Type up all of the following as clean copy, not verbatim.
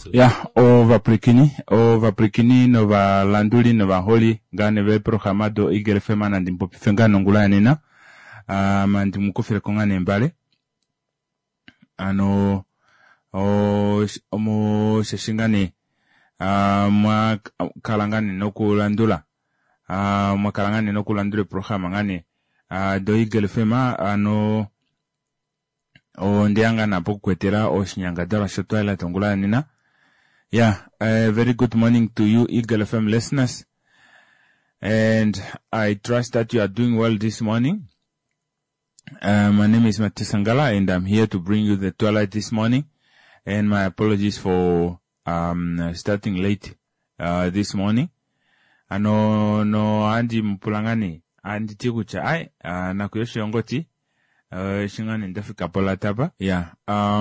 Ya, o vaprikini no valanduli no vaholi ngane ve programado igere fema na ndimpo pifenga nongula yanena mandi mukufire kongane mbale ano omo sheshingane mwa kalangane nokulandula mwa kalangane nokulandule programa ngane do igere fema ano o ndianga na pokwetera o shinyangadara shotwala tongula yanena. Yeah, very good morning to you, Eagle FM listeners. And I trust that you are doing well this morning. My name is Matisangala and I'm here to bring you the twilight this morning. And my apologies for starting late this morning. No andi mpulangani andi tikucha ai na kuyoshi yongoti shingani ndafika pola taba. Yeah.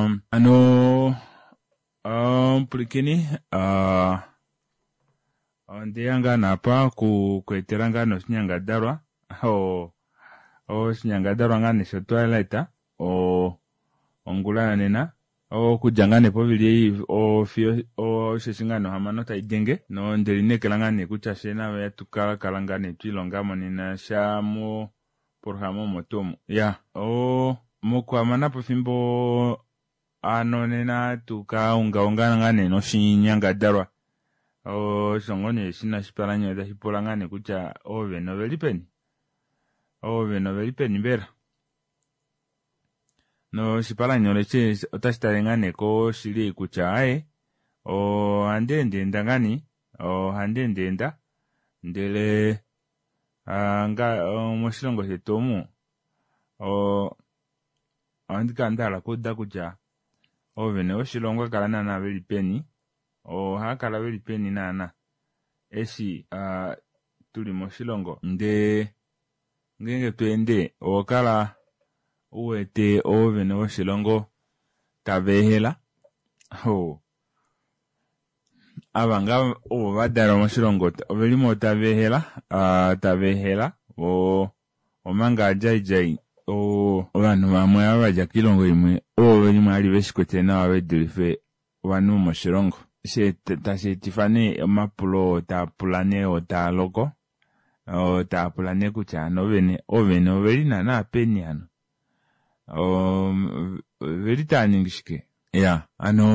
Plikini, ondeanga napa kueteranga no shinyangadarwa, shinyangadarwa ngane shotwalaita, ongula nena, kujangane povili sheshingano hamanota idenge, no ndeline kelangane kuchashena ya tukala kalangane tuilongamo nina shamo porhamo motomo. Ya, mokwa manapo fimbo nena tuka unga ngane no shinyangadarwa shongone shina shiparanyo da hipolangane kucha ove no velipeni bera no shiparanyo leche otashtarengane ko shiri kucha handende ndangani handende nda ndele moshilongo shetomu andikandala kuda kucha ovene oshilongwa kalana na velipeni hakala velipeni nana eshi tuli moshilongo nde ngenge twende okala uwete ovene oshilongo tabehela abanga badala moshilongo velimo tabehela omanga jai abantu bamwe abaja kilongo imwe venimwe ali beshikwete na wabedilife wanu moshilongo tashetifane mapulo tapulane otaloko tapulane kucha ovene ovelina na peni ano velitaningishike ya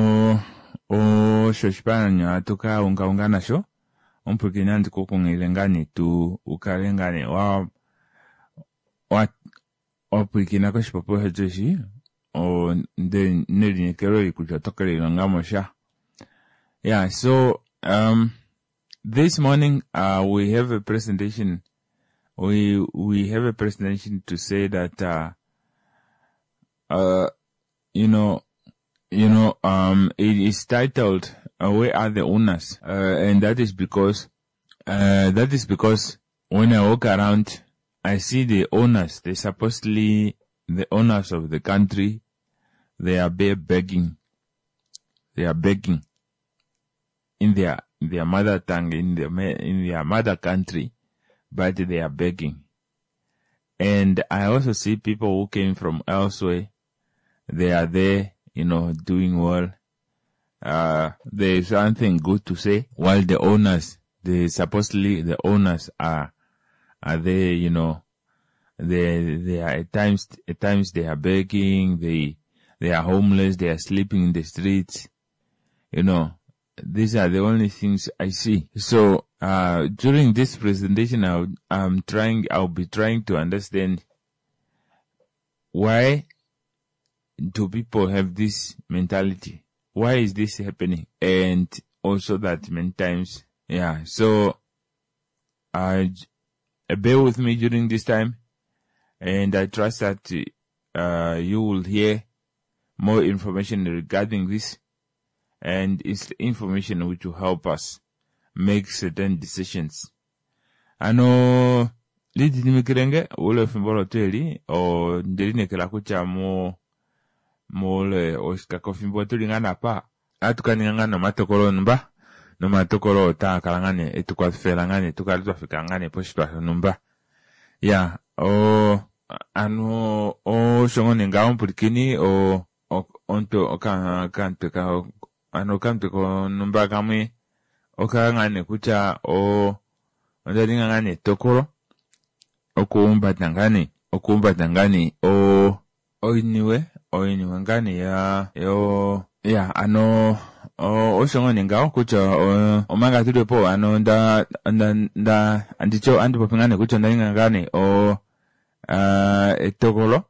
shoshipanya atuka unga nasho ompukina ndikokongilengane tu ukalengane opikina ko shipopo hejeshi nde neli kero ikuja tokele ngamosha. Yeah, so this morning we have a presentation. We have a presentation to say that it is titled Where Are the Owners? And that is because when I walk around I see the owners, they supposedly the owners of the country, they are begging. They are begging in their mother tongue, in their mother country, but they are begging. And I also see people who came from elsewhere. They are there, doing well. There is something good to say, while the owners, supposedly the owners are they, they are at times they are begging, they are homeless, they are sleeping in the streets. These are the only things I see. So, during this presentation, I'll be trying to understand why do people have this mentality? Why is this happening? And also that many times, so, bear with me during this time, and I trust that you will hear more information regarding this, and it's the information which will help us make certain decisions. Lidi nimikirenge ule fimbolo tweli o ndeline kela kucha mole oshika fimbo tweli ngana pa atukani ngana matokolo nba no matokolo ta kalangane etukwafela ngane tukalutwafika ngane poshitwa numba ya shongone nga ompulikini onto okanteka kamte ko numba kamwe okangane kucha o ndalinga ngane tokoro okumba tangani oiniwe ngane ya osongone ngao kucha omanga tudepo andicho andipopingane kucha ndalinga ngane etokolo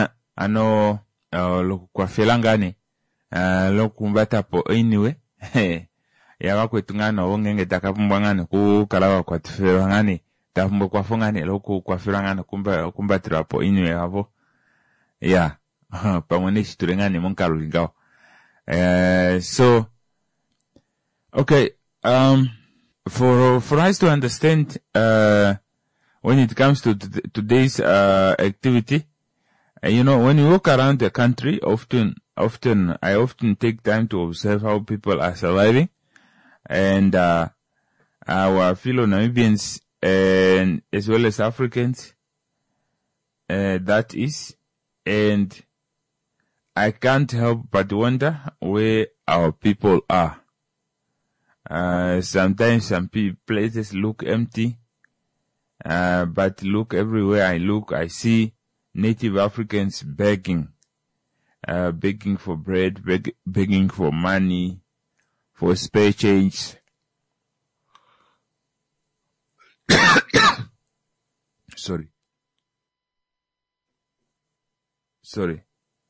lokukwafela ngane lokumbatapo oiniwe yabakwetungana wongenge takapumbwangane kukalawa kwatufera ngane tapumbwe kwafungane lokukwafela ngane kumbatirapo iniwe yabo pamwe neshitulengane monkalulingao. So okay, for us to understand when it comes to today's activity, when you walk around the country, I often take time to observe how people are surviving, and our fellow Namibians and as well as Africans, that is, and I can't help but wonder where our people are. Sometimes some places look empty, but look, everywhere I look, I see native Africans begging for bread, begging for money, for spare change. Sorry.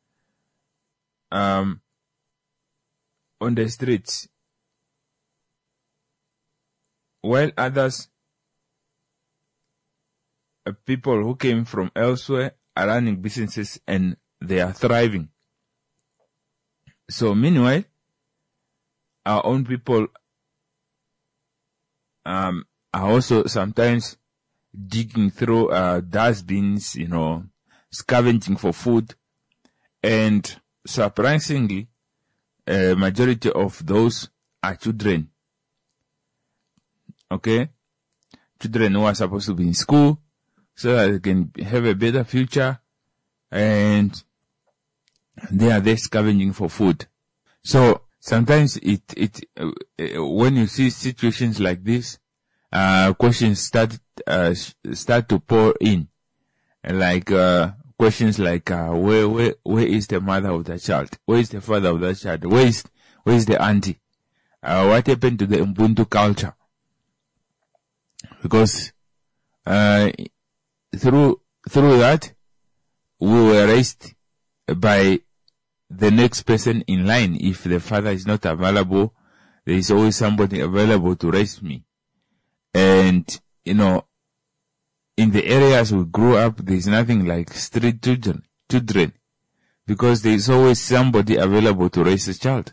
On the streets, while others, people who came from elsewhere, are running businesses and they are thriving. So meanwhile, our own people are also sometimes digging through dustbins, scavenging for food, and surprisingly, a majority of those are children. Okay? Children who are supposed to be in school so that they can have a better future, and they are there scavenging for food. So sometimes when you see situations like this, questions start to pour in, like questions like where is the mother of the child? Where is the father of the child? Where is the auntie? What happened to the Ubuntu culture? Because through that we were raised by the next person in line. If the father is not available, there is always somebody available to raise me. And in the areas we grew up, there is nothing like street children, because there is always somebody available to raise a child.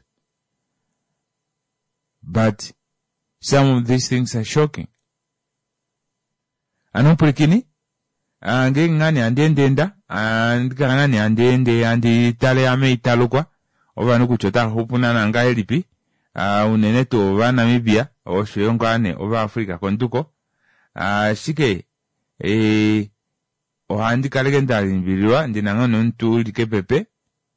But some of these things are shocking. Anoprikini ngengani andendenda andikangani andi tale ame italukwa obanu kuchota hopuna nanga elipi uneneto wa Namibia oshiyongane oba Afrika konduko shike ohandi kalegenda limbiriwa ndinangano ntulike pepe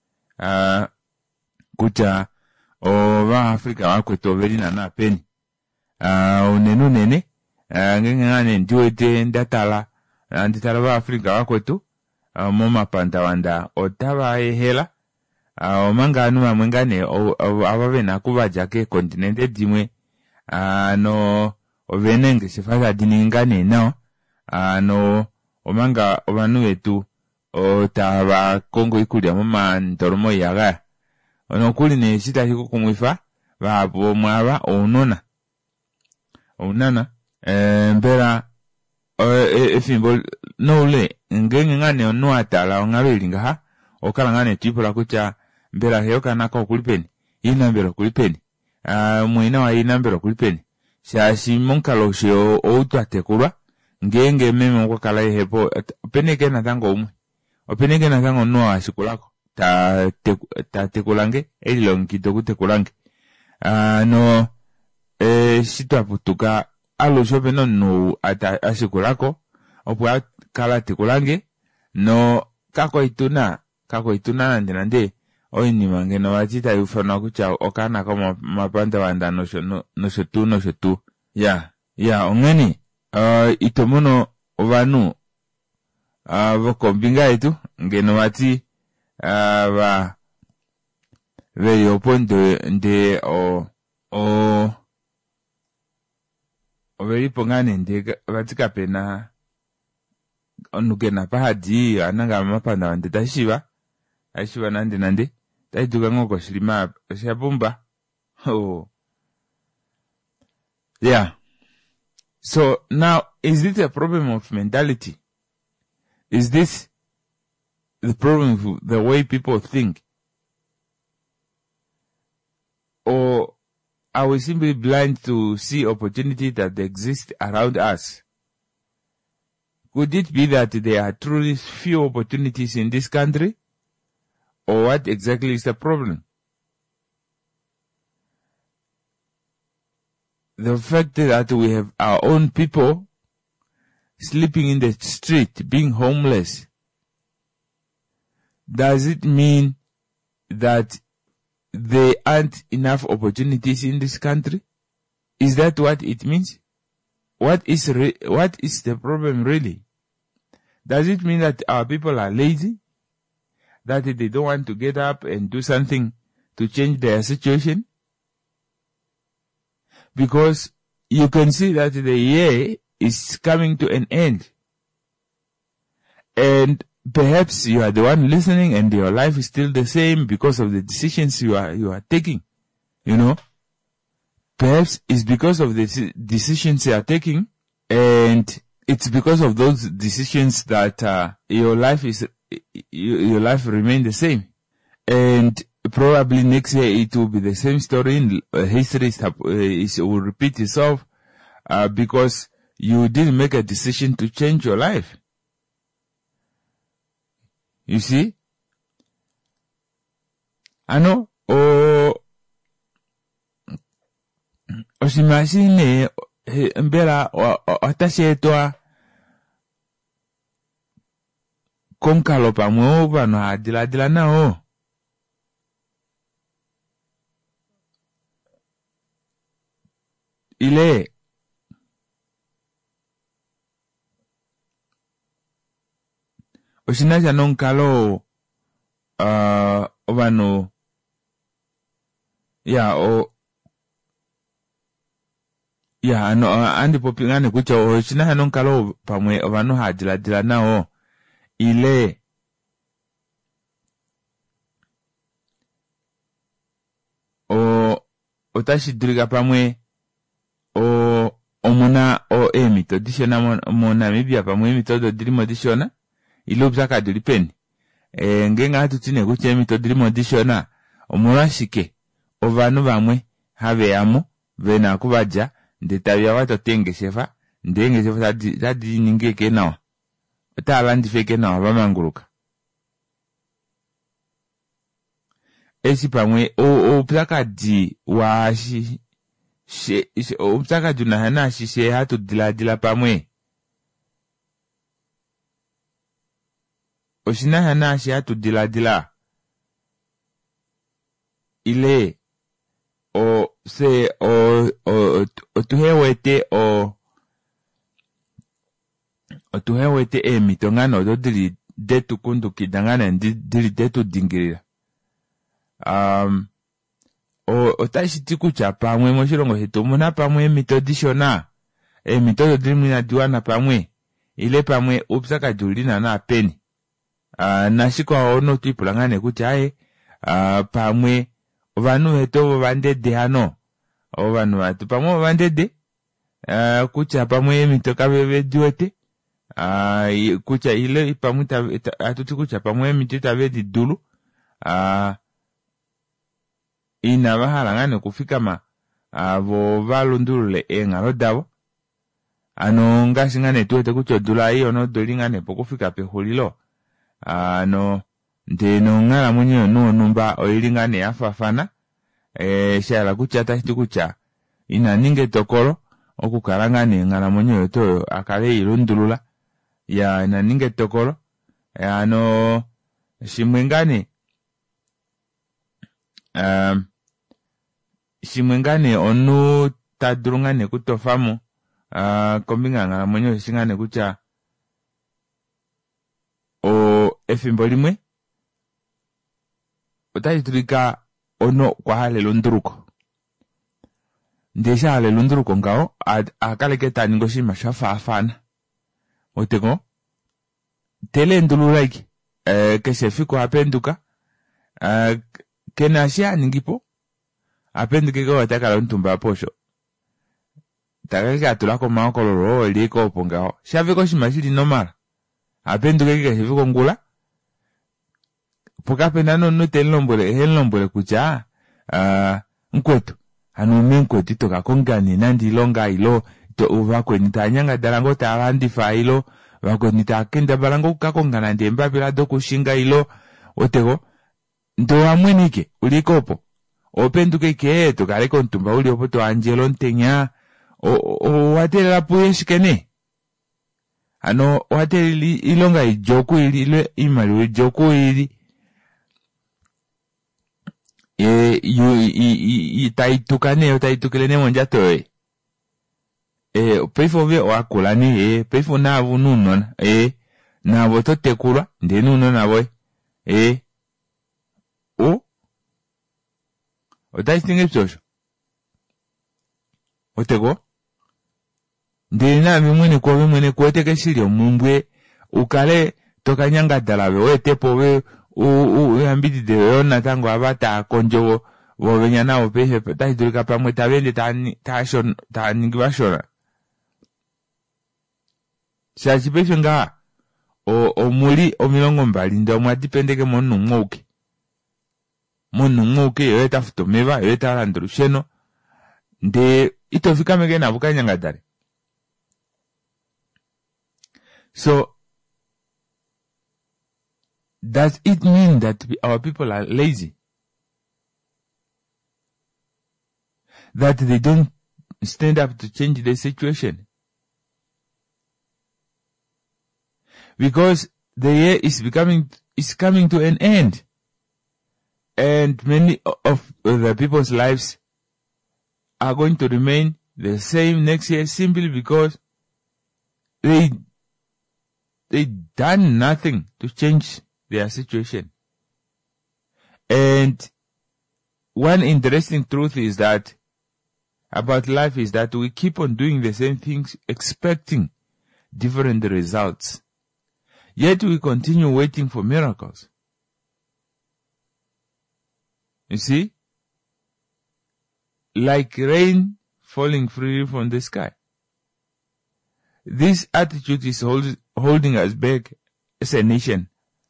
kucha oba Afrika wakweto belina na peni unenunene ngengane ndiwete ndatala nditala ba Afrika wakwetu moma panda wanda otaba ehela omanganu amwengane ababe nakubaja ke kontinente dimwe no obenenge sifaza diningane no omanga obanu wetu otaba Kongo ikulya moma ndoromo yaga ono kuli ne sita hiko kumwifa babo mwaba onana mbera efimbo nole ngengane ono atala ongabelinga ha okalangane tipola kucha mbera heoka nako kulipeni inambero kulipeni mwina wa inambero kulipeni shashi monkalo shio outwatekulwa ngenge meme kwa kala hepo peneke na tango umwe openeke na tango no ashikulako ta tekulange elilongi kitokutekulange no shitwa putuka alo shope no ata ashikulako opwa kala tekulange no kako ituna nande oinima ngeno wachita yufana kucha okana kama mapanda wanda no shotu. Ya, ongeni, itomono ovanu, vokombinga etu, ngeno wati, veri opondo nde veri pongane nde watika pena onugena pahadi ananga mapanda wande tashiva nande taiduka ngoko shirima shabumba. Yeah. So now, is this a problem of mentality? Is this the problem of the way people think? Or are we simply blind to see opportunity that exist around us? Could it be that there are truly few opportunities in this country? Or what exactly is the problem? The fact that we have our own people sleeping in the street, being homeless, does it mean that there aren't enough opportunities in this country? Is that what it means? What is the problem really? Does it mean that our people are lazy? That they don't want to get up and do something to change their situation? Because you can see that the year is coming to an end. And perhaps you are the one listening and your life is still the same because of the decisions you are taking. You know? Perhaps it's because of the decisions you are taking, and it's because of those decisions that your life remain the same. And probably next year it will be the same story. History will repeat itself because you didn't make a decision to change your life. You see? Ano osimashine mbela watashetwa konkalo pamwe vano adiladila nao. Ile osinaja nonkalo vano andi popingane kucha osinaja nonkalo pamwe vano adiladila nao. Ile otashidriga pamwe omuna emito dishona mo Namibia pamwe emito do dirimo dishona ilobzaka dulipeni ngenga tutine kuche emito dirimo dishona omurashike ovanu bamwe haveyamo vena kubaja ndetavya watotengeshefa ndengeshefa tadi ningeke nawa talandi feke nawa bamanguruka esi pamwe opsakadi washi opsakadi unahana shishe hatu dila pamwe oshinahana shi hatu dila ile otuhewete emitongano do dili detu kundukidangana dili detu dingirira. Otashiti kucha pamwe moshilongo shetu muna pamwe emito dishona emito do dili mina diwana pamwe ile pamwe upsaka julina na peni nashikwa ono tuipulangane kucha aye pamwe vanu heto vandede hano ovanu vatu pamwe vandede kucha pamwe emito kabebe duete kucha ile pamwe atuti kucha pamwe emito tabedi dulu ina bahalangane kufika vo valundulule engalo davo ano ngasingane tuete kucho dula iyo no dolingane pokufika pehulilo ndeno ngala mwenye numba oilingane yafafana shala kucha tashiti kucha ina ninge tokolo okukalangane ngala mwenye yoto akale ilundulula ya ina ninge tokolo shimwengane shimwengane onu tadurungane kutofamo kombinga ngala mwenyo shingane kucha o efimbo limwe otayitulika ono kwa hale lunduruko ndesha hale lunduruko ngao akaleketa ningo shima shafa afana otego tele ndululaiki kesefiko apenduka kenashia ningipo apenduke kwa watakala ntumba posho takaka tulako maokoloro liko pongao shaviko shima shili nomara apenduke kesefiko ngula pokapenda no telombole kucha nkwetu anu nkwetu toka kongani nandi longa ilo to uvakwe nitanyanga dalango talandifa ilo vakwe nitakenda balango kakongana ndemba bila dokushinga ilo otego ndo amwenike ulikopo openduke ke tokaleko ntumba uli opo to angelo ntenya o watela puyeshikene ano wateli ilonga ijoku ili ile imali ijoku ili taitukile monjatoe peifo ve wakulani peifo navo nunona navo totekulwa nde nunona boy otaisinge psosho otego nde nami mwene kweteke shili omumbwe ukale tokanyanga dalabe wetepo we uyambidide yona tango abata konjo wovenya nao pehe taidulika pamwe tabende taningiwa shora shachipesho nga omuli omilongo mbali nda omwadipendeke monu ngouke yoeta futomeva yoeta alandurusheno nde itofika mege navuka nyangadare so does it mean that our people are lazy? That they don't stand up to change the situation? Because the year is coming to an end. And many of the people's lives are going to remain the same next year simply because they done nothing to change their situation. And one interesting truth is that about life is that we keep on doing the same things expecting different results. Yet we continue waiting for miracles. You see? Like rain falling freely from the sky. This attitude is holding us back as a nation.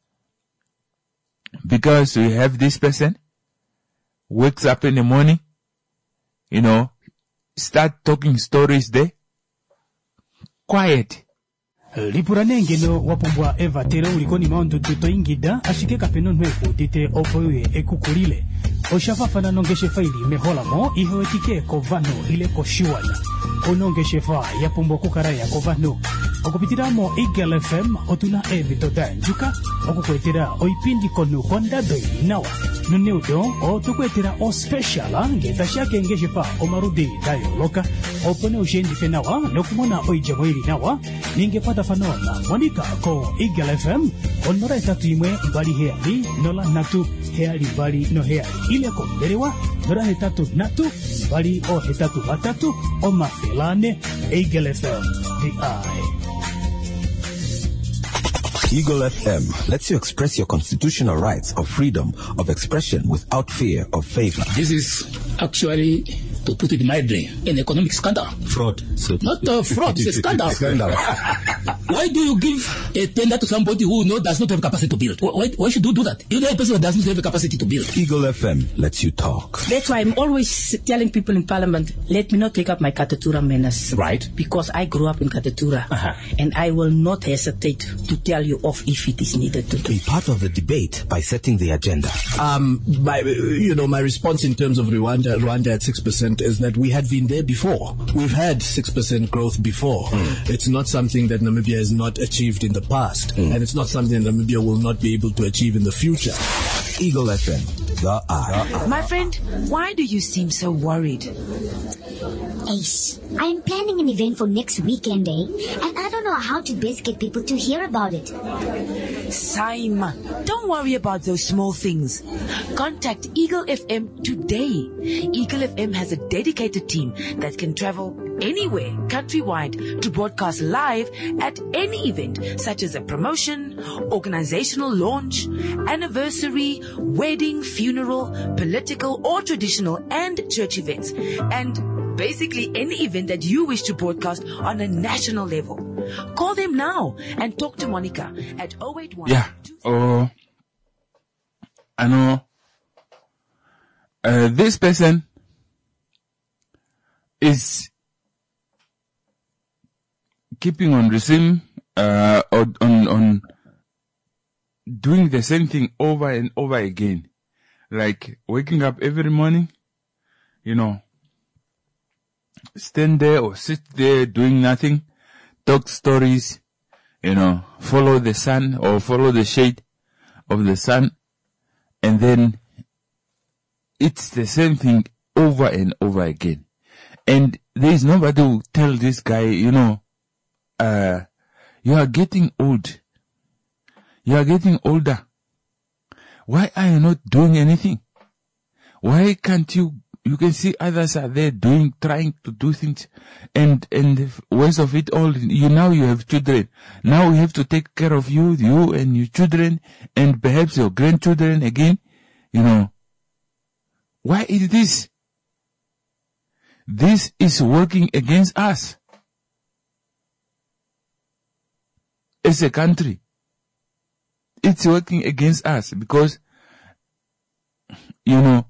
Because we have this person wakes up in the morning, start talking stories there, quiet. Lipuranengeno wapumbwa Eva tere ulikoni maondo tuto ingida ashike kapeno nweku dite opoye ekukulile oshafafana nongeshe faili mehola mo ihewetike kovano ile koshiwana onongeshe fa yapumbwa kukaraya kovano okupitiramo Eagle FM otuna evitoda njuka okukwetera oipindi konu kondadoi nawa nuneudo otukwetera o special ngeta shake ngeshe fa omarudi dayo loka opone ushendi fenawa nokumona oijamwiri nawa ningepata fanona monika ko Eagle FM onora etatu imwe mbali heali nola natu heali mbali no heali ile ko mberewa nora hetatu natu mbali o hetatu batatu o mafelane Eagle FM the eye. Eagle FM lets you express your constitutional rights of freedom of expression without fear of favor. This is actually, to put it mildly, an economic scandal. Fraud. So not fraud, it's a scandal. Why do you give a tender to somebody who does not have capacity to build? Why should you do that? You know a person who doesn't have the capacity to build. Eagle FM lets you talk. That's why I'm always telling people in Parliament, let me not take up my Katatura menace. Right. Because I grew up in Katatura. And I will not hesitate to tell you off if it is needed to do. Be part of the debate by setting the agenda. My response in terms of Rwanda at 6% is that we had been there before. We've had 6% growth before. It's not something that Namibia has not achieved in the past. And it's not something that Namibia will not be able to achieve in the future. Eagle FM, The Eye. My friend, why do you seem so worried? Ace, I'm planning an event for next weekend, and I don't know how to best get people to hear about it. Saima, don't worry about those small things. Contact Eagle FM today. Eagle FM has a dedicated team that can travel anywhere countrywide to broadcast live at any event, such as a promotion, organizational launch, anniversary, wedding, funeral, political or traditional and church events, and basically any event that you wish to broadcast on a national level. Call them now and talk to Monica at 081. Yeah. I know. This person is keeping on regime, on doing the same thing over and over again. Like waking up every morning, stand there or sit there doing nothing, talk stories, follow the sun or follow the shade of the sun, and then it's the same thing over and over again. And there is nobody who tell this guy, you are getting old. You are getting older. Why are you not doing anything? Why can't you can see others are there trying to do things, and the worst of it all, now you have children. Now we have to take care of you and your children, and perhaps your grandchildren again, Why is this? This is working against us as a country. It's working against us because, in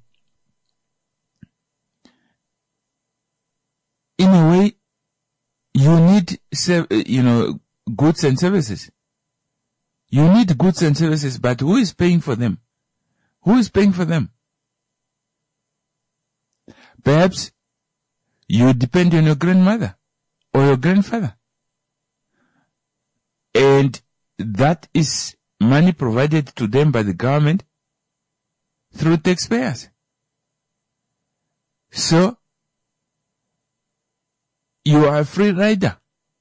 a way, you need, goods and services. You need goods and services, but who is paying for them? Who is paying for them? Perhaps you depend on your grandmother or your grandfather. And that is money provided to them by the government through taxpayers. So, you are a free rider.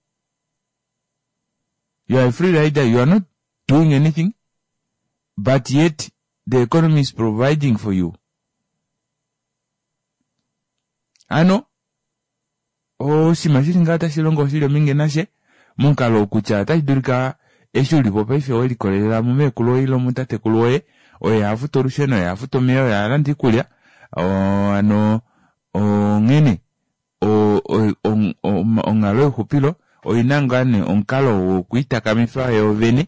You are a free rider. You are not doing anything, but yet the economy is providing for you. Ano, shimashiri ngata shilongo shile mingi nashe, munkalo kucha tajidurika eshu lipopa ife wali kolela mume kulo ilo mutate kuloe, oye hafuto rusheno, oye hafuto meo ya alanti kulia, ngene, ongalo hupilo, oinangane onkalo kuita kamifa ya ovene,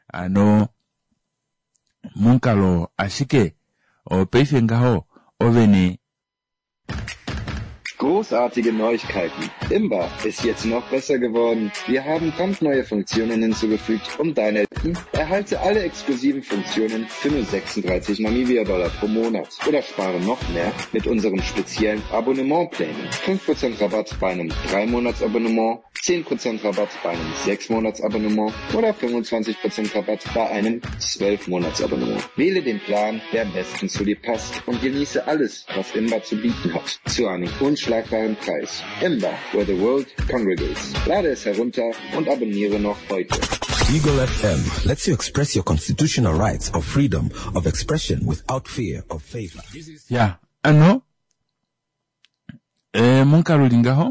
munkalo ashike, peife ngaho, ovene. Großartige Neuigkeiten. Imba ist jetzt noch besser geworden. Wir haben brandneue Funktionen hinzugefügt, deine erhalte alle exklusiven Funktionen für nur 36 Namibia-Dollar pro Monat oder spare noch mehr mit unserem speziellen Abonnementplänen. 5% Rabatt bei einem 3-Monats-Abonnement, 10% Rabatt bei einem 6-Monats-Abonnement oder 25% Rabatt bei einem 12-Monats-Abonnement. Wähle den Plan, der am besten zu dir passt und genieße alles, was Imba zu bieten hat, zu einem unschlagbaren Preis. Imba, where the world congregates. Lade es herunter und abonniere noch heute. Eagle FM lets you express your constitutional rights of freedom of expression without fear of favor. Yeah, munkalo lingaho,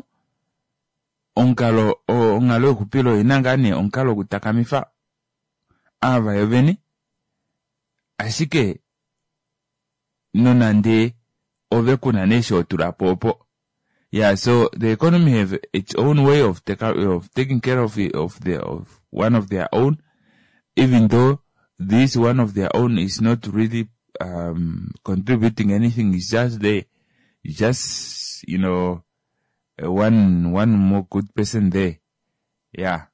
ongalo kupilo inangane, onkalo kutakamifa, ava yoveni, asike, nonande, ovekuna nesho turapopo. Yeah, so the economy have its own way of taking care of one of their own, even though this one of their own is not really contributing anything. It's just there. It's just, one more good person there. Yeah.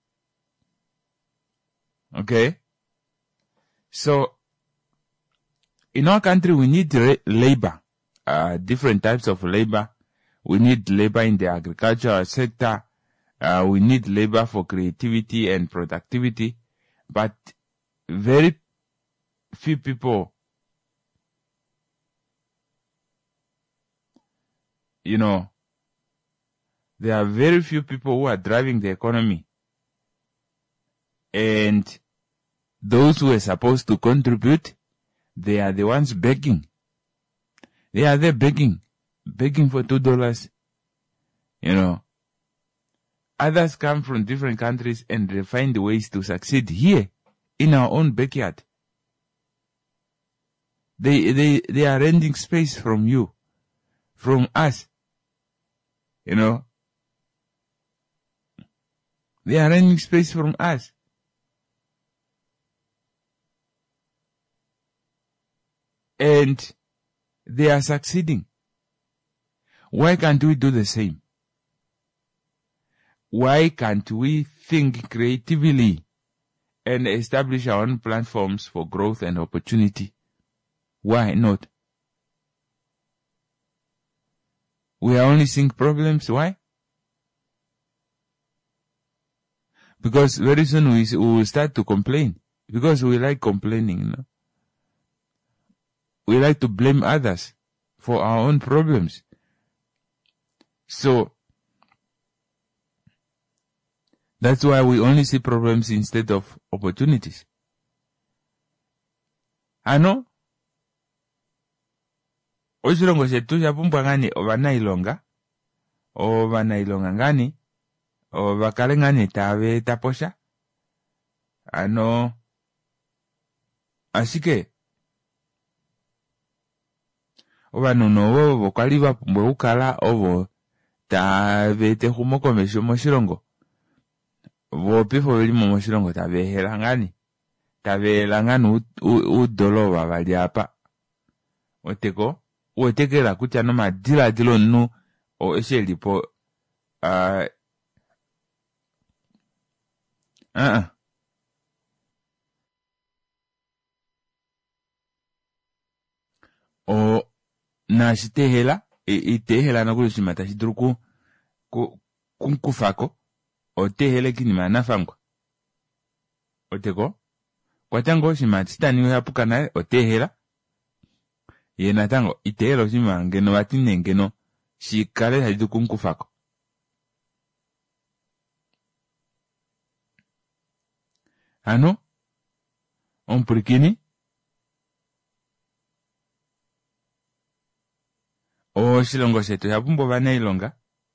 Okay. So, in our country, we need labor, different types of labor. We need labor in the agricultural sector. We need labor for creativity and productivity. But very few people you know, there are very few people who are driving the economy. And those who are supposed to contribute, they are the ones begging. They are there begging for $2. You know, others come from different countries and they find ways to succeed here in our own backyard. They are renting space from you, from us. You know, they are renting space from us. And they are succeeding. Why can't we do the same? Why can't we think creatively and establish our own platforms for growth and opportunity? Why not? We are only seeing problems. Why? Because very soon we will start to complain. Because we like complaining, you know? We like to blame others for our own problems. So, that's why we only see problems instead of opportunities. Ano? Oshilongo shetu shapumbwa ngani ovanailonga ngani ovakale ngani tave taposha. Ano, ashike ovanu novo vokwali vapumbwa ukala ovo tavete humo komesho moshilongo. Vopifo vilimo moshilongo tavehela ngani udolova vali apa. Oteko uwetekela kutya no madiladilo nu o eshelipo o na shitehela itehela na kulushima tashidruku kunkufako o tehele kinima nafangwa. Oteko kwatango shima titani hapuka nae o tehela yena tango itehela shima ngeno watine ngeno shikale hadidu kunkufako. Ano ompurikini o shilongo shetu shapumbo banailonga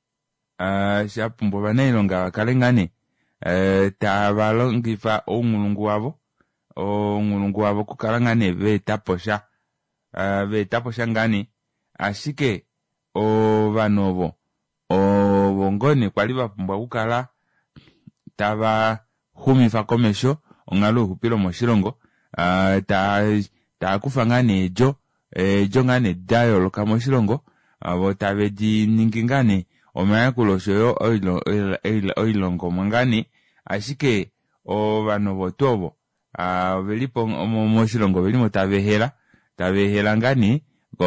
wakale ngane tavalongifa ongulungu wavo kukala ngane vetaposha ngani ashike o vanovo ngone kwali vapumbwa kukala tava humifa komesho ongalo hupilo moshilongo takufa ngane ejo ngane dialogue moshilongo abo tavedi ningi ngane omayakulo shoyo oilongo mwangani ashike o vanovo tovo velipo moshilongo velimo tavehela ngani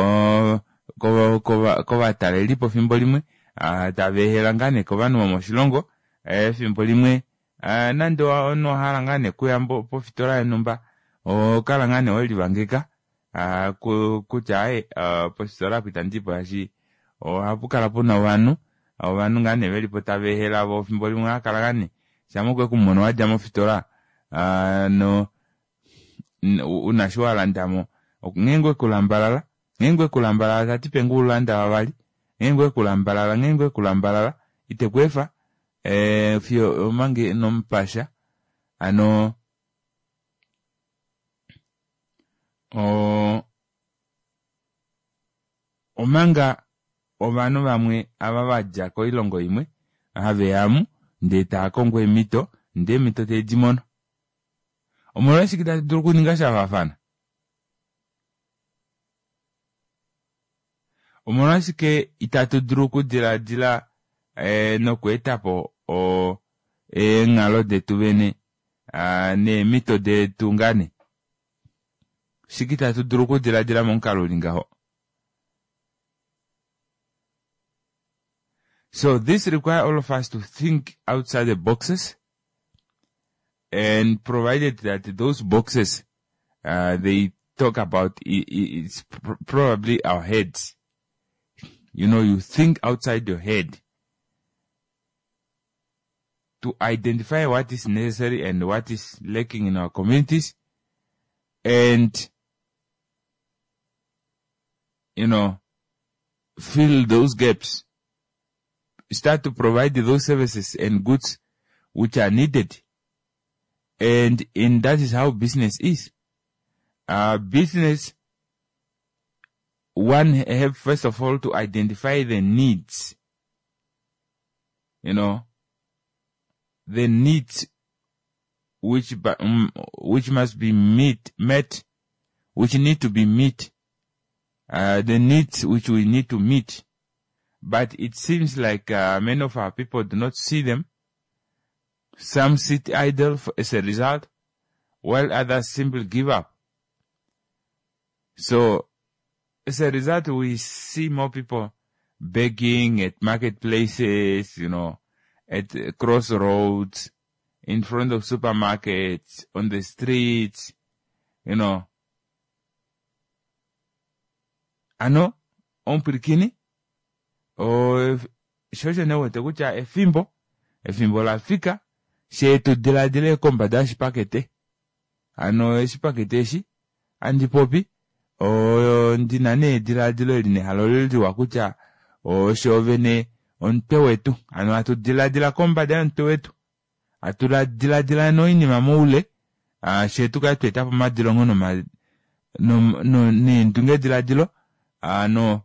ko vatalelipo fimbo limwe tavehela ngane ko vanu moshilongo fimbo limwe nando ono hala ngane kuyambo pofitola enumba kala ngane olivangeka kutya positola kuitandipo yashi hapukala puna wanu ngane velipo tavehela vo fimbo limwe akala ngane shamukwe kumono waja mofitola unashiwalandamo ngengwe kulambalala tatipe ngulanda wavali ngengwe kulambalala itekwefa fio mange nompasha ano omanga ovanu vamwe ava vaja ko ilongo imwe aveyamu ndeta kongo emito tejimono omolwesi kita turukuninga shavafana omolwesi ke itatu duruku dila nokuetapo ngalo detu vene ne mito detu ngane shikita tuduruku dila monkalo lingaho. So this requires all of us to think outside the boxes, and provided that those boxes they talk about it's probably our heads. you think outside your head to identify what is necessary and what is lacking in our communities, and, fill those gaps. Start to provide those services and goods which are needed. And that is how business is. Business, one have first of all to identify the needs. The needs which must be met, which need to be met. The needs which we need to meet. But it seems like many of our people do not see them. Some sit idle as a result, while others simply give up. So, as a result, we see more people begging at marketplaces, at crossroads, in front of supermarkets, on the streets, Ano, ompirikini, shoshe ne wote kucha efimbo la fika, she tu dila kombada shipakete. Ano shipakete shi, andi popi, ndinane dila line halolili wakucha, shovene, ontewetu, ano atu dila kombada ontewetu. Atula dila no ini mamule, she tu ka tueta pa madilongo no ni ndunge dilo, no,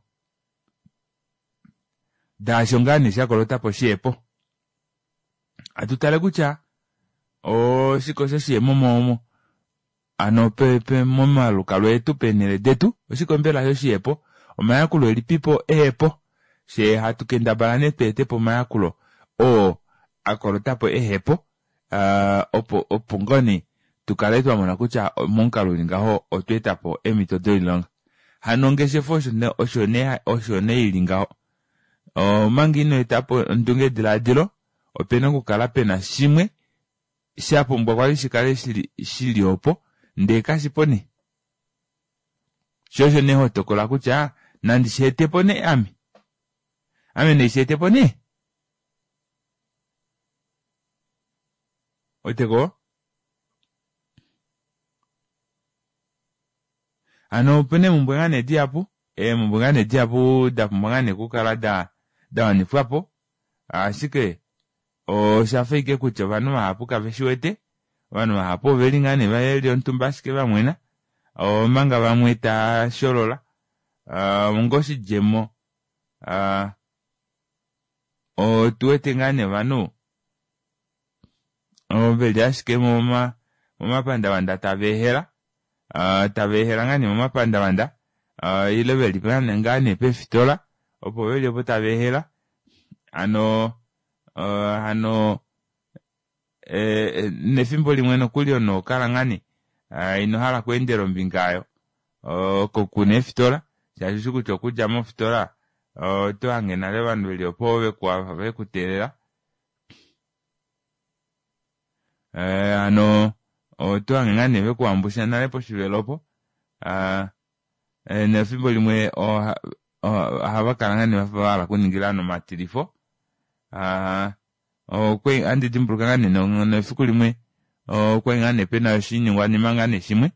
da shongani shakolota po shiepo. Atutale kucha, shiko shie momo, ano pepe moma lukalo etu penele detu, shiko mbela yo shiepo, o mayakulo eli pipo ehepo, she hatu kenda balane pete po mayakulo, akolota po ehepo, opongoni, tukaletu amona kucha monkalo lingaho, otueta po emito doilong. Hanongeshe fosho ne oshone ilingaho. Mangino etapo ndunge dilo, opena kukala pena shimwe, shapo mbwakwali shikale shili opo, ndeka shipone. Shosho ne hotokola kucha, nandi shete pone ami. Ami ne shete pone. Oteko? Ano pene mbwangane diapu, mbwangane diapu da mbwangane kukala da wanifuapo, shike, shafike kucha vanu mahapu kaveshuete, vanu mahapu velingane vaeli ontumbashike vamwena, manga vamweta sholola, mungoshi jemo, tuwete ngane vanu, veli ashike moma panda wanda tavehera, tavehera ngani mama panda wanda, ile veli pana ngani pe fitola, opo veli opo tavehera, nefimbo limweno kulio no kala ngani, inohala kuendero mbingayo, kukune fitola, chashuku chokuja mo fitola, tuange na levanu veli opo ve kutelela, tuange ngani ve kuambusha nale po shivelopo, nefimbo limwe havakala ngani wafavala kuningilano matilifo, kwe andi dimbruka ngani nefiku limwe, kwe ngani pena yoshini wani mangane shimwe,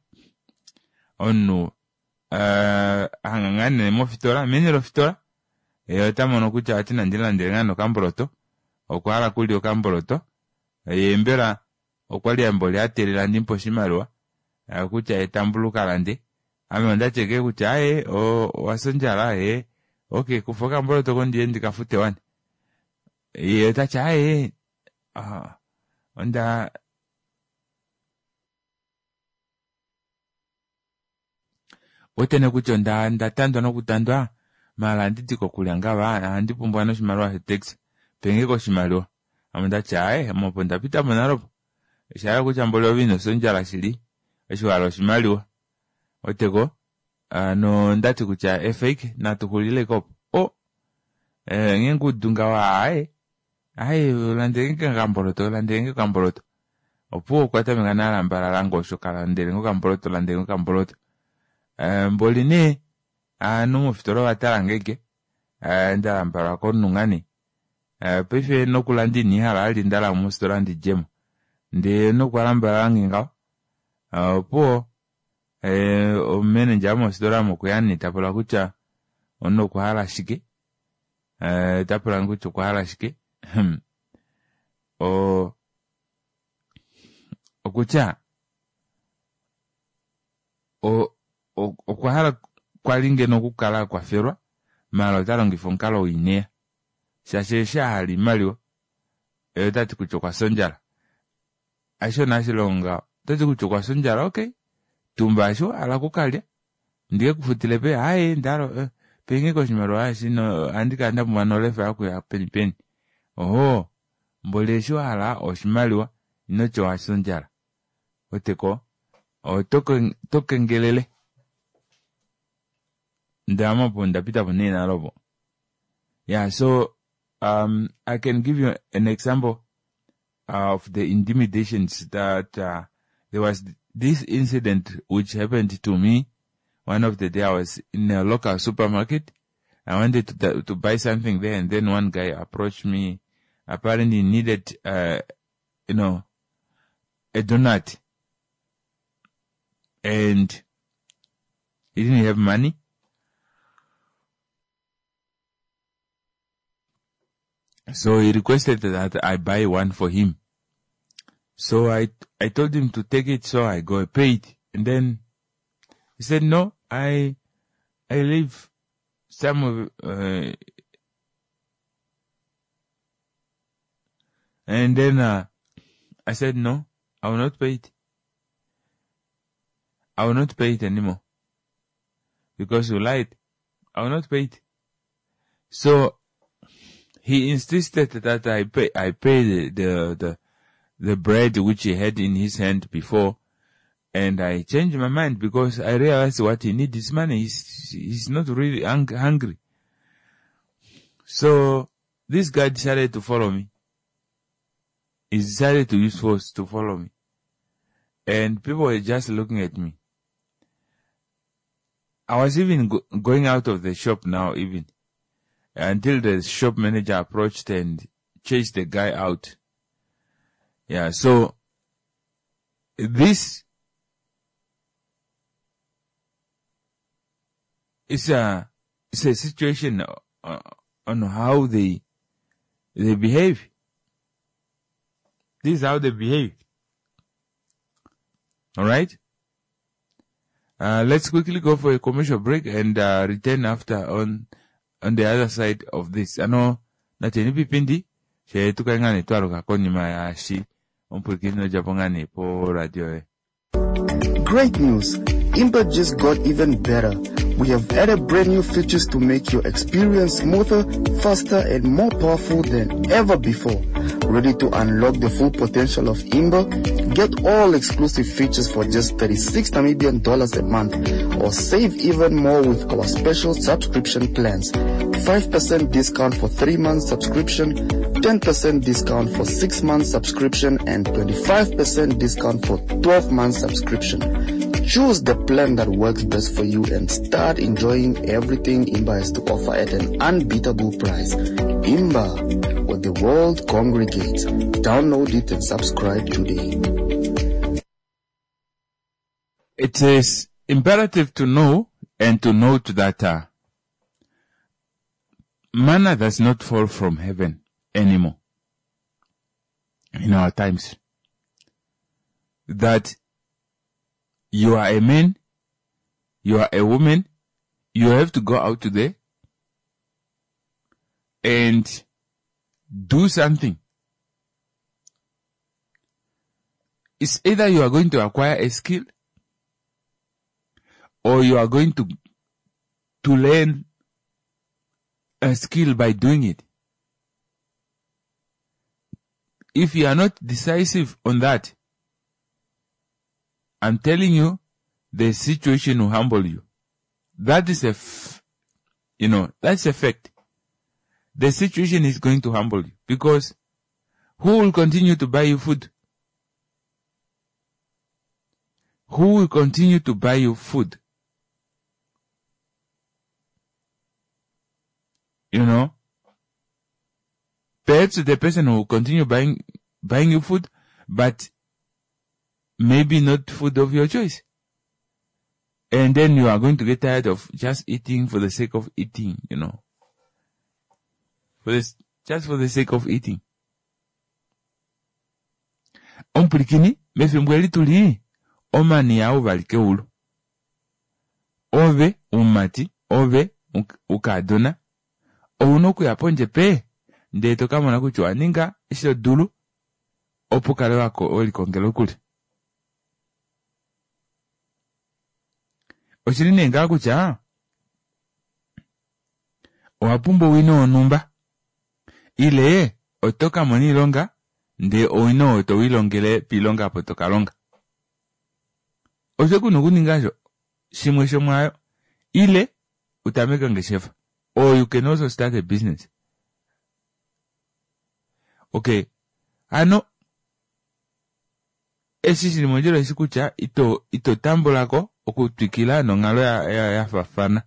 hanga ngani mo fitola, menelo fitola, tamono kucha atina ndilandele ngano kamboloto, okuhala kuli okamboloto, mbela, okwali amboli aterela nimpo shimalwa, kucha etambuluka lande, onda cheke kucha wasonjala, okay, kufoka mboloto kondi endi kafute wani. Tacha onda, otene kucha onda tando no kutandwa, mala nditiko kulianga wana, ndipumbwa no shimalwa hetex, pengeko shimalwa. Onda cha moponda pita monaropo. Shara kucha mbolo vino sonjala shili, eshwalo shimaliwa. Oteko, ndati kucha fake na tukulile kopo. Ngengu dunga wa landenge kamboloto. Opo kwata mingana lambara lango shokala ndelengo kamboloto. Mboline, mufitoro watalangeke, ndala mpara konungani pefe nokulandi ni halali ndala mustorandi jem nde nokwalamba nginga po omene njamo stora mukuyani tapula kucha ono kuhala shike tapula kucha kuhala shike okucha okuhala kwalinge nokukala kwaferwa malo talongifonkalo inea shashesha hali malio tati kucho kwa sonjala asho nashilonga tati kucho kwa sonjala okay tumba asho ala kukalya ndiye kufutile pe hae ndaro penge ko shimaro ashino andika anda mwanolefa yako ya penipeni oho mbolesho ala oshimaliwa inocho wa sonjala oteko tokengelele ndama ponda pita ponena lobo. Yeah, so I can give you an example of the intimidations that there was this incident which happened to me. One of the day I was in a local supermarket. I wanted to buy something there, and then one guy approached me. Apparently he needed, a donut, and he didn't have money. So he requested that I buy one for him. So I told him to take it, so I paid. And then he said, no, I leave some of, and then, I said, no, I will not pay it. I will not pay it anymore. Because you lied. I will not pay it. So, he insisted that I pay the bread which he had in his hand before, and I changed my mind because I realized what he needs is money. He's not really hungry. So this guy decided to follow me. He decided to use force to follow me, and people were just looking at me. I was even going out of the shop now, even. Until the shop manager approached and chased the guy out. Yeah, so this is a situation on how they behave. This is how they behave. All right. Let's quickly go for a commercial break and return after on the other side of this. Ano na teni pipindi she tukangane twalo kakonyima ya shi ompulkino japongane po radio. Great news! Imba just got even better. We have added brand new features to make your experience smoother, faster, and more powerful than ever before. Ready to unlock the full potential of Imba? Get all exclusive features for just $36 Namibian a month, or save even more with our special subscription plans. 5% discount for 3 months subscription, 10% discount for 6 months subscription, and 25% discount for 12 months subscription. Choose the plan that works best for you and start enjoying everything Imba has to offer at an unbeatable price. Imba, where the world congregates. Download it and subscribe today. It is imperative to know and to note that manna does not fall from heaven anymore in our times. That you are a man, you are a woman, you have to go out today and do something. It's either you are going to acquire a skill or you are going to learn a skill by doing it. If you are not decisive on that, I'm telling you, the situation will humble you. That is that's a fact. The situation is going to humble you because who will continue to buy you food? Who will continue to buy you food? You know, perhaps the person will continue buying you food, but maybe not food of your choice. And then you are going to get tired of just eating for the sake of eating, you know. Just for the sake of eating. Omplikini, mefimbweli tuli, omani ya uvalike ulu. Ove umati, ove ukadona, ounoku ya ponje pe, ndeto kama na kuchua ninga, ishilo dulu, opukale wako oli kongelo kuli. Oshirine nga kucha, wapumbo wino onumba, ile otoka moni longa, nde oino oto wilongele pilonga potoka longa. Osheku nukuningajo, shimwe shomwayo, ile utameka ngeshefa. Or you can also start a business. Okay. Ano, esisi mojelo esikucha, ito tambolako, okutwikila no ngalo ya fafana.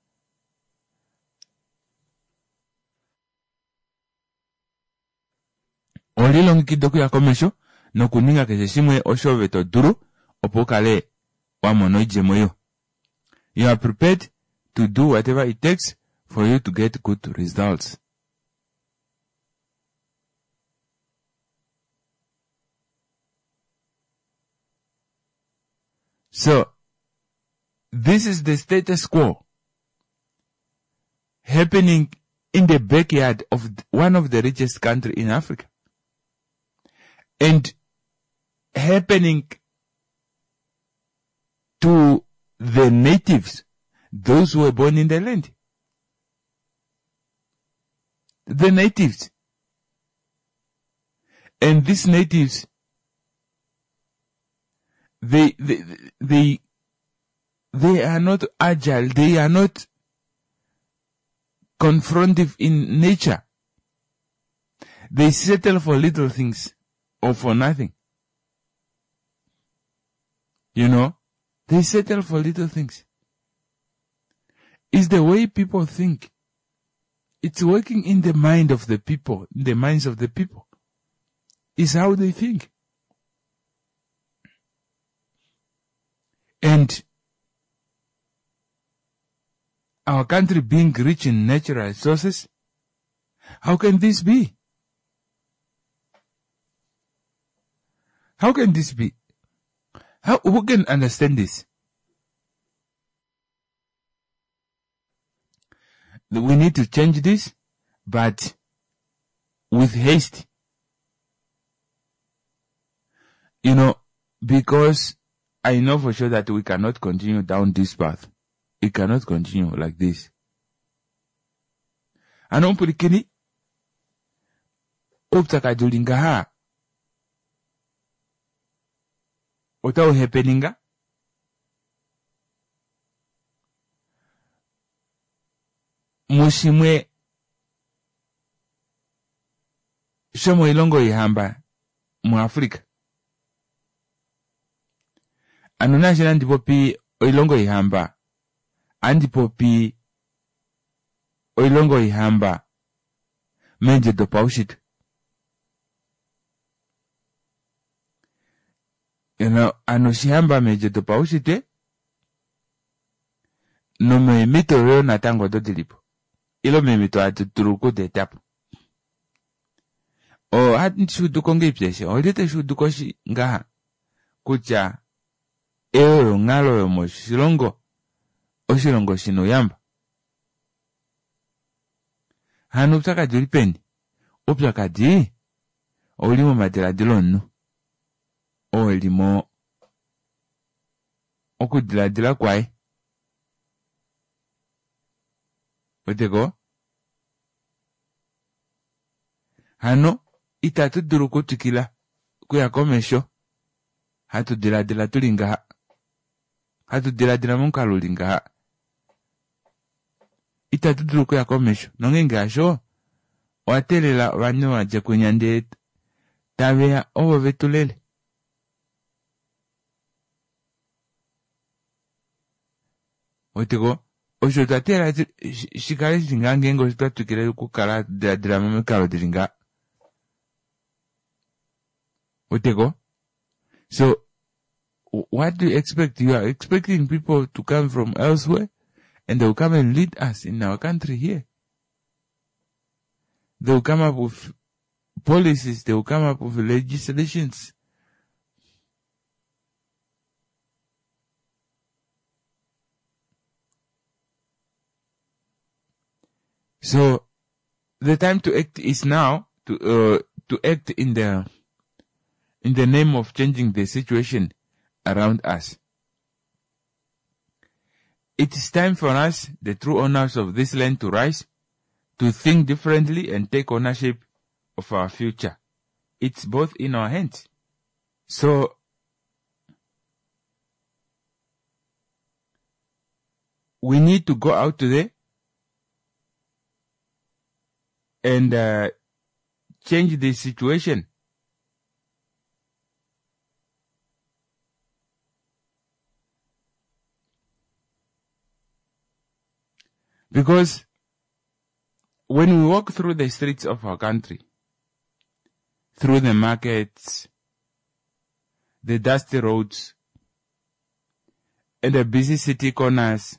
Olilongi kidoku ya komesho, no kuninga keseshimwe oshove to duru, opokale wamono ijemoyo. You are prepared to do whatever it takes for you to get good results. So, this is the status quo happening in the backyard of one of the richest countries in Africa. And happening to the natives, those who were born in the land. The natives. And these natives, they are not agile, they are not confrontive in nature. They settle for little things or for nothing. You know, they settle for little things. It's the way people think. It's working in the mind of the people, in the minds of the people. It's how they think. And our country being rich in natural resources, how can this be? How can this be? Who can understand this? We need to change this, but with haste. You know, because I know for sure that we cannot continue down this path. It cannot continue like this. Anompurikini, optaka julinga ha. Otao happeninga. Mushimwe shomo ilongo ihamba mu Afrika. Anonashina ndipo pi ilongo ihamba. Andipo pi ilongo ihamba menje do paushit. You know, anoshihamba menje do paushite. No me mito reo na tango do dilipo. Ilo me mito atu turuko de tapu. O hati shuduko ngipyeshe. O lite shuduko shi ngaha. Kucha eo ngalo yo mo shilongo. O shilongo shino yamba. Hanu upsaka julipeni. Upsaka di. O limo matela dilonu. O limo. O kudila dila kwai. Otego? Hano, itatu duruko tukila. Kuya komesho. Hatu dila tulinga. Hatu dila munkalu linga. Itatu duruko ya komesho. Nongenga asho. Watelela wanyo waje kunyande. Tavea owa vetulele. Otego? oshotatera shikale shingangengo shitatukire kukala drama mekalo diringa utego. So what do you expect? You are expecting people to come from elsewhere and they will come and lead us in our country here. They will come up with policies, they will come up with legislations. So the time to act is now, to act in the name of changing the situation around us. It is time for us, the true owners of this land, to rise, to think differently and take ownership of our future. It's both in our hands. So, we need to go out today and change the situation. Because when we walk through the streets of our country, through the markets, the dusty roads, and the busy city corners,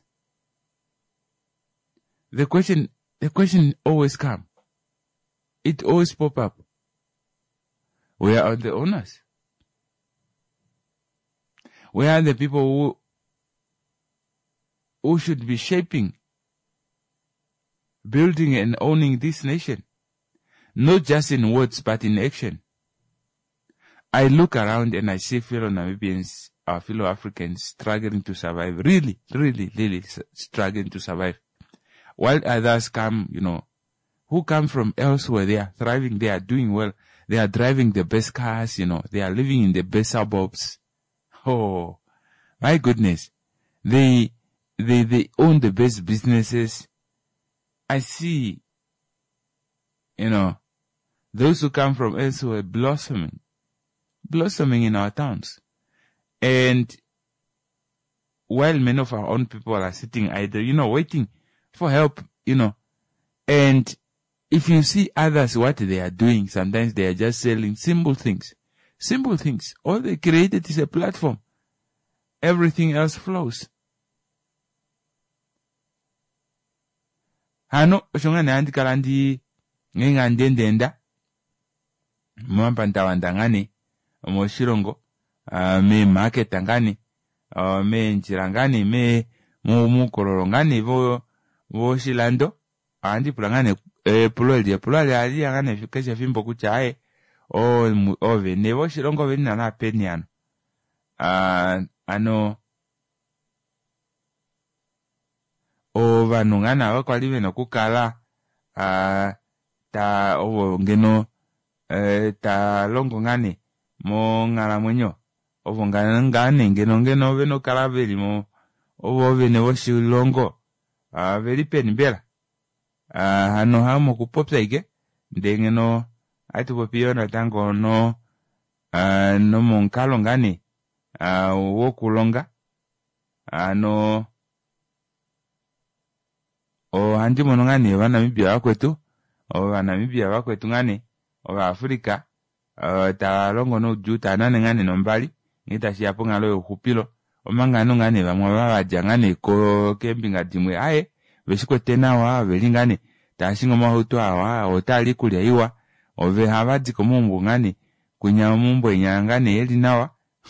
the question always comes. It always pop up. Where are the owners? Where are the people who should be shaping, building and owning this nation? Not just in words, but in action. I look around and I see fellow Namibians, our fellow Africans struggling to survive. Really struggling to survive. While others come, who come from elsewhere, they are thriving, they are doing well. They are driving the best cars, they are living in the best suburbs. Oh, my goodness. They own the best businesses. I see, those who come from elsewhere blossoming in our towns. And while many of our own people are sitting idle, waiting for help, and if you see others, what they are doing, sometimes they are just selling simple things. All they created is a platform. Everything else flows. Hano, shongane andikalandi ngenga ndendenda. Mwampanta wandangani, moshirongo, me market angani, me nchirangani, me mukororongani, vo shilando, andi pulangane, pulali ali angane kesha fimbo kuchae, o vene, vo shirongo vene na peni ano, o vanungana wakwalive no kukala, ta ovo ngeno, ta longo ngane, mo ngala mwenyo, ovo ngane ngeno veno kalaveli mo, ovo vene woshi longo, veli peni bela, hano hamo kupopsa ike, ndengeno, aitu popio na tango no monkalo ngane, wokulonga, o handi mono ngane Namibia wakwetu, o Namibia wakwetu ngane, o Afrika, ta longo no juta nane ngane nombali, ngita shiapo ngalo hupilo, o mangano ngane waja ngane ko kembinga dimwe ae, veshiko tena wa veli ngane, ta shingo mahutu awa, o tali kulia iwa, o ve havadi komumbu ngane, kunya mumbu ngane eli nawa,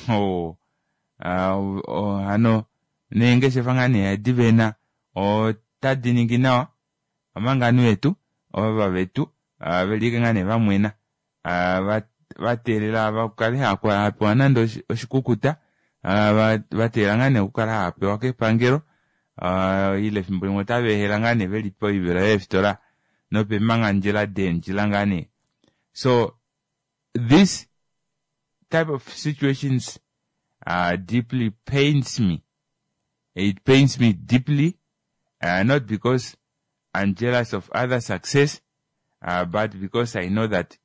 hano, nenge shefangane ya divena, o tadini ginawa, amanganu wetu, o vetu, velike ngane vamwena, vaterela vakali hapo anando oshikukuta, vatera ngane ukala hapo wake pangero, ile fimbo ngotabe helangane velipo ibera eftora, nope manganjela denjila ngane. So, this type of situations deeply pains me. It pains me deeply, not because I'm jealous of other success, but because I know that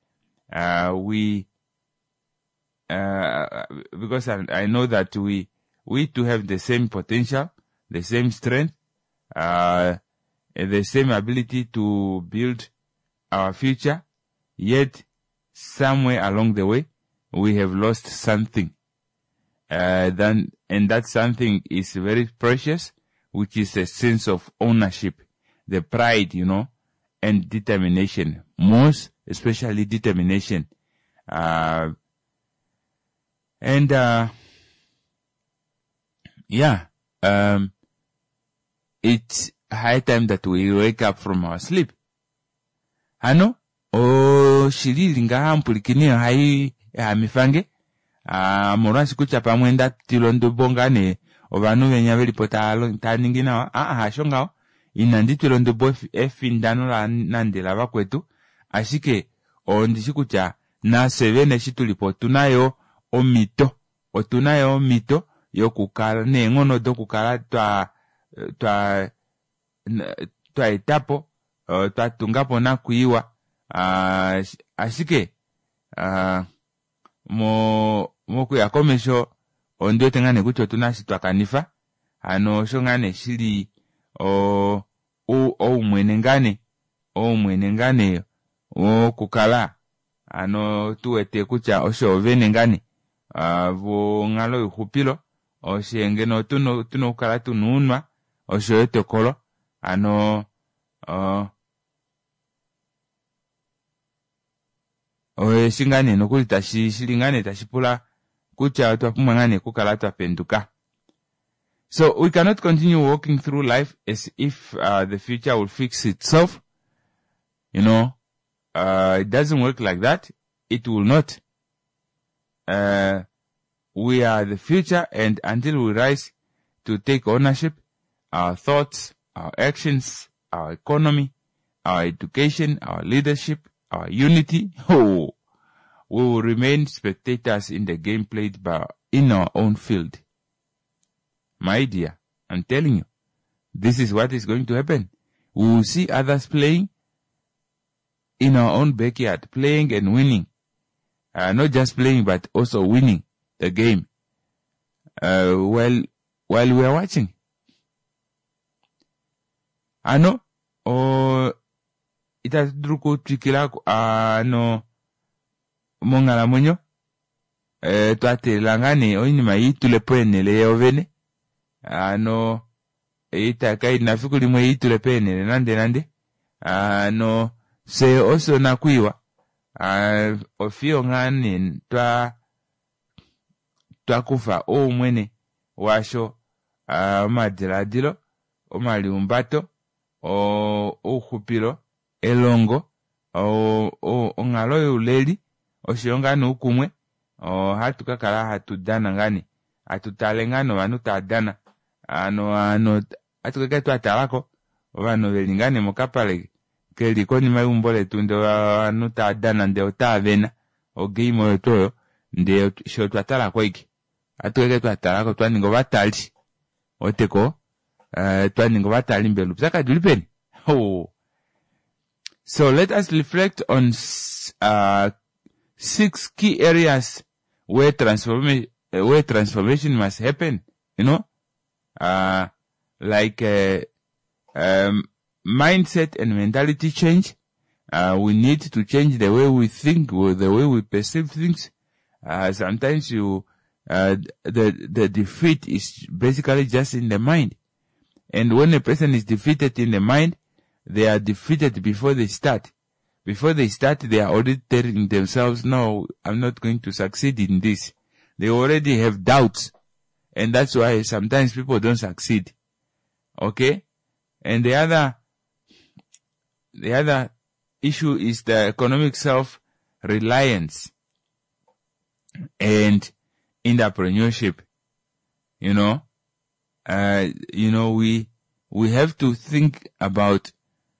because I know that we too have the same potential, the same strength, the same ability to build our future, yet somewhere along the way, we have lost something. And that something is very precious, which is a sense of ownership, the pride, and determination. Most especially determination. It's high time that we wake up from our sleep. Hano, shilili nga hampulikinio hai mifange, moransi kucha pamwenda tilondo bongane, ovanu venyaveli pota taningina hashongao, inandi tilondo bo efindano la nandela wakwetu, ashike, ondishi kucha, na sevene shitulipo, tunayo mito, yo kukala, nengono do kukala twa etapo, twa tungapo na kuiwa, ashike, mo kuya komesho, ondio tengane kucho tunashi twa kanifa, shongane shili, mwenengane, kukala, tuwete kucha, osho venengane, vo ngalo yuhupilo, oshengeno tuno kukala tununwa, osho etokolo, shingane nokuli shilingane tashipula kucha twapumangane kukala twapenduka. So we cannot continue walking through life as if the future will fix itself. It doesn't work like that. It will not. We are the future, and until we rise to take ownership, our thoughts, our actions, our economy, our education, our leadership, our unity, we will remain spectators in the game played in our own field. My dear, I'm telling you, this is what is going to happen. We will see others playing in our own backyard, playing and winning. Not just playing, but also winning the game. While we are watching. Itadruko tikila mongala monyo twate langane oinima yitule penele ovene itakai nafikuli mwe yitule penele nande se oso nakuiwa ofio ngane twakufa mwene washo madiradilo omaliumbato uhupilo elongo ongalo uleli oshionga nukumwe hatukakala hatudana ngani hatutalengano vanu tadana hatukake twatalako vanu velingane mokapale kelikoni maumbole tunde vanu tadana ndeo tavena ogimo yotoyo ndeo sho twatalako iki hatukake twatalako twaningo vatali oteko twaningo vatali mbelu psaka julipeni. So let us reflect on 6 key areas where transformation must happen. Like mindset and mentality change. We need to change the way we think, or the way we perceive things. Sometimes the defeat is basically just in the mind. And when a person is defeated in the mind, they are defeated before they start. Before they start, they are already telling themselves, no, I'm not going to succeed in this. They already have doubts. And that's why sometimes people don't succeed. Okay? And the other issue is the economic self-reliance and entrepreneurship. We have to think about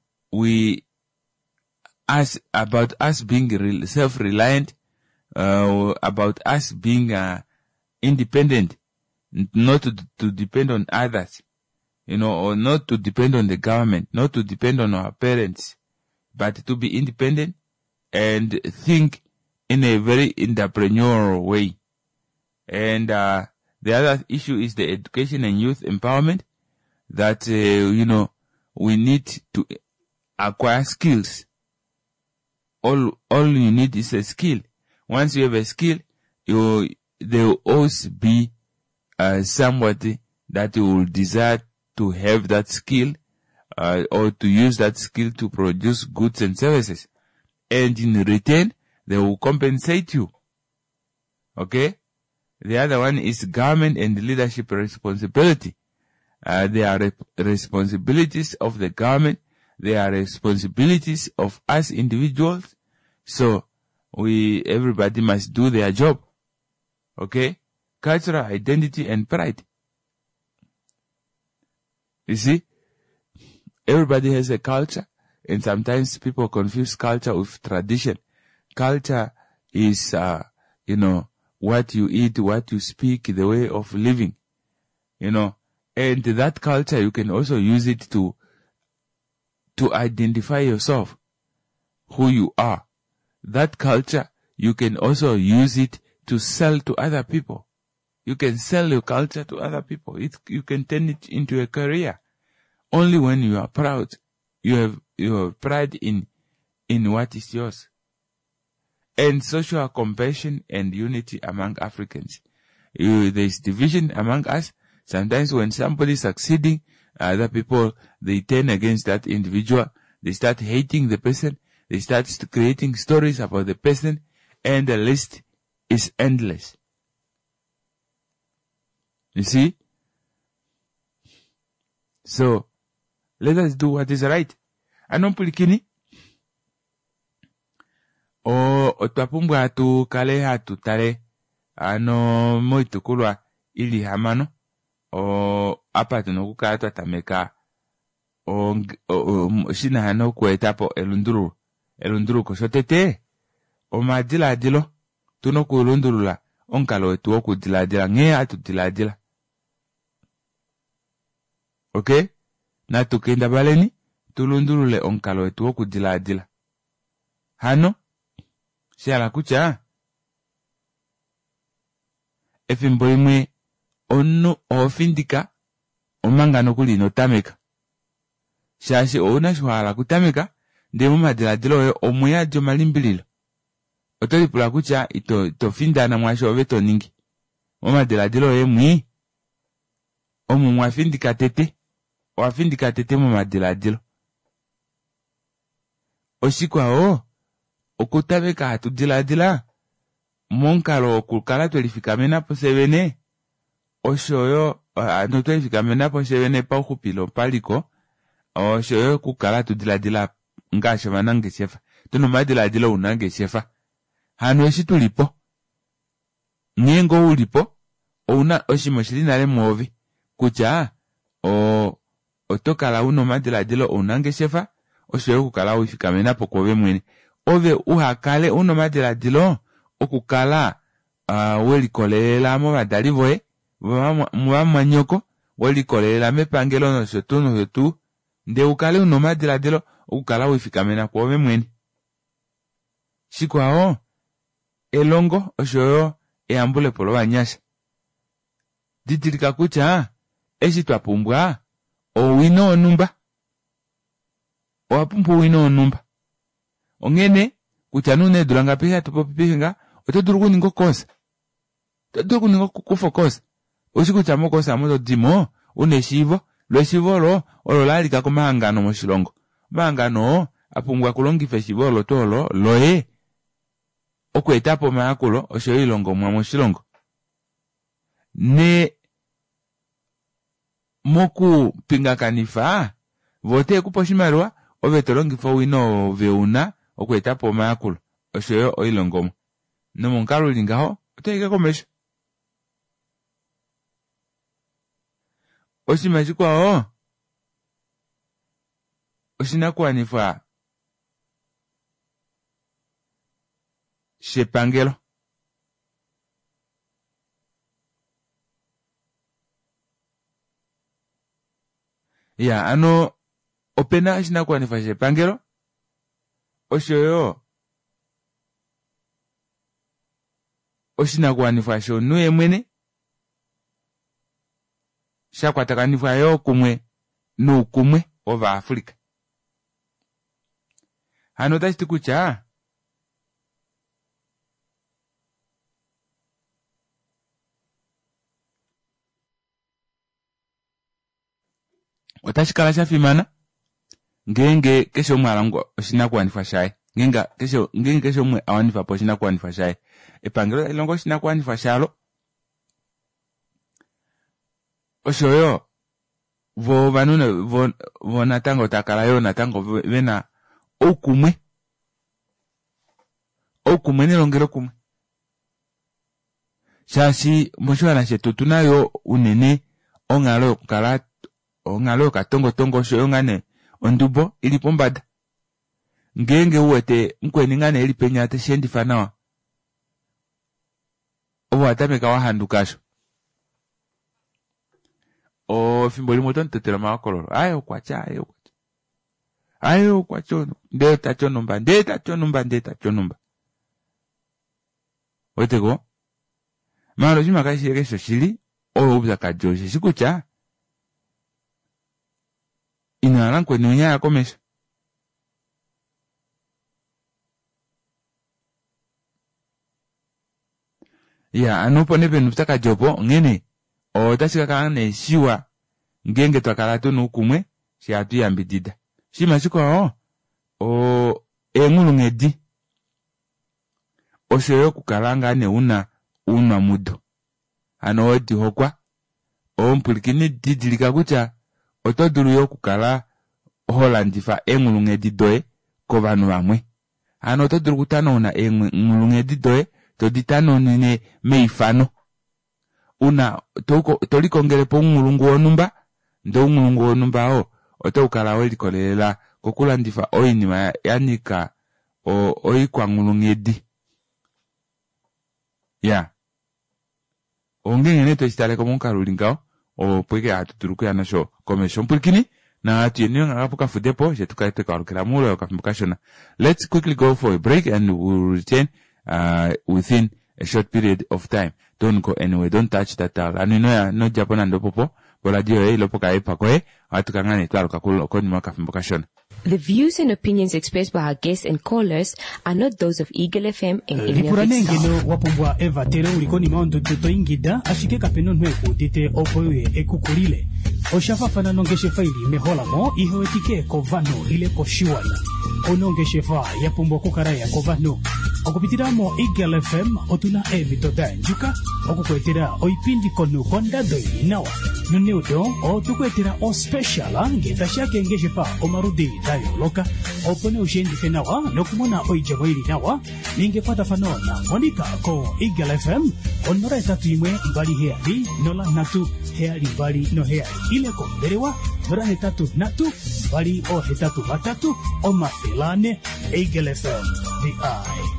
us being self-reliant, about us being independent, not to depend on others, or not to depend on the government, not to depend on our parents, but to be independent and think in a very entrepreneurial way. And the other issue is the education and youth empowerment. that, we need to acquire skills. All you need is a skill. Once you have a skill, there will always be somebody that will desire to have that skill, or to use that skill to produce goods and services. And in return, they will compensate you. Okay? The other one is government and leadership responsibility. There are responsibilities of the government. There are responsibilities of us individuals. So, everybody must do their job. Okay? Cultural identity and pride. You see? Everybody has a culture, and sometimes people confuse culture with tradition. Culture is, what you eat, what you speak, the way of living, and that culture, you can also use it to identify yourself, who you are. That culture, you can also use it to sell to other people. You can sell your culture to other people. You can turn it into a career. Only when you are proud, you have pride in what is yours. And social compassion and unity among Africans. There is division among us. Sometimes when somebody is succeeding, other people, they turn against that individual. They start hating the person. They start creating stories about the person, and the list is endless. You see? So, let us do what is right. Anompulikini. Otwapumbwa tukale hatutale moitukulwa ili hamano apa tunokukala twatameka shina hano kuetapo elunduru koshotete omadiladilo tunokulundulula onkalo wetu okudiladila nge atudiladila. Okay? Na tukenda baleni tulundulule onkalo wetu okudiladila hano Siala kucha. Efimbo imwe onu ofindika omangano kulino tameka. Shashi ona shwala kutameka ndemo madiladilo yo omuya jo malimbililo. Otolipula kucha ito findana mwasho oveto ningi. Madiladilo yo mwi omu mwafindika tete. Wafindika tete mu madiladilo. Oshikwa okutabeka hatudiladila monkalo okukala twelifikamena po sevene oshoyo no twelifikamena po sevene pa ukupilo paliko oshoyo kukala tudiladila ngasho manange shefa tuno madiladila unange shefa hano eshitulipo nyengo ulipo una oshimoshilina movi kucha otokala uno madiladilo unange shefa oshoyo kukala ufikamena po kobe mwene ove uhakale uno madiladilo okukala welikolelela mo badalivoe mwamanyoko welikolelela mepangelo no shotu nde ukale uno madiladilo okukala wifikamena kwa mwene shikwao elongo oshoyo eambule polo banyasha ditilika kucha eshitwapumbwa owino onumba owapumpu wino onumba ongene kuchanune duranga pesa tupopipenga otoduru kuningo kosa toduru kuningo kufokosa oshikuchamo kosa moto dimo uneshivo lweshivolo ololalika kumahangano moshilongo mahangano apungwa kulongifa shivolo tolo loye okwetapo maakulo oshoyo ilongo mwa moshilongo ne moku pingakanifa vote kuposhimarwa ovetolongifa wino veuna okwetapo maakulo oshoyo oilongomo nomonkalo lingaho oteka komesha oshimashikwa oshinakuanifa shepangelo ya ano opena oshinakuanifa shepangelo oshoyo oshinakuanifa shonuye mwene shakwatakanifwa yo kumwe nukumwe ova Afrika. Hano tachiti kucha otashikala shafimana ngenge kesho mwalango oshina kuanifa shaye ngenge kesho mwe awanifa po oshina kuanifa shaye epangelo ilongo oshina kuanifa shalo oshoyo vo vanune vo natango takala yo natango vena okumwe nilongero kumwe shashi moshoana shetu tunayo unene ongalo katongo shoyo ngane ondubo ili pombada ngenge uwete mkweni ngane ili penya ate shendifa nawa obo atameka wahandukasho fimbo limoto ntetela mawakololo ayo kwachono ndeta chonumba weteko malo chima kashireke shili obuza kajoje shikucha inala nkweni unyaya komesha ya anupo nepe nupitaka jopo ngene otashika kane shiwa ngenge twakala nukumwe shiatu yambidida shima shiko engulungedi oshoyo kukalanga ne una mudo ano odi hokwa ompulikini didilika kucha otodulu yo kukala holandifa engulungedi doe ko vanhu vamwe ano otodulu kutanona engulungedi doe toditanonine meifano una tolikongele po ngulungu onumba ndo ngulungu onumba otokala welikolela kokulandifa oinima yanika oikwa ngulungedi ya ongengene tochitale komunkalulingao opweke atutuluku yanasho komesho mpulkini na tuyeni ngakapuka fudepo jetukaite kalukela mulo yakafimukashona. Let's quickly go for a break and we'll return within a short period of time. Don't go anywhere, don't touch that dial. Anu no Japan and popo bola dio lopo ka epakwe atukangane twaluka konima yakafimukashona. The views and opinions expressed by our guests and callers are not those of Eagle FM and any of its Lipuranengeno wapumbwa Eva Tere ulikoni maondo toto ingida ashike kapeno nweku dite opoye ekukulile. Oshafafana nongeshe faili meholamo ihowetike kovano ile koshiwana. Onongeshe fa yapumbwa kukaraya kovano. Okupitiramo Eagle FM otuna mitoda njuka okukwetera oipindi konu kondado inawa. Nuneudo otukwetera o special ngetashake ngeshe fa omarudi dayo loka opone ushendi fenawa nokumona oijabo ili nawa ningepata fanona monika ko Eagle FM onora tatu imwe mbali heali nola natu heali mbali no heali ile ko berewa nora hetatu natu mbali o hetatu matatu o mafilane Eagle FM the eye.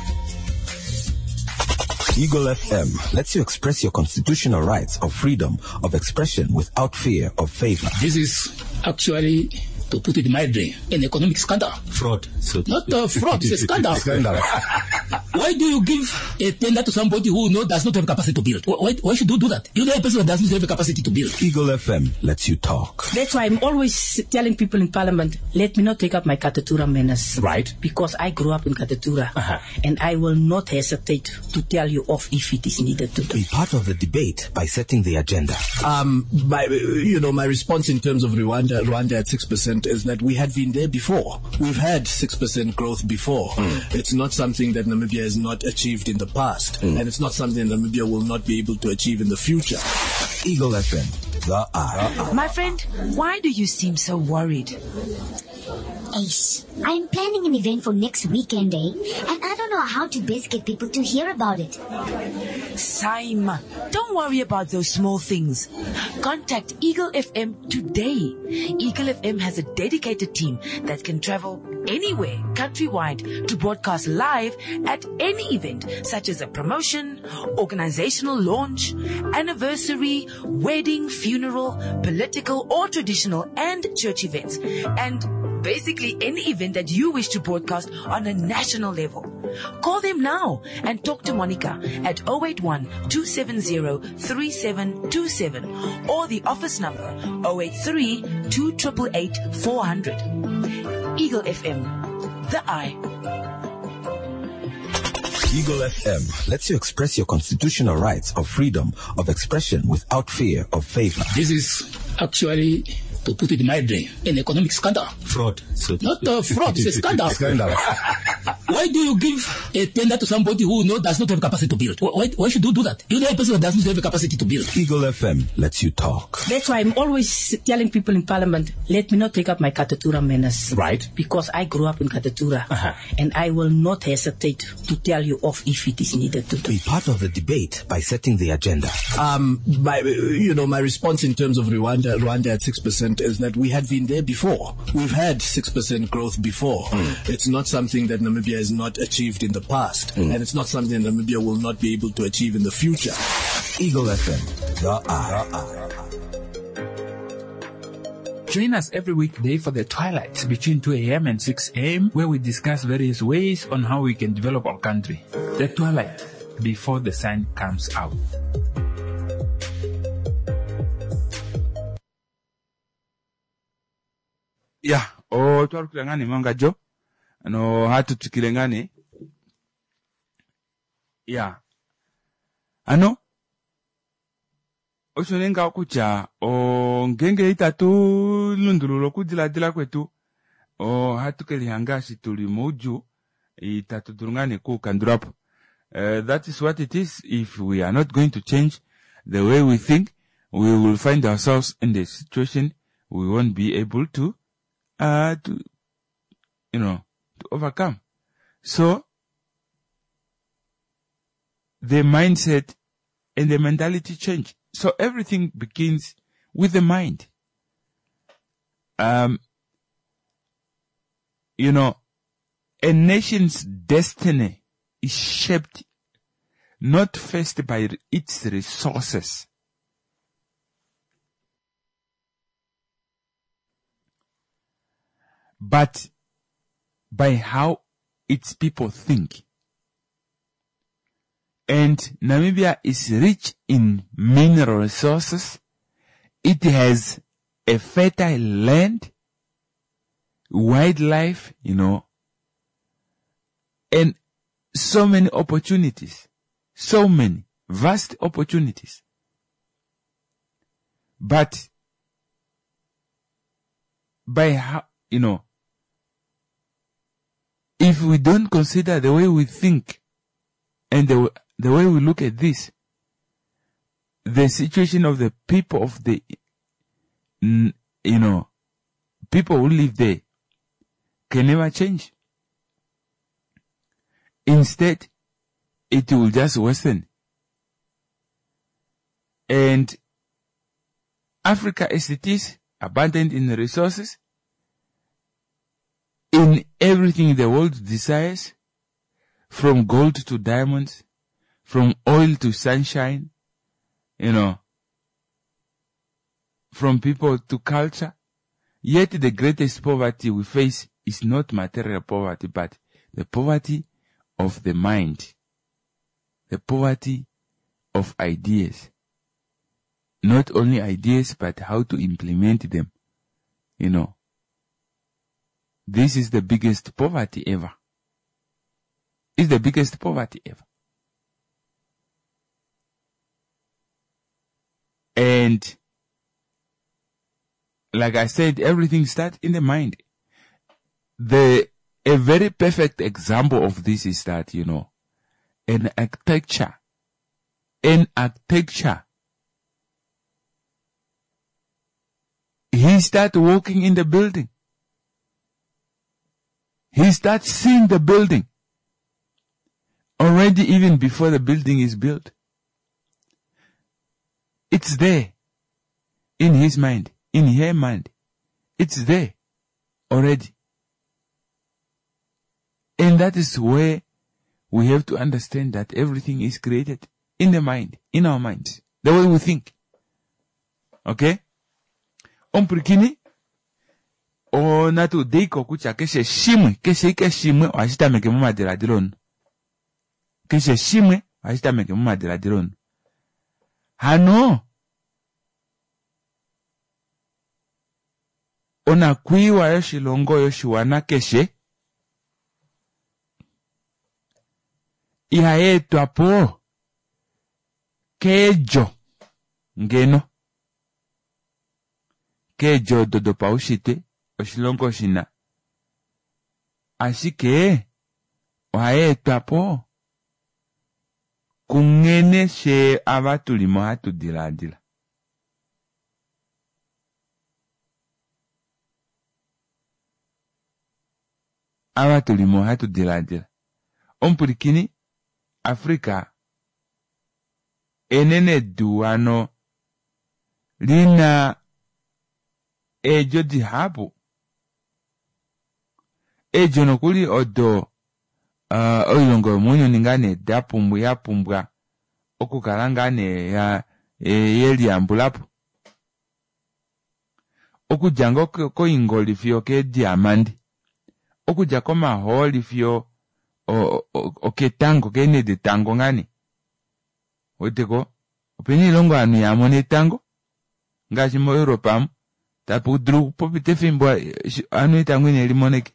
Eagle FM lets you express your constitutional rights of freedom of expression without fear of favor. This is actually, to put it mildly, an economic scandal. Fraud. So not fraud, it's a scandal. Why do you give a tender to somebody who does not have capacity to build? Why should you do that? You're the person who doesn't have the capacity to build. Eagle FM lets you talk. That's why I'm always telling people in Parliament, let me not take up my Katatura menace. Right. Because I grew up in Katatura. And I will not hesitate to tell you off if it is needed to do. Be part of the debate by setting the agenda. My response in terms of Rwanda at 6% is that we had been there before. We've had 6% growth before. It's not something that Namibia has not achieved in the past. And it's not something Namibia will not be able to achieve in the future. Eagle FM, the eye. My friend, why do you seem so worried? Ace, I'm planning an event for next weekend, and I don't know how to best get people to hear about it. Saima, don't worry about those small things. Contact Eagle FM today. Eagle FM has a dedicated team that can travel anywhere countrywide to broadcast live at any event, such as a promotion, organizational launch, anniversary, wedding, funeral, political or traditional and church events, and basically any event that you wish to broadcast on a national level. Call them now and talk to Monica at 081-270-3727 or the office number 083-2888-400. Eagle FM, the eye. Eagle FM lets you express your constitutional rights of freedom of expression without fear of favor. This is actually, to put it mildly, an economic scandal. Fraud. So not fraud, it's a scandal. Why do you give a tender to somebody who does not have capacity to build? Why should you do that? You know a person that doesn't have a capacity to build. Eagle FM lets you talk. That's why I'm always telling people in Parliament, let me not take up my Katatura manners. Right. Because I grew up in Katatura. And I will not hesitate to tell you off if it is needed to do. Be part of the debate by setting the agenda. My response in terms of Rwanda at 6% is that we had been there before. We've had 6% growth before. It's not something that Namibia has not achieved in the past, and it's not something Namibia will not be able to achieve in the future. Eagle FM, the eye. Join us every weekday for the twilight between 2 a.m. and 6 a.m. where we discuss various ways on how we can develop our country. The twilight, before the sun comes out. Yeah, twarukulangani manga jo. No hatu tukilengani. Yeah. Ano? Osonenga okucha ngenge itatu lundululo kudila kwetu hatu kelihangashi tuli moju itatu durungani ku kandurapo. That is what it is. If we are not going to change the way we think, we will find ourselves in the situation we won't be able to overcome. So the mindset and the mentality change. So everything begins with the mind. A nation's destiny is shaped not first by its resources, but by how its people think. And Namibia is rich in mineral resources. It has a fertile land, wildlife, and so many opportunities. So many vast opportunities. But by how, if we don't consider the way we think and the way we look at this, the situation of the people of the, people who live there can never change. Instead, it will just worsen. And Africa, as it is, abundant in resources, in everything the world desires, from gold to diamonds, from oil to sunshine, from people to culture. Yet the greatest poverty we face is not material poverty, but the poverty of the mind, the poverty of ideas. Not only ideas, but how to implement them. This is the biggest poverty ever. It's the biggest poverty ever. And like I said, everything starts in the mind. A very perfect example of this is that, an architecture. He starts walking in the building. He starts seeing the building already even before the building is built. It's there in his mind, in her mind. It's there already. And that is where we have to understand that everything is created in the mind, in our minds, the way we think. Okay? Ompurikini o natu deiko kucha keshe shimwe washita meke muma diradilon kishe shimwe achitameke mumadiradiro hano ona kwiwa yoshilongo yoshiwana keshe ihaetwapo kejo ngeno kejo dodo paushite oshilongo shina ashike ohaetwapo kungene she abatulimo hatudiladila abatulimo hatudiladila ompulikini Afrika enene duano lina ejo dihabu ejo nokuli odo oilongo munyo ningane yapumbwa okukalangane ya yeli ambulapo okujanga ko ingoli fyo ke diamandi okuja ko maholi fyo oketango kene de tango ngani oteko openi longo anu ya mone tango ngashi mo Europam tapu dru popite fimbo anu itangwini limoneke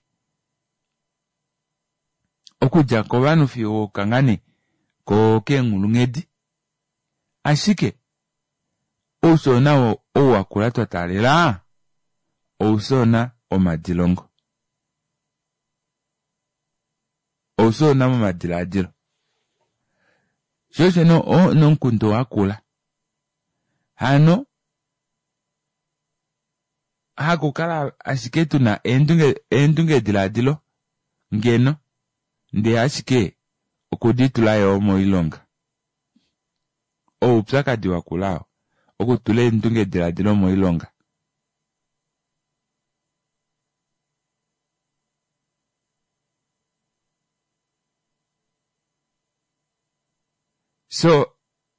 okuja ko banu fyo kangani ko kengulungedi ashike usona owakula totalela usona omadilongo usona mumadiladilo shoshe no nkunto wakula hano hakukala ashike tuna endunge diladilo ngeno ndi ashike okuditula yo moilonga upsakadi wakulao okutula endunge diladilo moilonga So,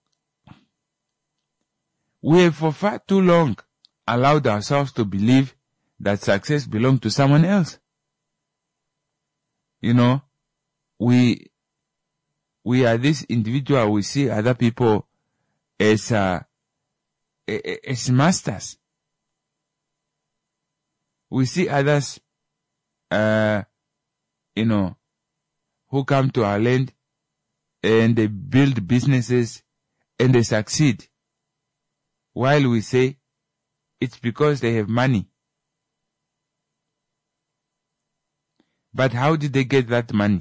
we have for far too long allowed ourselves to believe that success belongs to someone else. You know, we are this individual, we see other people as masters. We see others, who come to our land and they build businesses and they succeed. While we say it's because they have money. But how did they get that money?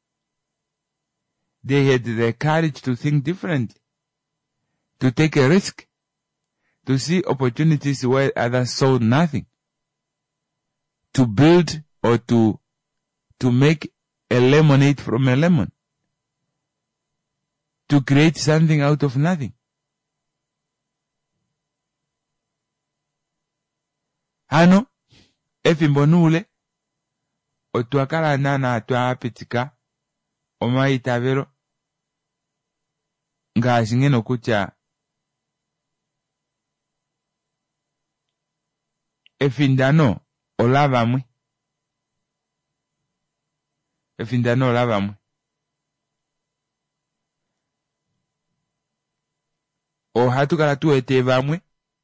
They had the courage to think differently, to take a risk, to see opportunities where others saw nothing, to build or to make a lemonade from a lemon, to create something out of nothing. Hano, efimbonule, otuakala nana atuapitika, omaitabero, nga shingeno kucha, efindano, olavamwe. Efindano, olavamwe. O hatukala tuwete vamwe.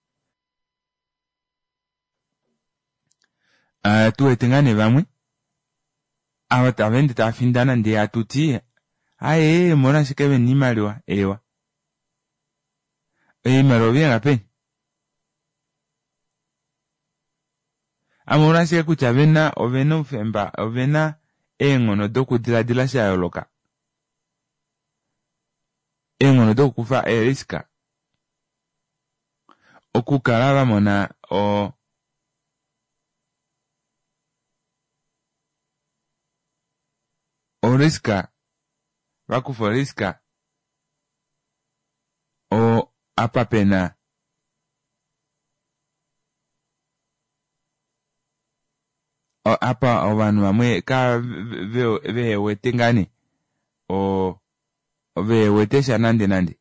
Tuwete ngane vamwe. Awatavende tafindana ndi atuti. Aye, mona shikebe nimaliwa, ewa. Malo bien pe. Amona shike kuchavena, ovena ufemba, ovena engono doku dila shayoloka. Engono doku kufa eriska. Okukalava mona o riska vakufo riska o apapena o apa o vanhu vamwe ka vehewetengani o vehewetesha nande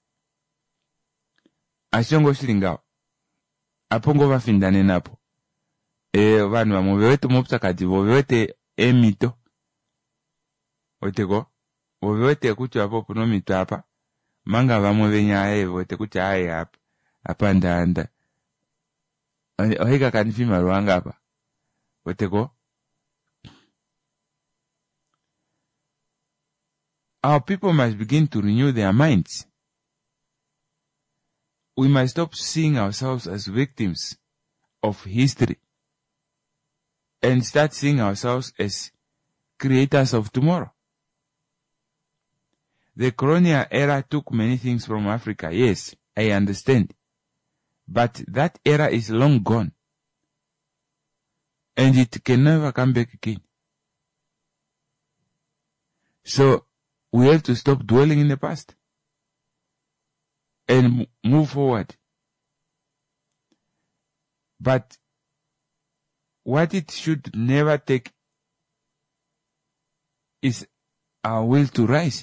ashongo shilingao apongo vafindane napo vanhu vamwe vewete mupsakadi vewete emito oteko Ovete kucha hapo puno mitapa. Manga vamo venya vote kucha haya hapa ndanda. Ohika kanifima ruanga hapa. Vote ko. Our people must begin to renew their minds. We must stop seeing ourselves as victims of history and start seeing ourselves as creators of tomorrow. The colonial era took many things from Africa. Yes, I understand. But that era is long gone. And it can never come back again. So, we have to stop dwelling in the past and move forward. But what it should never take is our will to rise.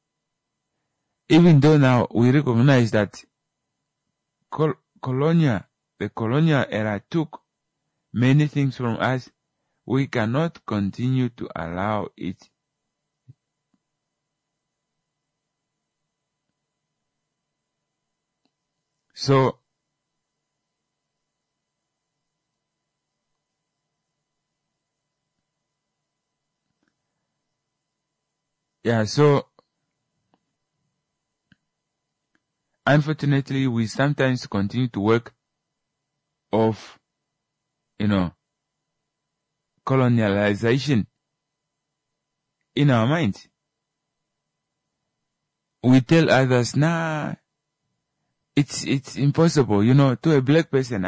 Even though now we recognize that the colonial era took many things from us, we cannot continue to allow it. So, unfortunately, we sometimes continue to work off, colonialization in our minds. We tell others, nah, it's impossible, to a black person,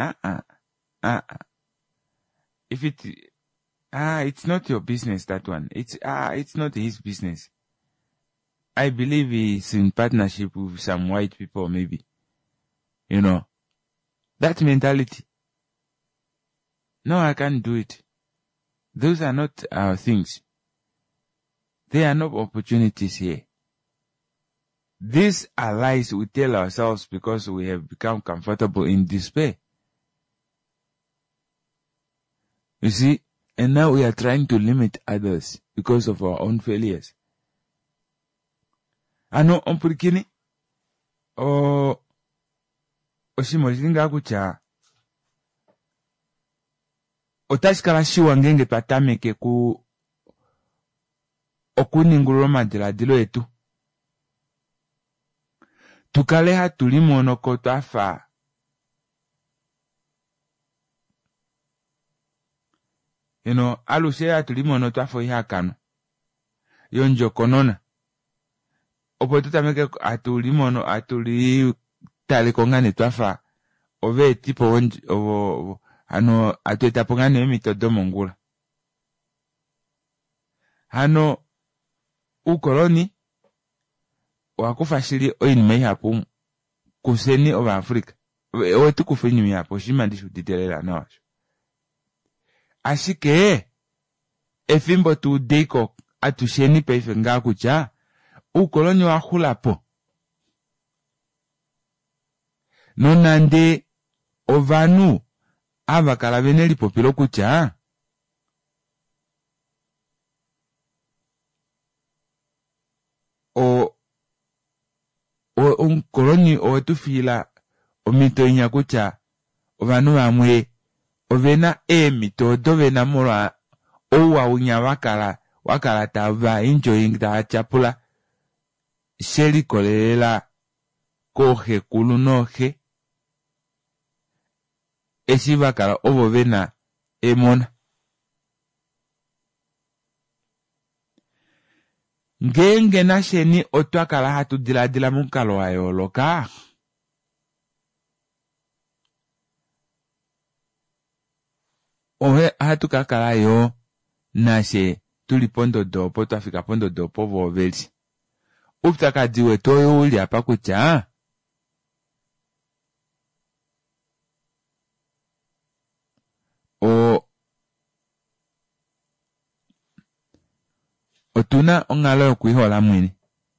if it's not your business, that one. It's not his business. I believe he's in partnership with some white people, maybe. That mentality. No, I can't do it. Those are not our things. There are no opportunities here. These are lies we tell ourselves because we have become comfortable in despair. You see, and now we are trying to limit others because of our own failures. Ano ompurikini oshimolinga kucha otashikala shiwa ngenge twatameke okuningulula madhiladhilo yetu. Tukale hatuli monoko twafa alushe hatuli mono twafo ihakano yonjokonona opo tutameke atuli mono atuli tale kongane twafa ove tipo atuetapo ngane mitodo mongula ukoloni wakufashili oinima ihapu kuseni ova Afrika wetu kufenyu yapo shimandishu ditelela nawasho ashike efimbo tu deiko atusheni peife nga kucha ukoloni wa hulapo nonande ovanu avakala veneli popilo kucha koloni owetufila omito inya kucha ovanu vamwe ovena emitodo vena molwa owa unya wakala tava enjoying ta chapula sheli kolela kohe kulu nohe esi vakala ovo vena emona ngenge na sheni otwakala hatu diladila mukalo wa yoloka ohe hatu kakala yo nashe tuli pondo dopo twafika pondo dopo voveli uptaka diwe toyo uli hapa kucha otuna ongalo yokuihola mwini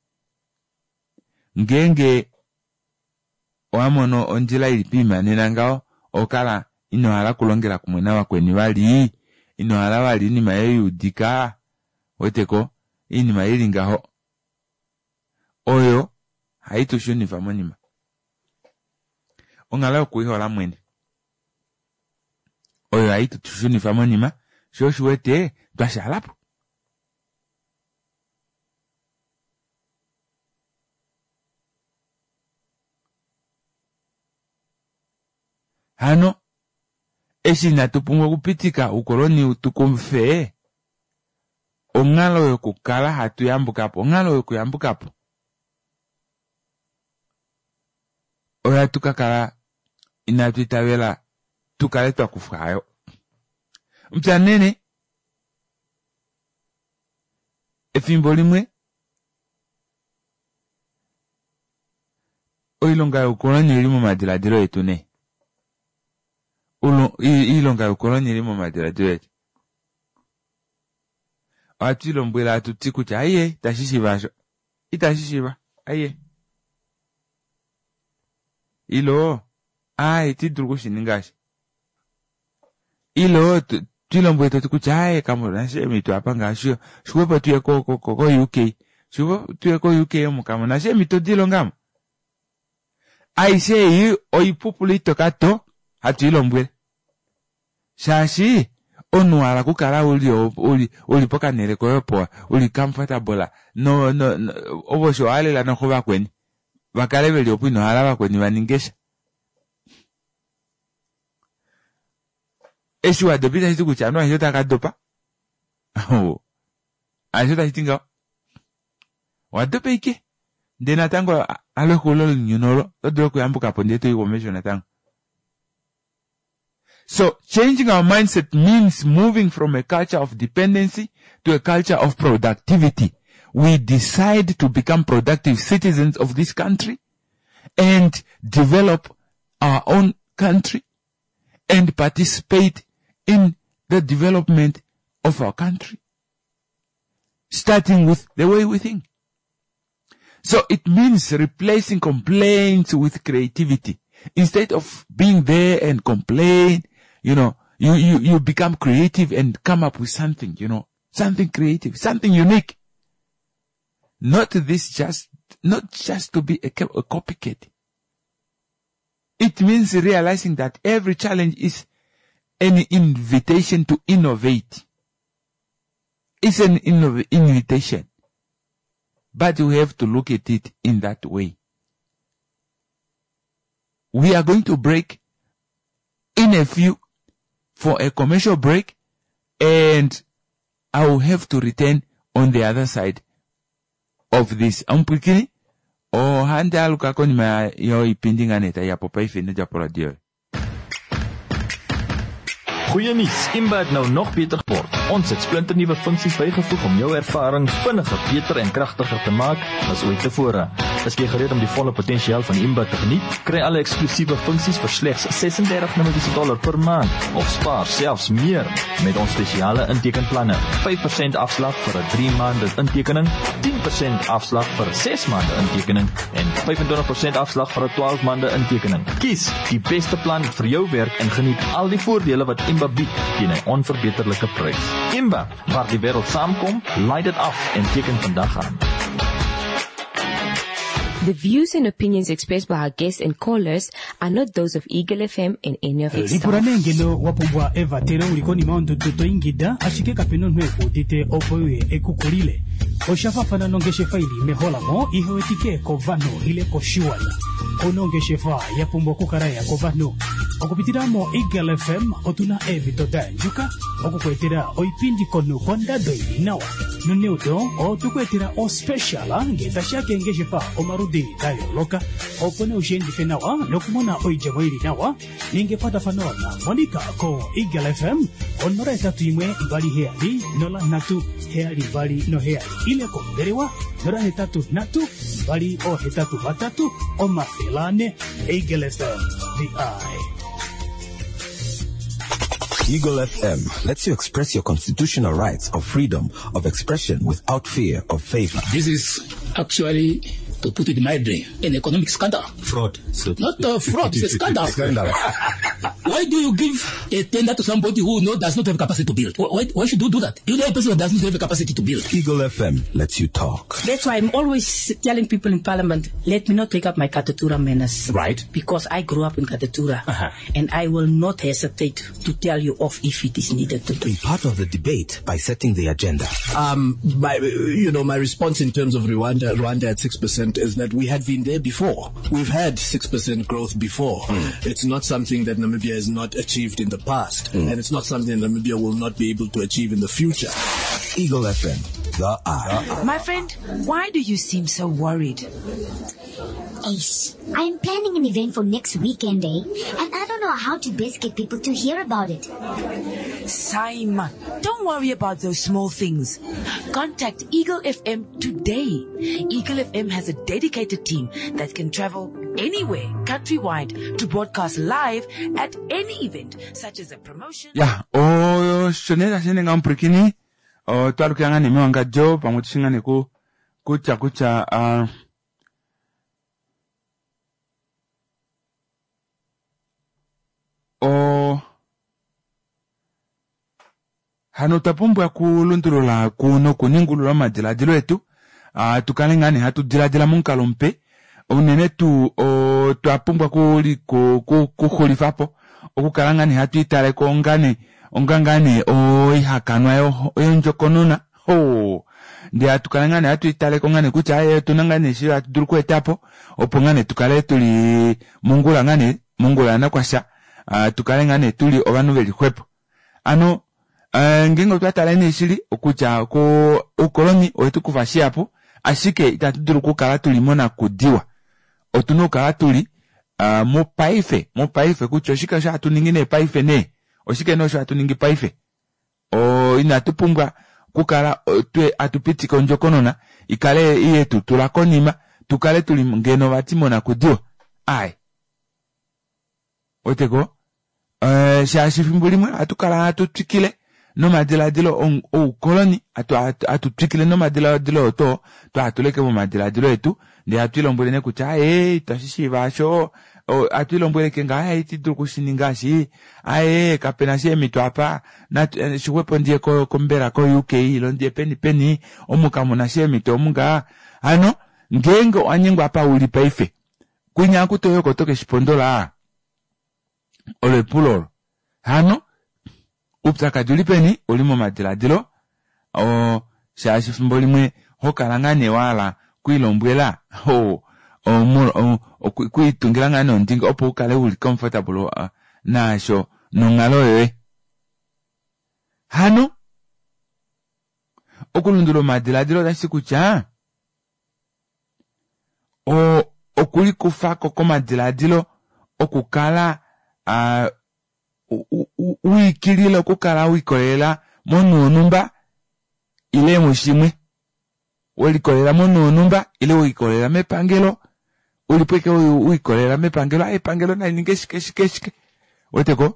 ngenge oamono ondjila ili piimanena ngao okala inohala kulongela kumwena wakweni wali inohala wali inima yeyudika weteko inima ili ngaho haitushuni famonima ongala kuihola mwene oyo haitushuni famonima shoshuwete twashalapo hano eshina tupungwa kupitika ukoloni utukumfe ongalo yo kukala hatu yambukapo ongalo yo kuyambukapo oya tukakala inatwitawela tukale twakufayo mpya nene efimbo limwe oilonga yo ukoloni ili mu madiladilo yetu ne ilonga yo ukoloni ili mu madiladilo yetu atuilombwela atuti kuti aye tashishiva itashishiva aye ilo tiduru kushiningashi ilo tuilombwela tuti kuti aye kamona shemi tu apa ngasho shikupa tuye ko UK shikupa tuye ko UK mukamona shemi to dilongamo aise yi oipupulito kato hatuilombwela shashi onuala kukala uli pokanele koyopoa uli comfortable no obosho alela no kuba kweni bakale beli opino halaba kweni baningesha eshu adobita hitu kuchano ahita kadopa ahita hitinga wadope ike ndena tango alokulo nyunolo todoko yambuka pondeto yikomesho na tango. So, changing our mindset means moving from a culture of dependency to a culture of productivity. We decide to become productive citizens of this country and develop our own country and participate in the development of our country, starting with the way we think. So, it means replacing complaints with creativity. Instead of being there and complain, you become creative and come up with something, something creative, something unique. Not just to be a copycat. It means realizing that every challenge is an invitation to innovate. It's an invitation. But we have to look at it in that way. We are going to break in a few for a commercial break, and I will have to return on the other side of this. Ampukini o handa aluka koni ma yo ipindinga neta ya popa ifende ja radio. Goeie nuus, Imba het nou nog beter geword. Ons het splinternuwe funksies bygevoeg om jou ervaring vinniger, beter en kragtiger te maak as ooit tevore. Is jy gereed om die volle potensiaal van Imba te geniet? Kry alle eksklusiewe funksies vir slegs $36 per maand of spaar selfs meer met ons spesiale intekenplanne. 5% afslag vir 'n 3 maande intekening, 10% afslag vir 'n 6 maande intekening en 25% afslag vir 'n 12 maande intekening. Kies die beste plan vir jou werk en geniet al die voordele wat Imba bied teen 'n onverbeterlike prys. Imba, waar die wêreld saamkom, laai dit af en teken vandag aan. The views and opinions expressed by our guests and callers are not those of Eagle FM and any of its staff. Lipuranengelo wapumbwa Eva Tere ulikoni maondo toto ingida ashike kapeno nweko dite opoye ekukulile. Oshafafana nongeshe faili meholamo ihewetike kovano ile koshiwala. Onongeshe fa yapumbwa kukaraya kovano. Okupitiramo Eagle FM otuna evito danjuka. Okukwetera oipindi kono konda doili nawa. Nuneudo otukwetera o speciala ngeta shake ngeshe fa omarudi dayo loka. Opone ushendi fenawa nokumona oijamoiri nawa. Ningepata fanona Monica ko Eagle FM onora etatu imwe ibali heali nola natu heali bali no heali. Ile konderewa nora hetatu natu bali o hetatu batatu o mafelane Eagle FM the eye. Eagle FM lets you express your constitutional rights of freedom of expression without fear of favor. This is actually, to put it mildly, an economic scandal. Fraud. Not fraud, it's a scandal. Why do you give a tender to somebody who does not have capacity to build? Why should you do that? You know a person that doesn't have the capacity to build. Eagle FM lets you talk. That's why I'm always telling people in Parliament, let me not take up my Katatura manners. Right. Because I grew up in Katatura. And I will not hesitate to tell you off if it is needed to Be part of the debate by setting the agenda. My response in terms of Rwanda at 6% is that we had been there before. We've had 6% growth before. It's not something that Namibia has not achieved in the past. And it's not something Namibia will not be able to achieve in the future. Eagle FM, the eye. My friend, why do you seem so worried? Ace, I'm planning an event for next weekend, and I don't know how to best get people to hear about it. Simon, don't worry about those small things. Contact Eagle FM today. Eagle FM has a dedicated team that can travel anywhere, countrywide, to broadcast live at any event, such as a promotion. Ya, shonera shenenga mprikini, twalukianga ni mwanga jo, pamutishinga ni kucha, hano tapumbwa kulundulula kuno kuningulula madiladilo etu, tukalengani hatu diladila munkalompe, unene tu, tuapumbwa kuhulifapo, okukalangani hatu itale ongangani, ihakanwa yo njokonuna, Ndia tukalangani hatu itale kongani kucha, tunangani shio hatu duruku etapo, opongani tukale tuli mungula na kwasha, tukalengani tuli obanuveli kwepo. Ano, ngengo tuatala nishili okucha ukoloni oetu kufashi hapo ashike itatuduru kukala tuli mona kudiwa otuno kala tuli mo paife kucho shika sha tuningine paife ne oshike no sha tuningi paife inatupumbwa kukala tue atupiti konjokonona ikale iyetu tulakonima tukale tuli ngeno batimona kudiwa ai oteko sha shifimbulimwe atukala atutwikile no madiladilo koloni atutwikile no madiladilo to atuleke mo madiladilo etu ndi atuilombwele kucha tashishiva atuilombwele kenga itidu kushiningashi kapena shemitu apa na shiwepo ndiye kombera ko UK ilo ndiye peni omukamuna shemitu omunga ano ngengo anyengo apa ulipa ife kwinya kutoyo kotoke shipondola ole puloro ano uptaka julipeni ulimo madiladilo shashi fimbolimwe hokalangane wala kuilombwela kuitungilangane ondinga opo ukale uli comfortable nasho nongalo yewe hano okulundulo madiladilo dashi kucha okuli kufako ko madiladilo okukala uikilila kukala uikolela monunumba ile mushimwe ulikolela monunumba ile uikolela mepangelo ulipweke uikolela mepangelo epangelo na ningeshike oteko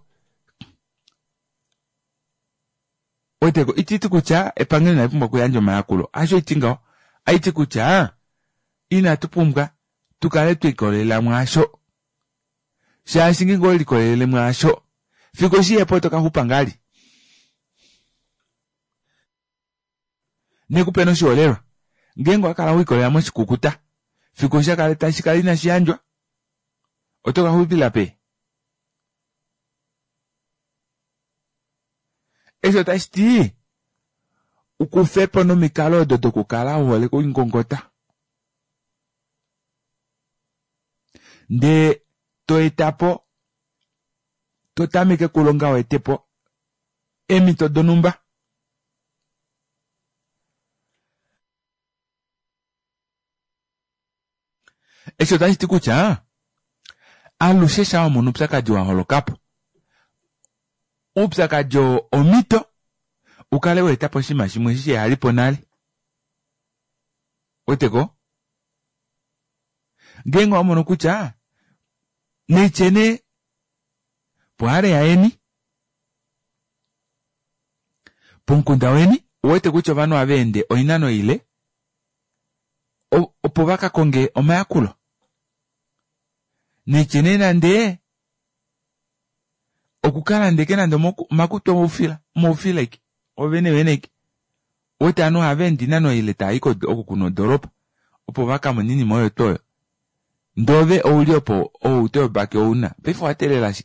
ititi kucha epangelo na ipumba kuyanjo mayakulo asho itinga aiti kucha ina tupumbwa tukale tuikolela mwasho shashingi ngo likolele mwasho fikoshi epoto kahupangali nekupeno shiolero ngengo akala wikolera mo shikukuta fikoshi akale tashikali na shianjwa otoka hupila pe eso tashiti ukufepo no mikalo dodo kukala uhole kuingongota nde toetapo totamike kulonga wetepo emito donumba eso tashiti kucha alushesha wa munu psakajo wa holokapo upsakajo omito ukale wetapo shima shimwe shishi halipo nali oteko ngengo wa munu kucha nechene puhare ya eni punkunda weni uwete kucho vano avende oinano ile opo vaka konge omayakulo nechene nande okukala ndeke nando makuto mofileki oveneveneki wote ano avendi nano ileta iko okukuno doropa opo vaka monini moyo toyo ndove ouli opo outeyo bake ouna pefo watelela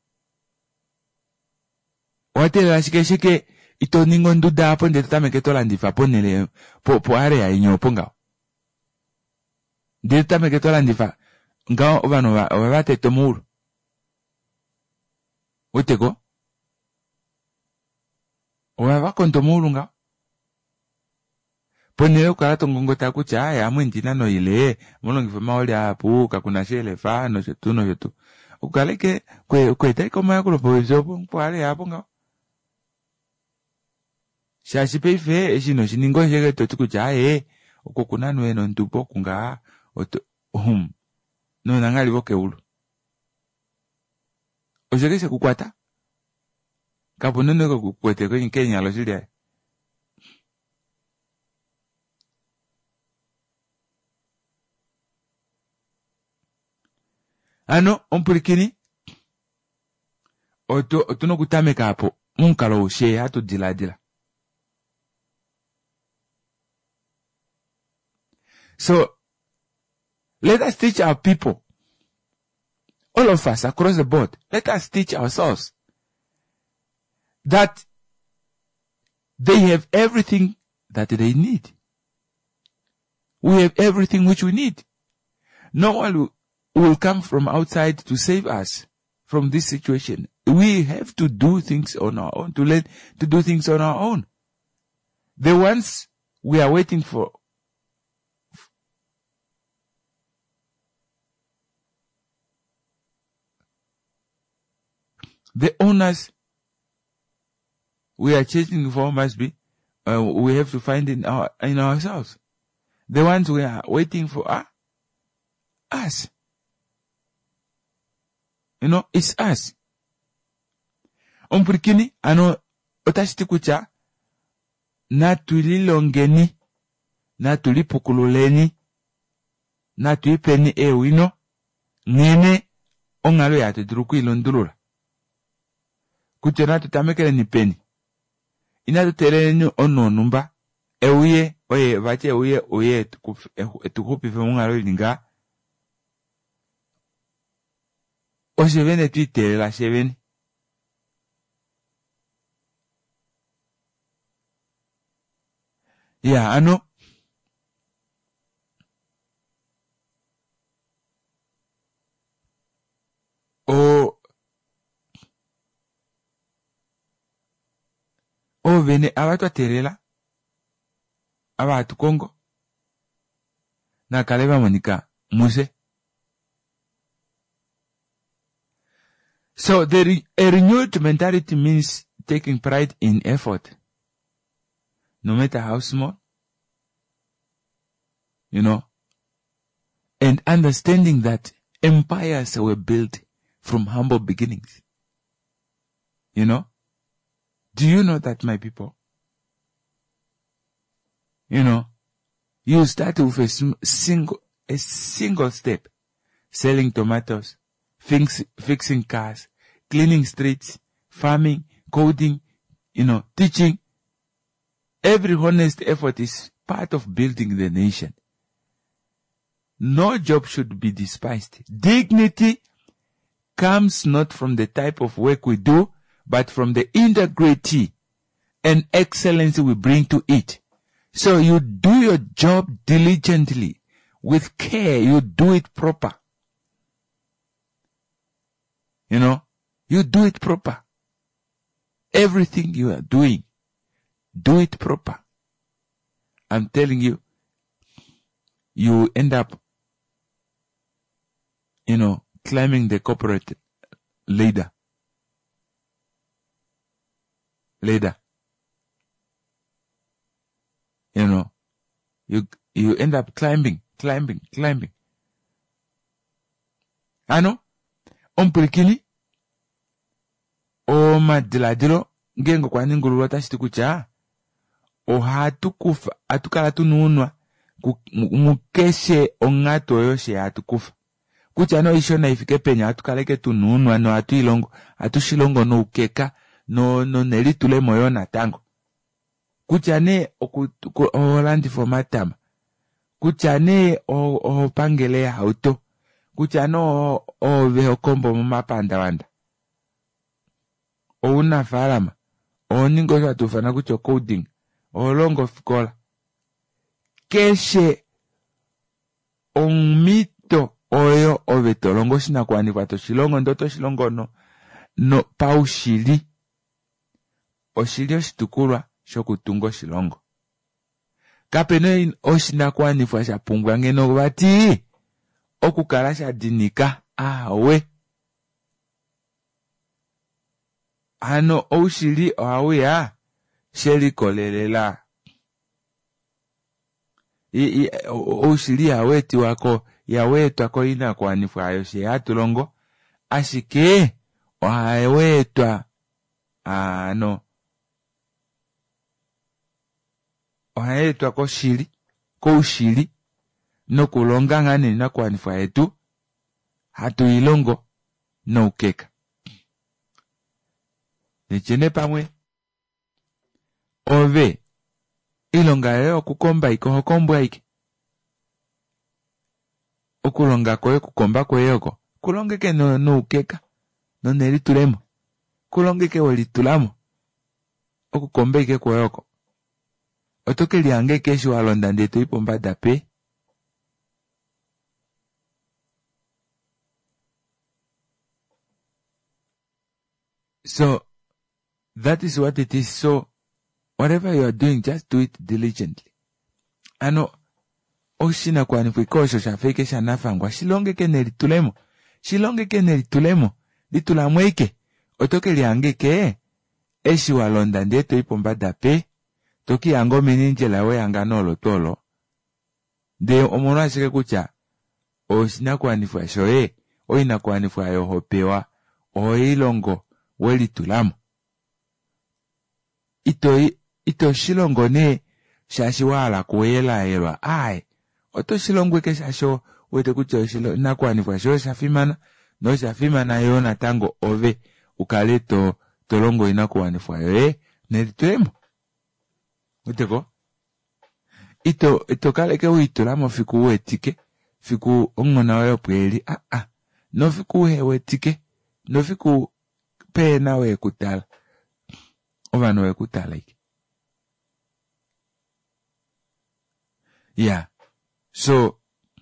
shike ito ningo nduda apo ndete tameke tolandifa ponele po area inyopo ngao ndete tameke tolandifa ngao vano vateto muulu uteko wavakonto muulu ngao ponele ukala tongongota kutya amwe ndina no ile mulongifa maoli apu kakuna shelefa no shotu ukaleke kweta ikoma yakulo po area apo ngao shashi peife eshino shiningo shege toti kutya uko kuna nweno ntupo kunga no nangali boke ulu oshege se kukwata kapono nego kukwete ko Kenya lo shilya ano ompurikini otuno kutameka apo munkalo ushe hatu diladila. So, let us teach our people, all of us across the board, let us teach ourselves that they have everything that they need. We have everything which we need. No one will come from outside to save us from this situation. We have to do things on our own, to learn to do things on our own. The ones we are waiting for, the owners we are chasing for must be, we have to find in ourselves. The ones we are waiting for are us. It's us. Ompurikini, otashiti kucha, na tulilongeni, na tulipukululeni, na tuipeni ewino, ngene, ongalo ya tuduruku ilondulula. Kucha na tutamekele ni peni. Ina tutereni ono numba, ewuye, vache ewuye, tukupi fe mungalo ilinga, o shevene tuitere la shevene. Ya, vene abatu aterela, abatu Kongo, na kaleba monika, muse. So a renewed mentality means taking pride in effort, no matter how small, and understanding that empires were built from humble beginnings. Do you know that, my people? You start with a single step, selling tomatoes, fixing cars, cleaning streets, farming, coding, teaching. Every honest effort is part of building the nation. No job should be despised. Dignity comes not from the type of work we do, but from the integrity and excellence we bring to it. So you do your job diligently, with care, you do it proper. You do it proper. Everything you are doing, do it proper. I'm telling you, you end up, climbing the corporate ladder. You end up climbing. Ompurikini, o madiladilo, ngengo kwa ningulu watashiti kucha, o hatukufa, atukala tununwa, mukeshe ongato yoshe hatukufa. kuchano isho na ifike penya atukaleke tununwa no atu ilongo atu shilongo no ukeka no neli tule moyo na tango kuchane Holandi for matama kuchane o pangele auto kuchano o veho kombo mapanda wanda o una farama o ningo za tufana kucho coding o longo fikola keshe mito oyo oveto longo shina kwani kwato shilongo ndoto shilongo no paushili oshili oshitukulwa shokutungo shilongo kapeno oshina kwani fwa shapungwa ngeno bati okukala shadinika awe ano oushili oawuya shelikolelela oushili yaweti wako yawetwako ina kwanifwa ayo sheyatulongo ashike ohawetwa ano ohawetwa koushili nokulonga ngane na kwanifwa yetu hatu ilongo no ukeka nichene pamwe ove ilonga yo kukomba iko kombwa iki okulonga koe kukomba koe yoko kulongeke no ukeka no nelitulemo kulongeke welitulamo okukomba ike koe yoko otoke liange keshi walonda ndeto ipomba dape so that is what it is. So whatever you are doing, just do it diligently. Ano oshina kwani fuikosho shafeke shanafangwa shilongeke nelitulemo litulamweke otoke liangeke eshi walonda ndeto ipomba dape toki yango mininjela we yanga nolo tolo de omona shike kucha oshina kwani fwa shoye oina kwani fwa yo hopewa oilongo welitulamo ito shilongo ne shashi wala kuela elwa ai oto shilongo ke shasho wete kucho shilo na kwani fwa sho shafimana no shafimana yona tango ove ukaleto tolongo ina kwani fwa yo nelitulemo uteko ito kale ke uitulamo fiku wetike fiku ongona wayo pweli no fiku wetike no fiku pena we kutala ovano we kutala iki yeah so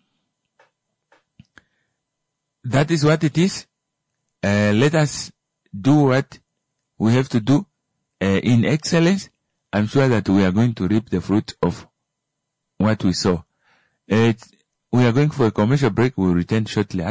that is what it is. Let us do what we have to do in excellence. I'm sure that we are going to reap the fruit of what we sow. We are going for a commercial break. We will return shortly.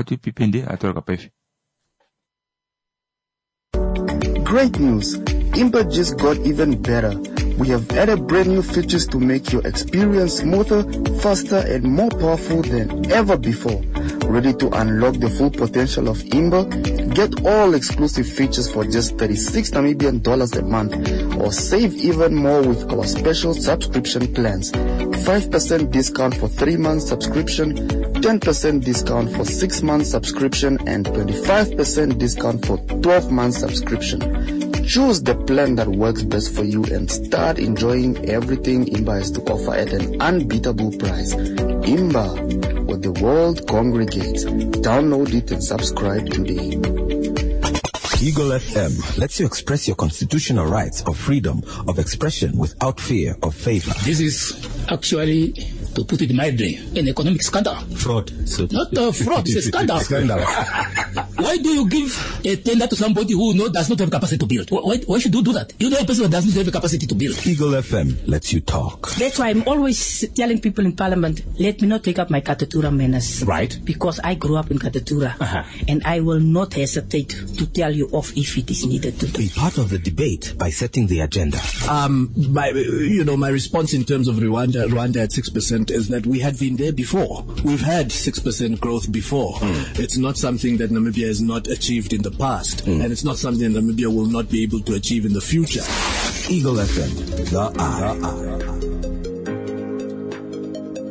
Great news! Imba just got even better. We have added brand new features to make your experience smoother, faster, and more powerful than ever before. Ready to unlock the full potential of Imba? Get all exclusive features for just $36 Namibian a month, or save even more with our special subscription plans. 5% discount for 3 months subscription, 10% discount for 6 months subscription, and 25% discount for 12 months subscription. Choose the plan that works best for you and start enjoying everything Imba has to offer at an unbeatable price. Imba, where the world congregates. Download it and subscribe today. Eagle FM lets you express your constitutional rights of freedom of expression without fear of favor. This is actually, to put it mildly, an economic scandal. Fraud. So not a fraud, it's a scandal. Why do you give a tender to somebody who does not have capacity to build? Why should you do that? You know a person who doesn't have the capacity to build. Eagle FM lets you talk. That's why I'm always telling people in Parliament, let me not take up my Katatura manners. Right. Because I grew up in Katatura. And I will not hesitate to tell you off if it is needed to do. Be part of the debate by setting the agenda. My response in terms of Rwanda at 6% is that we had been there before. We've had 6% growth before. It's not something that Namibia has not achieved in the past, and it's not something that Namibia will not be able to achieve in the future. Eagle FM, the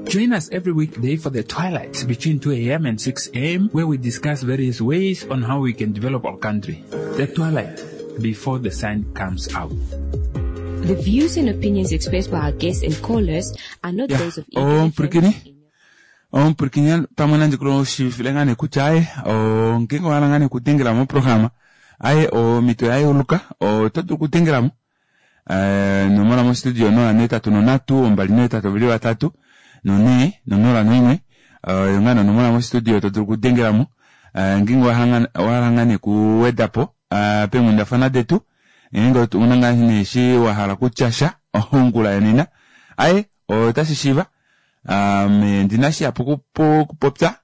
Join us every weekday for the twilight between 2 a.m. and 6 a.m. where we discuss various ways on how we can develop our country. The twilight, before the sun comes out. The views and opinions expressed by our guests and callers are not those of Eagle FM. Perkini pamananji kulo shifilengane kuchai o nkingo alangane kutingira mo programa ai o mito ai uluka o tatu kutingira mo no mona mo studio no aneta tuno natu ombali neta to biliwa tatu no la nime yongana no mona mo studio to kutingira mo nkingo alangane kuwedapo pe munda fana detu ingo unangane shi wahala kuchasha ohungula yanina ai o tashishiva ndinashi apuku popta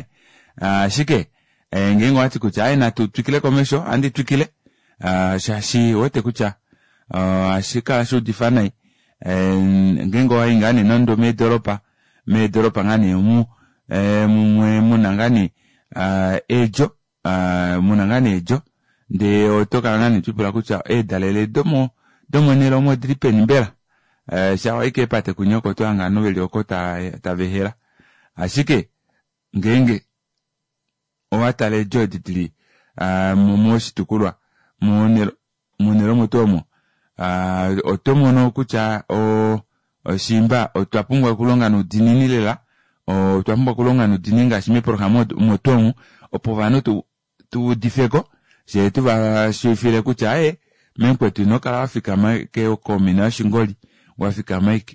shike ngengo ati kucha ai na twikile komesho andi twikile shashi wote kucha ashika shu difanai ngengo ai ngani nando me doropa ngani munangani ejo munangani ejo de otoka ngani twipula kucha dalele domo nelo mo dripen mbera shawa ike pate kunyoko to anga noveli okota tavehera ashike ngenge owatale joditli momoshi tukulwa munero motomo otomo no kucha o shimba otwapungwa kulonga no dininilela otwapungwa kulonga no dininga shime programo motomo opovano tu difeko je tu va shifile kucha menkwetu no kala Afrika make okomina shingoli wafika Mike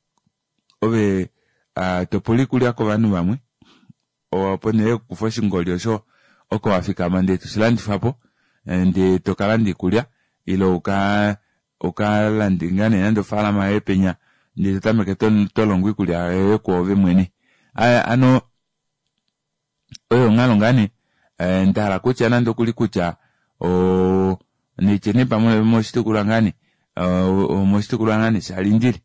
obe topoli kulia ko banu bamwe o ponele kufoshi ngolio so oko wafika mande tusilandi fapo ndi tokalandi kulia ilo uka landi ngane nando fala maepenya ndi tameke tolongwi kulia ko obe mwene ano oyo ngalo ngane ndala kucha nando kulikucha o ni chene pamwe moshito kulangani moshito kulangani salindiri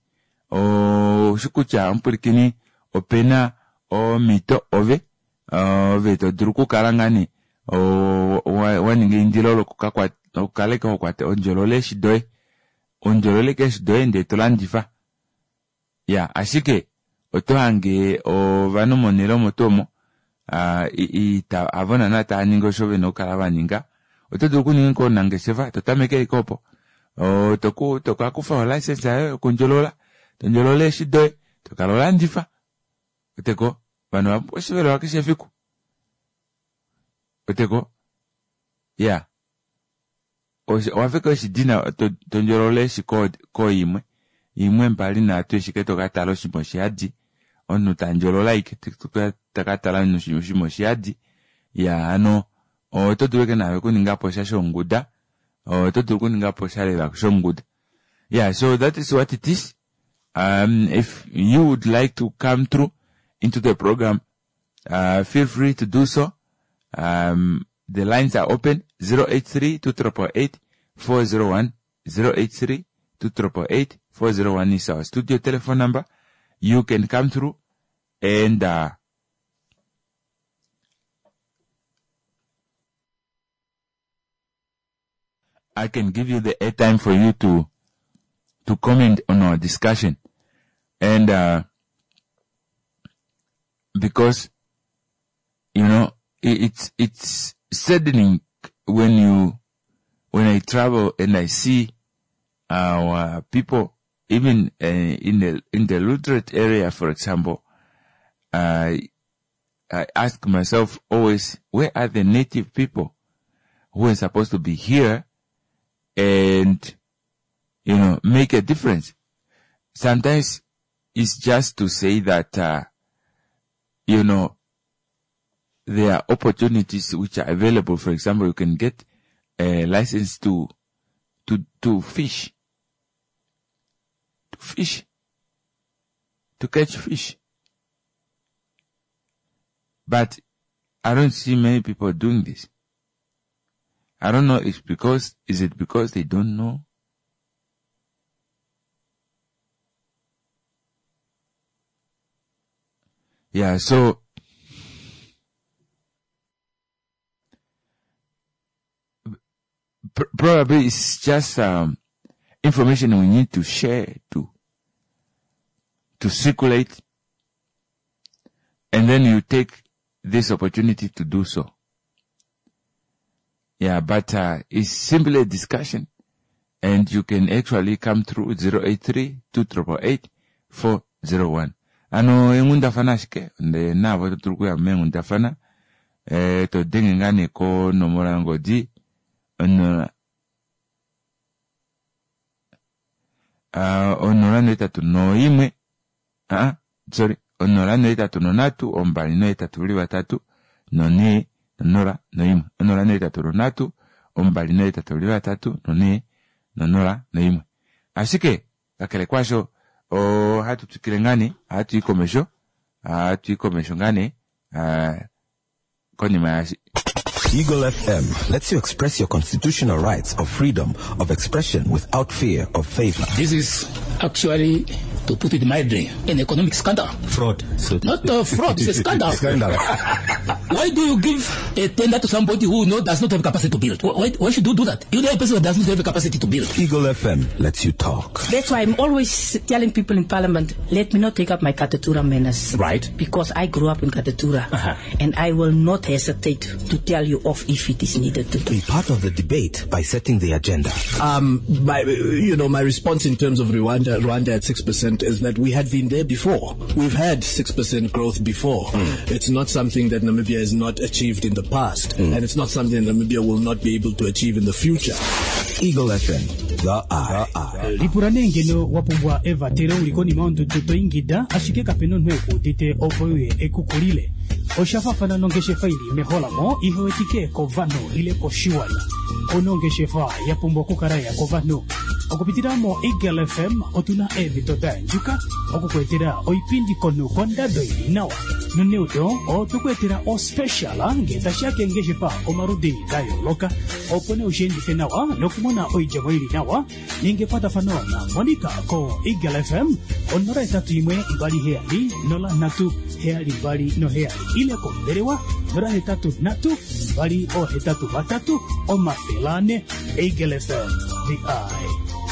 shukucha mpurikini opena mito ove to druku kalangani waninge indilolo kukaleka kwate onjolole shidoe ke shidoe nde tolandifa ya ashike otohange vano monelo motomo ita avona nata aningo shove no kalabaninga otodruku ningo nange seva totameke ikopo toka kufa license ya kunjolola tonjolole shidoe tokalola ndifa oteko bano aposhivelo wakishefiku oteko ya wafika shidina tonjolole shikode ko imwe mbali na atu shiketo katalo shimoshadi onu tanjolola ike takatala no shimoshadi ya ano otoduweke nawe kuninga posha shonguda yeah, so that is what it is. If you would like to come through into the program, feel free to do so. The lines are open 083-288-401. 083-288-401 is our studio telephone number. You can come through and I can give you the airtime for you to comment on our discussion. And because it's saddening when I travel and I see our people, even in the Lutherate area, for example. I ask myself always, where are the native people who are supposed to be here and, make a difference? Sometimes it's just to say that, there are opportunities which are available. For example, you can get a license to fish. To catch fish. But I don't see many people doing this. I don't know is it because they don't know? Yeah, so probably it's just information we need to share, to circulate, and then you take this opportunity to do so. Yeah, but it's simply a discussion, and you can actually come through 083-288-401. Ano engunda fana shike nde na voto turuku ya mengunda fana to dengi ngani ko nomora ngodi onora no itatu no imwe onora no itatu no natu ombali no itatu uli batatu no ne nora no imwe onora no itatu no natu ombali no itatu uli batatu no ne nora no imwe ashike kakele kwasho hatu tukilengani hatu ikomesho ngane koni mayashi. Eagle FM lets you express your constitutional rights of freedom of expression without fear of favor. This is actually, to put it mildly, an economic scandal. Fraud. Not a fraud, it's a scandal. Why do you give a tender to somebody who does not have capacity to build? Why should you do that? You know a person that does not have the capacity to build. Eagle FM lets you talk. That's why I'm always telling people in Parliament, let me not take up my Katatura manners. Right. Because I grew up in Katatura. And I will not hesitate to tell you off if it is needed to do. Be part of the debate by setting the agenda. My response in terms of Rwanda at 6% is that we had been there before. We've had 6% growth before. It's not something that Namibia has not achieved in the past, and it's not something that Namibia will not be able to achieve in the future. Eagle FM, the eye. Lipuranengeno wapumbwa Eva Tero ulikoni maundu tuto ingida ashike kapeno nweku tite opoye ekukulile. Oshafafana nongeshe faili meholamo ihoetike kovano ile koshiwana. Onongeshe fa yapumbwa kukaraya kovano. Okupitiramo Eagle FM otuna evitoda njuka okukwetera oipindi kono konda doili nawa nuneudo otukwetera o special ngeta shake ngeshe fa omarudi dayo loka opone ushendi nawa nokumona oijamoili nawa ningepata fanona monika ko Eagle FM onora etatu imwe ibali heali nola natu heali bali no heali ile konderewa nora etatu natu bali o etatu batatu o mafelane Eagle FM the eye.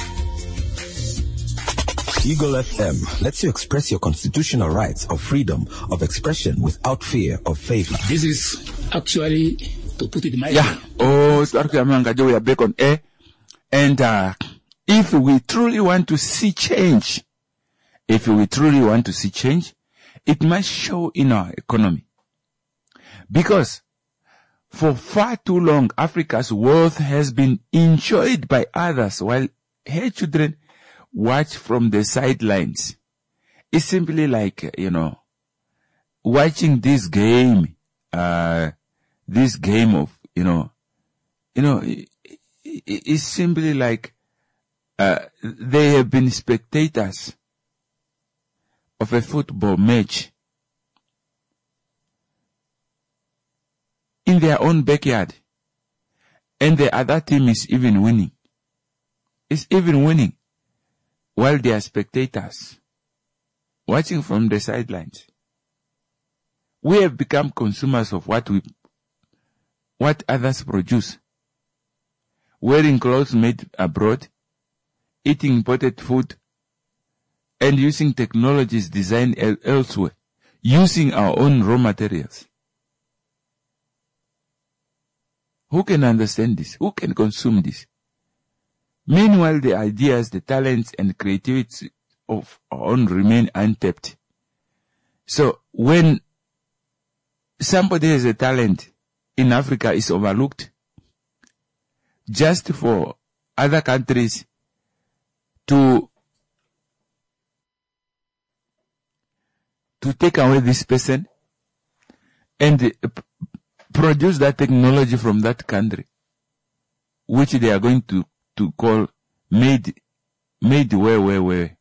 Eagle FM lets you express your constitutional rights of freedom of expression without fear of favor. This is actually, to put it mildly. Yeah. We are back on air. And if we truly want to see change, it must show in our economy. Because for far too long, Africa's wealth has been enjoyed by others while her children watch from the sidelines. It's simply like, watching this game of, it's simply like, they have been spectators of a football match in their own backyard. And the other team is even winning. It's even winning. While they are spectators, watching from the sidelines. We have become consumers of what others produce. Wearing clothes made abroad, eating imported food, and using technologies designed elsewhere, using our own raw materials. Who can understand this? Who can consume this? Meanwhile, the ideas, the talents, and creativity of our own remain untapped. So, when somebody has a talent in Africa is overlooked, just for other countries to take away this person and produce that technology from that country, which they are going to call made where.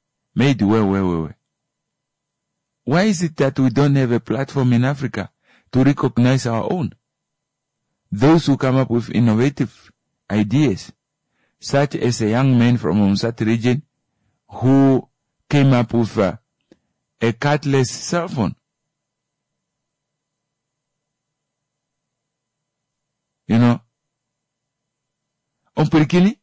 Why is it that we don't have a platform in Africa to recognize our own? Those who come up with innovative ideas, such as a young man from Umsat region who came up with a cardless cell phone. Ompirikini?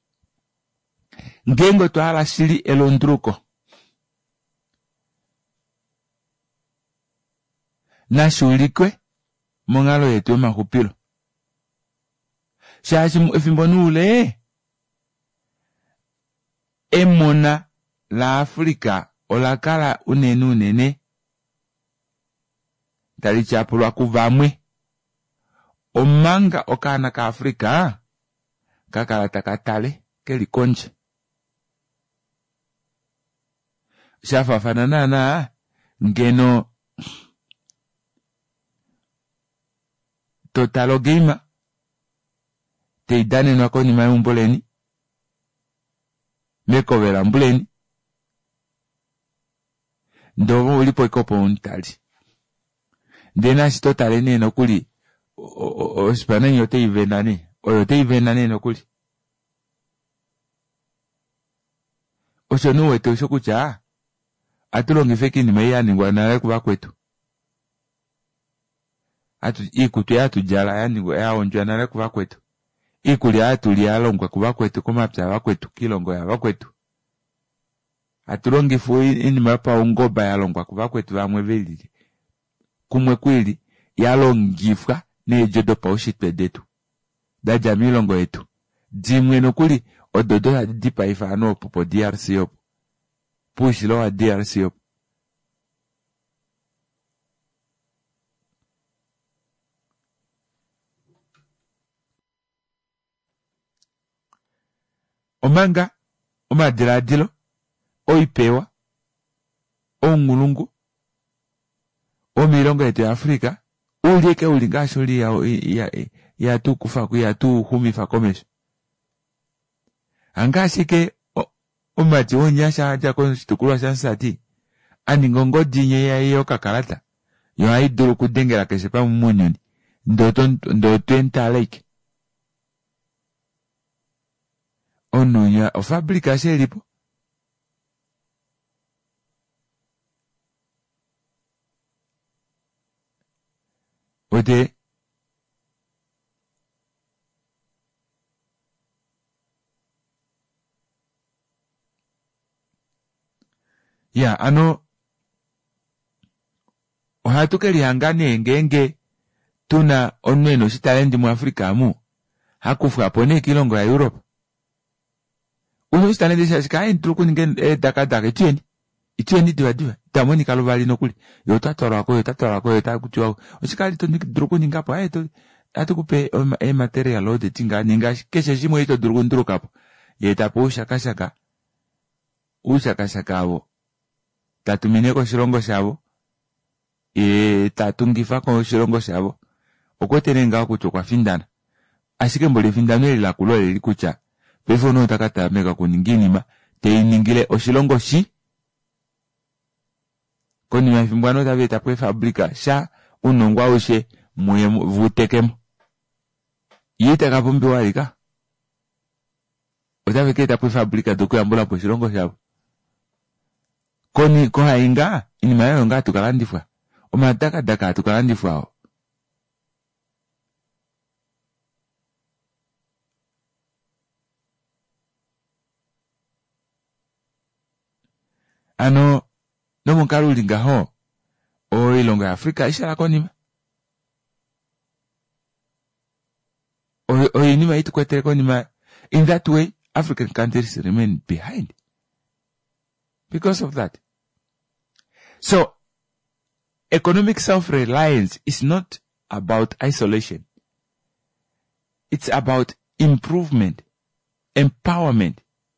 Ngengo tohala shili elondruko. nashulikwe mongalo yetu mahupilo shashi efimbonule emona la Afrika olakala unene talichapulwa kuvamwe omanga okana ka Afrika kakala takatale kelikonje shafafanana ngeno totalo gima teidane nwako ni mayumbuleni mekovela mbuleni ndobo ulipo ikopo untali ndena sitotale neno kuli ospanani yote ivenane oyote ivenane no kuli oshonuwe te oshokucha atulongifeki ni meyani ngwanale kuba kwetu ikutu ya tujala yani ya onjwa nale kuba kwetu ikuli atuli alongwa kuba kwetu kumapya bakwetu kilongo ya bakwetu atulongifu ini mapa ungoba yalongwa kuba kwetu bamwe belili kumwe kwili yalongifwa nejodo pa ushitwe detu daja milongo yetu dimwe nokuli ododo dipa ifano popo DRC yopo pushilo wa DRC yopo omanga omadiradilo oipewa ongulungu omilongo yetu ya Afrika ulieke ulingasho ya tu kufa ku ya tu humifa komesho angashike omati onyasha aja ko situkulwa shansati ani ngongo dinye ya iyo kakalata yo aiduru kudengera keshepa munyoni ndoto entaleke onunya o fabrika shelipo ode ya ohatukeli hangane ngenge tuna onweno shitalendi mu Afrika mu hakufu apone kilongo ya Europe uno shitalendi shashika intruku nge daka itieni diwa tamoni kalubali nokuli yotatora ko yotakutiwa oshikali to ndruku ningapo ayeto atukupe material ode tinga ninga keshe shimo ito ndruku kapo yetapo ushakashaka abo tatumine ko shirongo shabo tatungifa ko shirongo shabo okoterenga kuchokwa findana ashike mbole findano ila kulole likucha pefono takata mega kuninginima teiningile oshilongo shi koni mafimbwano tabeta pwe fabrika sha unongwa ushe muye vutekemo yita kapumbi walika otaveketa pwe fabrika dokuyambula po shirongo shabo koni ko hainga ini mayo nga tukalandifwa omadaka tukalandifwa no monkalu lingaho o ilongo ya Afrika ishala konima o inima itu kwetere konima. In that way African countries remain behind because of that. So economic self-reliance is not about isolation. It's about improvement, empowerment.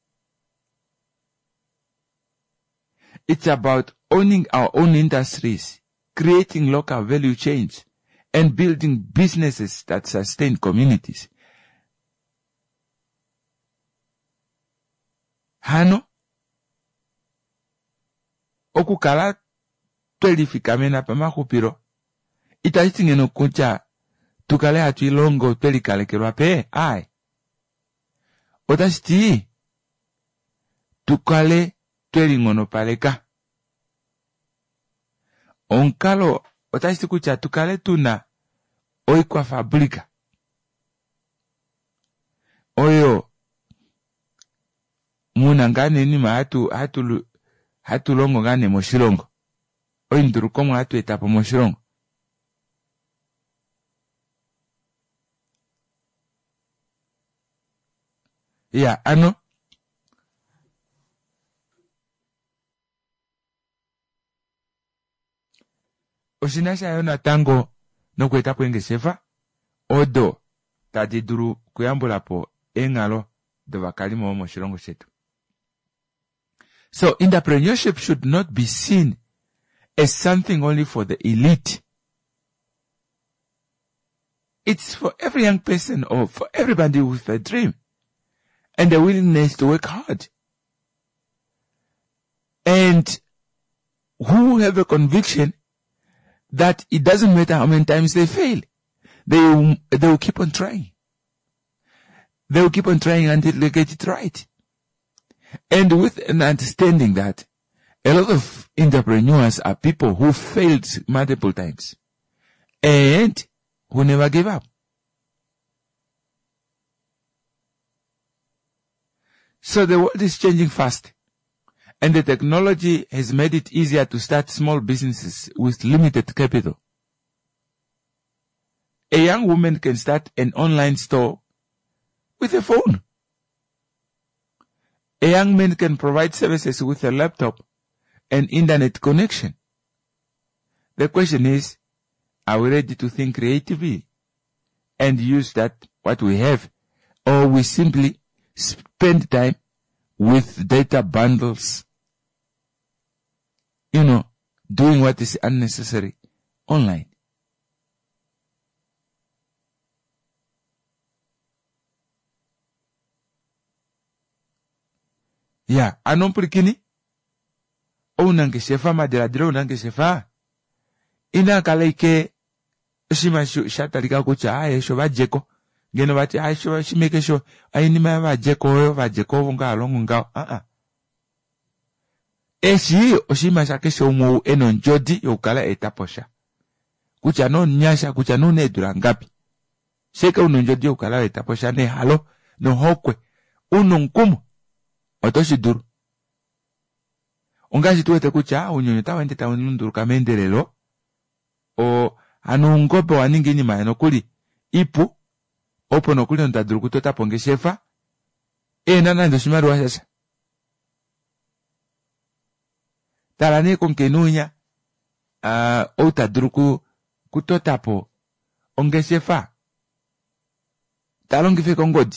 It's about owning our own industries, creating local value chains, and building businesses that sustain communities. Hano, okukala twelifikamena pamakupiro, itachitingeno kucha tukale hatu ilongo twelikalekelwa pe, ai. Otashiti, tukale twelingono paleka. Onkalo, otashiti kucha tukale tuna oikwa fabrika. Oyo, muna ngane nima hatu longo ngane moshilongo. Oindurukomo hatu etapo moshilongo. Yeah, ano. Oshinasha yona tango no kweta kwengeshefa odo tadiduru kuyambulapo engalo dovakalimo omo shirongo shetu. So entrepreneurship should not be seen as something only for the elite. It's for every young person or for everybody with a dream and a willingness to work hard. And who have a conviction that it doesn't matter how many times they fail. They will keep on trying. They will keep on trying until they get it right. And with an understanding that a lot of entrepreneurs are people who failed multiple times and who never gave up. So the world is changing fast. And the technology has made it easier to start small businesses with limited capital. A young woman can start an online store with a phone. A young man can provide services with a laptop and internet connection. The question is, are we ready to think creatively and use that what we have, or we simply spend time with data bundles, doing what is unnecessary online? Yeah, anomplikini. Unangeshefa madiradiro unangeshefa. Ina kalaike shima shatalika kucha esho vajeko. Geno vati esho shimeke sho ainima vajeko vunga alongu ngao. Eshi oshima shakesho umu eno njodi yukala etaposha. Kucha no nyasha kucha no nedura ngapi. Sheka uno njodi yukala etaposha ne halo no hokwe. Uno nkumu. Otoshi duru. Ungashi tuwete kucha unyonyota wende tawenunduru kamendelelo. O anungope waningi nyima enokuli ipu. Opo nokuli ontaduru kutota ponge shefa. Nana ndoshimaru washasha. Talane konkenunya. Otaduru kutota po onge shefa. Talongife kongodi.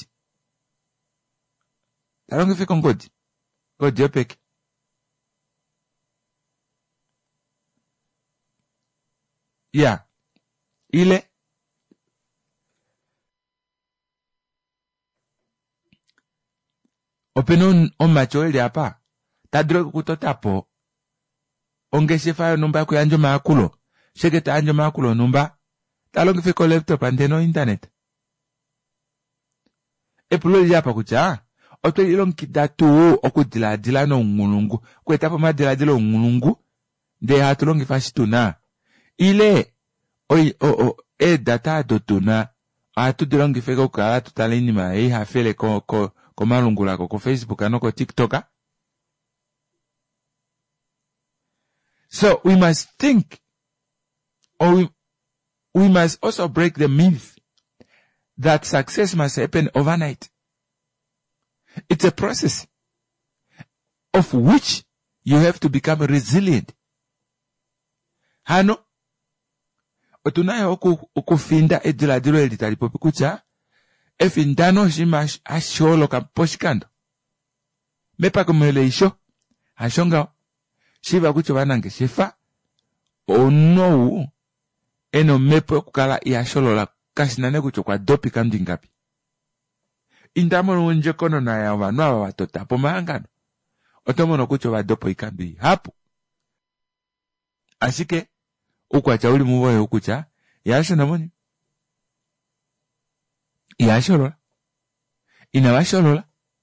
Talongife kongodi. Godi opeke. Yeah. Ile. Openon on macho ili hapa. Tadro kutota po. Onge shefa yo numba kuyanjo maakulo. Sheketa anjo maakulo numba. Talongife ko laptop andeno internet. Epulo ili hapa kucha. Oto ilon kidatu okudila no ngulungu. Kwetapo madila ngulungu. De hatulongi fashituna. Ile data dotuna. Atudilongi feko kala tutalini ma hafele ko malungula ko Facebook anoko TikTok. So we must think, or we must also break the myth that success must happen overnight. It's a process of which you have to become resilient. Hano, otunayo okufinda ediladiro elitalipopi kucha, efindano shima asholo kamposhikando. Mepa kumele isho, ashonga, shiva kucho wanange shefa, ono, eno mepo kukala iasholo la kashinane kucho kwa dopi kamdingapi. Indamono unje kono na ya wanwa watota po mahangano. Otomono kucho wadopo ikambi hapu. Ashike, ukwacha uli muwoye ukucha, yasho namoni. Yasholola. Inawasholola.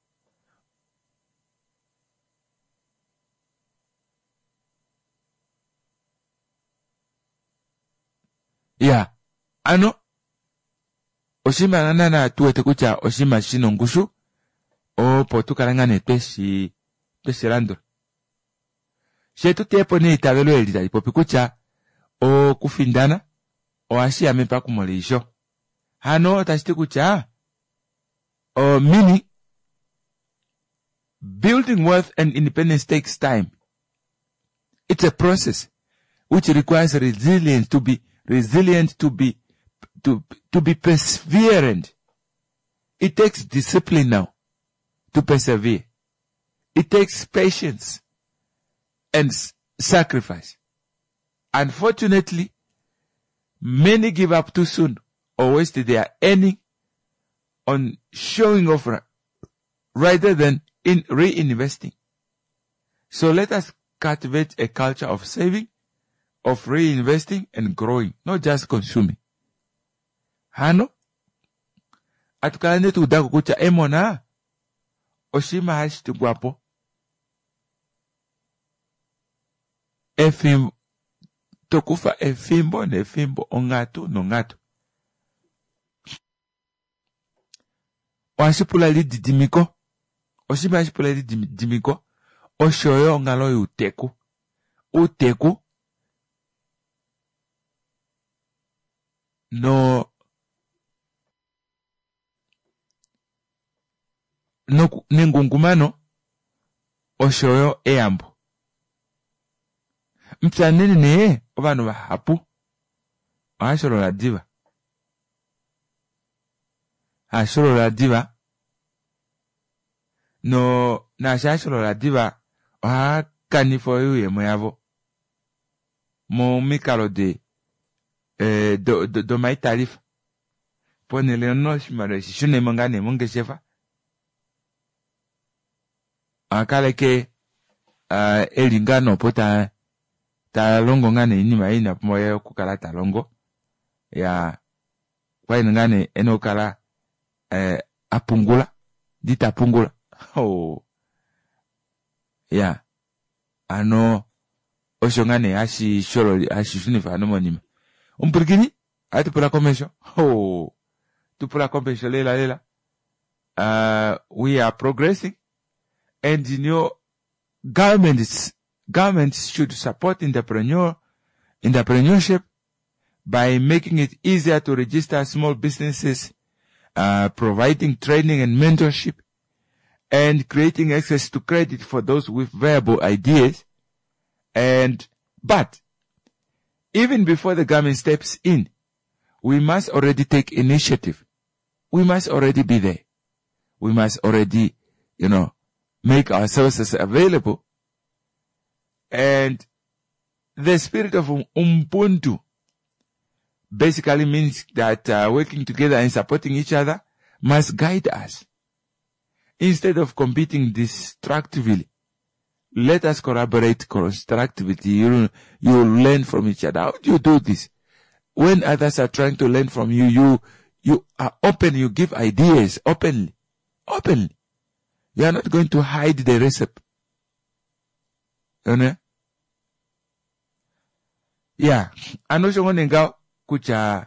Ya, ano, oshima nana tuwete kucha oshima shino ngushu, o potu karangane peshi rando. Shetu tepo ne itavelo elita ipopi kucha, o kufindana, o ashi amepa kumolisho. Hano tashiti kucha, o mini, building wealth and independence takes time. It's a process which requires resilience, to be resilient, to be perseverant. It takes discipline now to persevere. It takes patience and sacrifice. Unfortunately, many give up too soon or waste their earning on showing off rather than in reinvesting. So let us cultivate a culture of saving, of reinvesting and growing, not just consuming. Hano, atukalane tudaku kucha emona, oshima hashi guapo. Efimbo, tokufa efimbo nefimbo, ongatu nongatu. Washipula li didimiko, oshima hashipula li didimiko, oshoyo ngalo uteku. Uteku, no nengungumano oshoyo eambo. Mtsanini ne obanu bahapu ashoro la diva. Ashoro la diva no na shashoro la diva kanifo yuye moyavo mo mikalo de do mai tarif pone le no shimare shune mangane munge shefa akale ke elingano pota ta longo ngane inima ina moyo kukala ta longo ya kwa ngane eno kala apungula dita pungula oh ya ano oshongane ashi shoro ashi shunifa no monima umpurikini ati pula komesho oh tu pula komesho lela we are progressing, and governments should support entrepreneurship by making it easier to register small businesses, providing training and mentorship, and creating access to credit for those with viable ideas. But even before the government steps in, we must already take initiative. We must already be there. We must already, make our services available. And the spirit of Ubuntu basically means that working together and supporting each other must guide us. Instead of competing destructively, let us collaborate constructively. You learn from each other. How do you do this? When others are trying to learn from you, you are open, you give ideas openly. You are not going to hide the recipe. Yeah. Anosho ngonenga kucha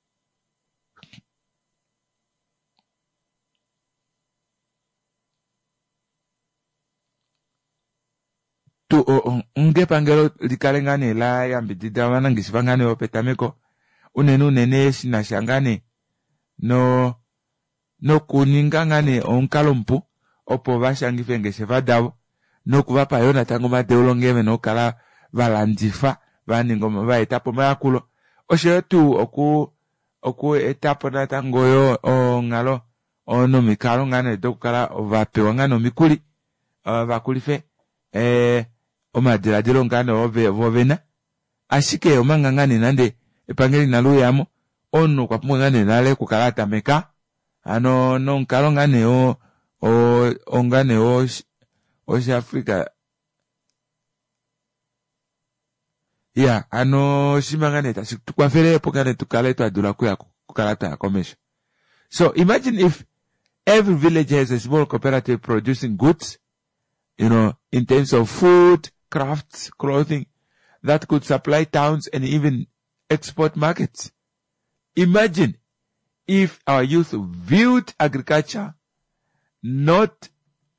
tu ungepangelo likalengane la yambidida wanangisivangane opetameko unene sinashangane no kuningangane onkalompu opo vashangifengese vadavo no kuvapa yona tango madeulongeme no kala valandifa vaningoma vaetapo mayakulo oshe tu oku etapo na tango yo ngalo ono mikalo ngane dokala vapewa ngano mikuli vakulife omadiradilo ngane ovena ashike omangangane nande epangeli naluyamo ono kwa ngane nale kukalata meka ano no nkalo ngane ongane Osha Africa. Yeah, ano shimangane ta tukwafere pokane tukaleto adula kuya kukalata commercial. So imagine if every village has a small cooperative producing goods, in terms of food, crafts, clothing, that could supply towns and even export markets. Imagine if our youth viewed agriculture not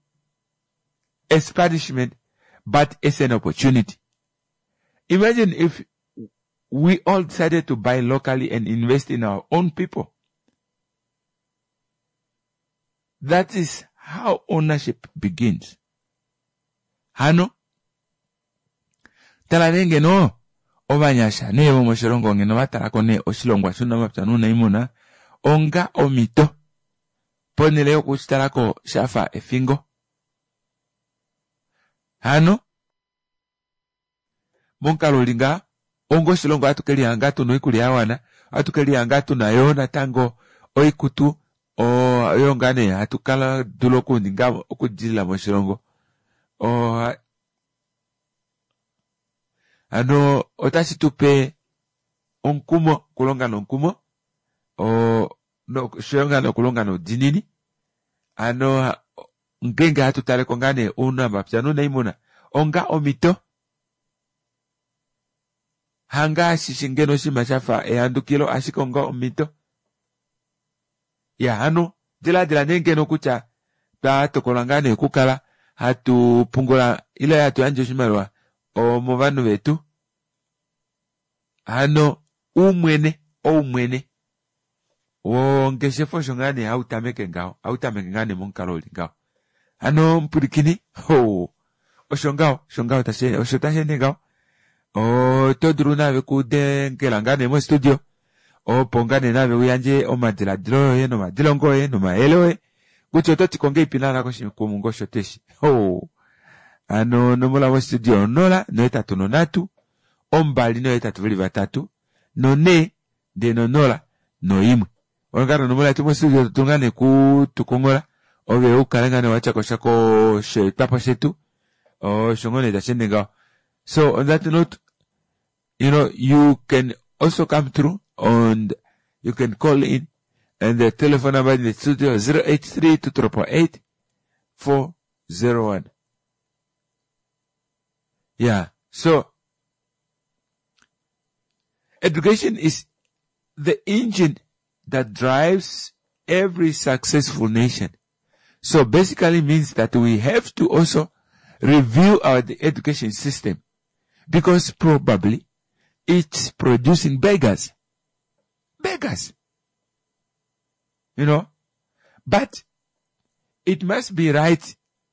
as punishment, but as an opportunity. Imagine if we all decided to buy locally and invest in our own people. That is how ownership begins. hano tala nenge no obanyasha ne mo moshilongo ngeno batalako ne oshilongwa shunamapya nuuniimuna onga omito ponele yokuchitalako shafa efingo. Hano monkalo linga ongo oshilongo atukeli ngatu no ikuli yawana atukeli ngatu nayo natango oikutu yongane atukala duloku ndinga okujila moshilongo ano otashitupe onkumo kulonga nonkumo no shonga no kulonga no dinini ano ngenga atutale kongane unamapya nuuniimuna onga omito hanga shishingeno shima shafa ehandukilo ashikonga omito ya hano dila nengeno kucha tokolangane kukala hatu pungula ila yatu yanje oshimaliwa mu bantu betu hano umwene wongeshefo shongane hautameke ngane monkalo lingao hano mpurikini oshongao tashene ngao toduru nawe kudengela ngane mo studio pongane nawe uyanje omadiladilo yoye nomadilongo yoye nomayele yoye kutyo totikonge ipinala koshikumungo shoteshi ano nomola mo studio nola no 3 ombali no 3 no 4 de no nola no 1 ongaro nomola tumo studio tungane kutukongola obe ukalengane wachako shako shetapo shetu shongone tashenga. So on that note, you can also come through and you can call in, and the telephone number in the studio is 083-288-401. Yeah. So education is the engine that drives every successful nation. So basically means that we have to also review our education system, because probably it's producing beggars, but it must be right.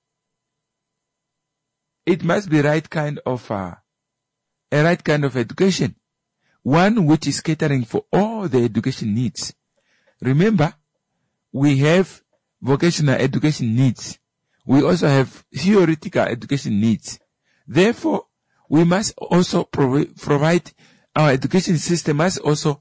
It must be right kind of, a right kind of education, one which is catering for all the education needs. Remember, we have vocational education needs. We also have theoretical education needs. Therefore, we must also provide, our education system must also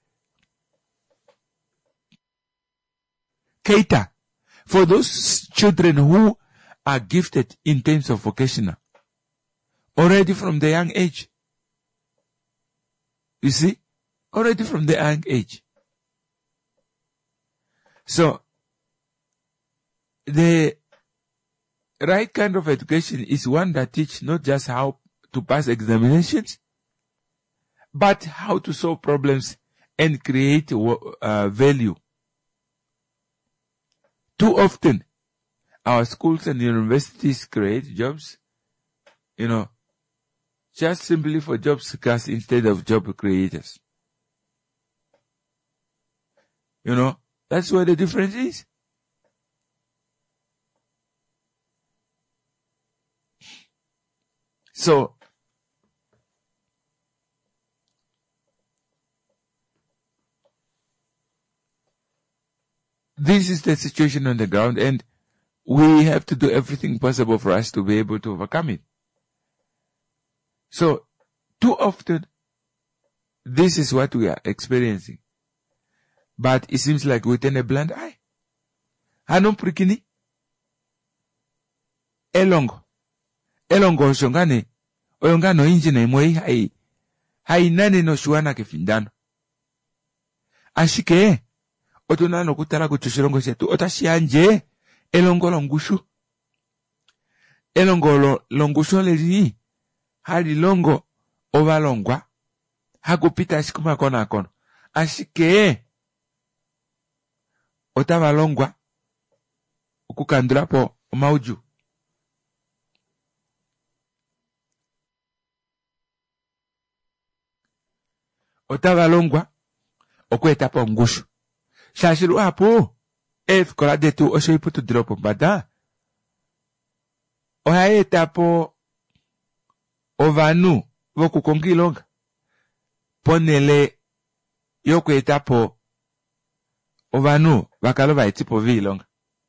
cater for those children who are gifted in terms of vocational already from the young age. You see? Already from the young age. So, the right kind of education is one that teaches not just how to pass examinations, but how to solve problems and create value. Too often, our schools and universities create jobs, just simply for job seekers instead of job creators. That's where the difference is. So, this is the situation on the ground, and we have to do everything possible for us to be able to overcome it. So, too often, this is what we are experiencing. But it seems like we turn a blind eye. Hanon prikini. Elongo shongane. Oyongano injine mwei hai nane no shuana kefindano. Ashike. Otunano kutala kuchushirongo shetu. Otashianje. Elongo longushu. Elongo longushu lelini. Hali longo ovalongwa. Hakupita ashikuma kona kono. Ashike. Otavalongwa. Ukukandulapo mauju. Otavalongwa. Okwetapo ngushu. Shashiru hapo. Kola detu osho iputu dropo bada. Ohaetapo ovanu voku konkilonga ponele yokwetapo ovanu vakalo vaitipo vilonga.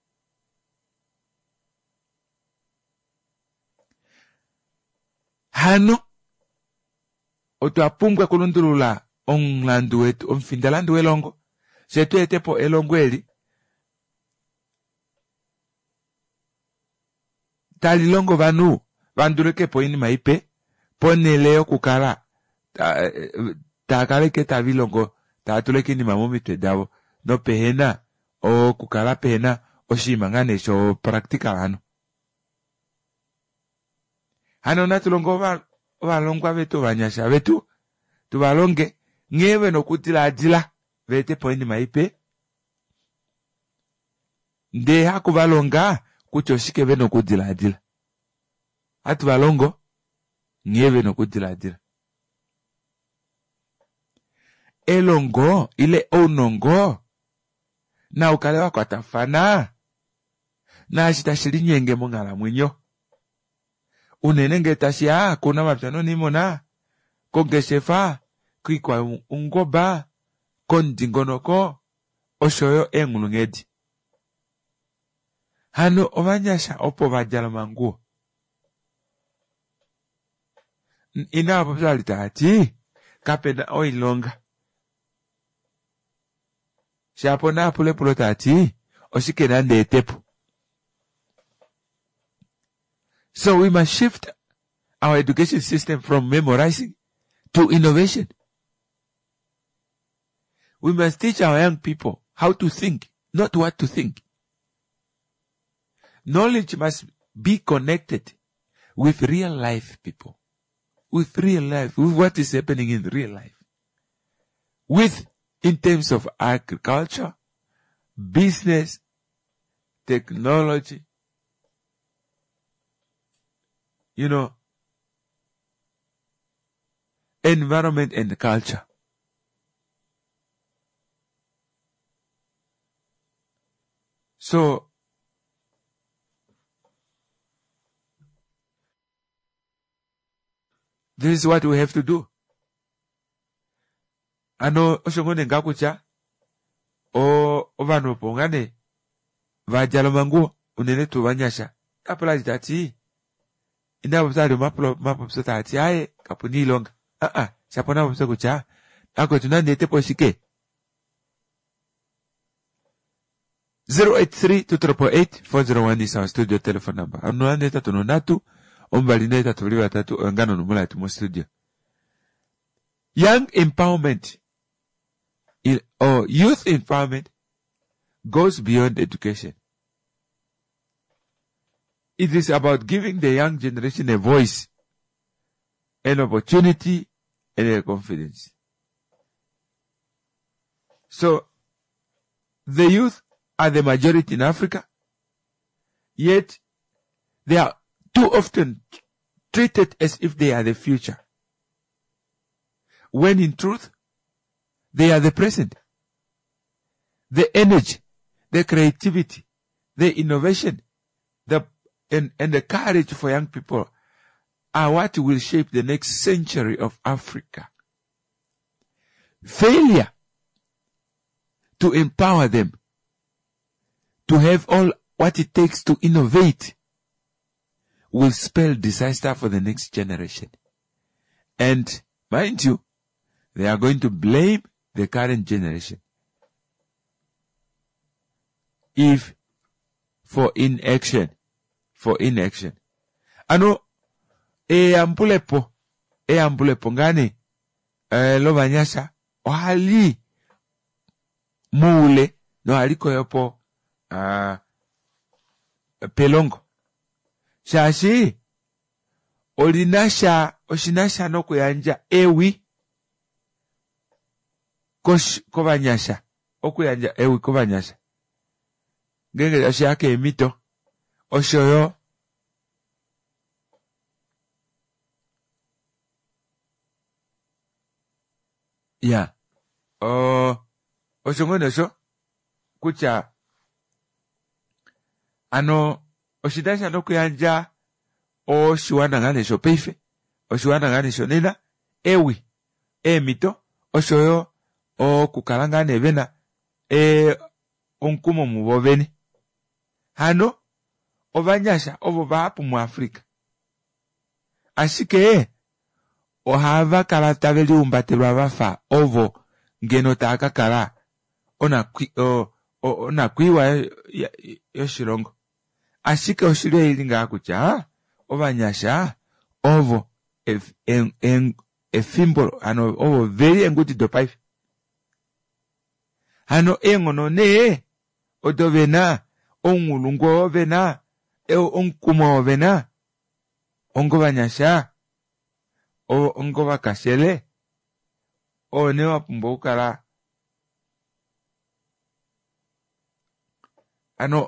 Hano otwapumbwa kulundulula omlandu wetu omfindalandu welongo setu etepo elongo eli talilongo vanu vandulekepo inima ipe ponele yokukala takaleke tavilongo tatuleke inima momitwe davo no pehena okukala pehena oshinima ngane sho practical hano natulongo valongwa vetu vanyasha vetu tuvalonge ngeve nokutiladila vetepo inima ipe nde hakuvalonga kuchoshike ve nokudiladila hatu valongo ngeve nokudiladila elongo ile onongo na ukale wakwatafana na ashitashili nyenge mongala mwinyo unene ngetashia kuna mapyano nimona kongeshefa kwikwa ungoba kondingonoko oshoyo engulungedi hano ovanyasha opo vajala manguo ina apo psalita kapena oilonga shapo na pulepulo tati oshikena ndetepo. So we must shift our education system from memorizing to innovation. We must teach our young people how to think, not what to think. Knowledge must be connected with real life people, with real life, with what is happening in real life, with in terms of agriculture, business, technology, environment and culture. So, this is what we have to do. Ano oshongone ngakucha ovano pongane vajalo manguo unene tu vanyasha apala jitati ina buzali mapo sotati aye kapuni longa chapona buse kucha ako tunande tepo shike 083-288-401 is our studio telephone number. Anuande tatu nonatu ombaline tatu liwa tatu ngano numula tumo studio. Young empowerment or youth empowerment goes beyond education. It is about giving the young generation a voice, an opportunity, and a confidence. So, the youth are the majority in Africa, yet they are too often treated as if they are the future, when in truth, they are the present. The energy, the creativity, the innovation, and the courage for young people are what will shape the next century of Africa. Failure to empower them, to have all what it takes to innovate, will spell disaster for the next generation. And mind you, they are going to blame the current generation if for inaction. Ano, ambulepo ngani, lo banyasha, ohali, mule, no haliko yopo, pelongo. Shashi, oshinasha no kuyanja, ewi, kobanyasha, okuyanja, ewi kobanyasha. Genge ashi yake emito, oshoyo, ya, oshongone sho, kucha, ano, oshidasha no kuyanja, o shiwana ngane sho peife, oshiwana ngane shonena ewi emito oshoyo okukala ngane bena onkumo mubovene hano obanyasha obo bapu mu Afrika ashike ohava kala tabeli umbatelwa bafa ovo ngeno takakala ona kwiwa yoshilongo ashike oshile ilinga kutya obanyasha ovo efimbo ano ovo very engutido paife hano engono ne odovena ongulungo ovena onkumo ovena ongo banyasha ongo bakashele one wapumba ukala ano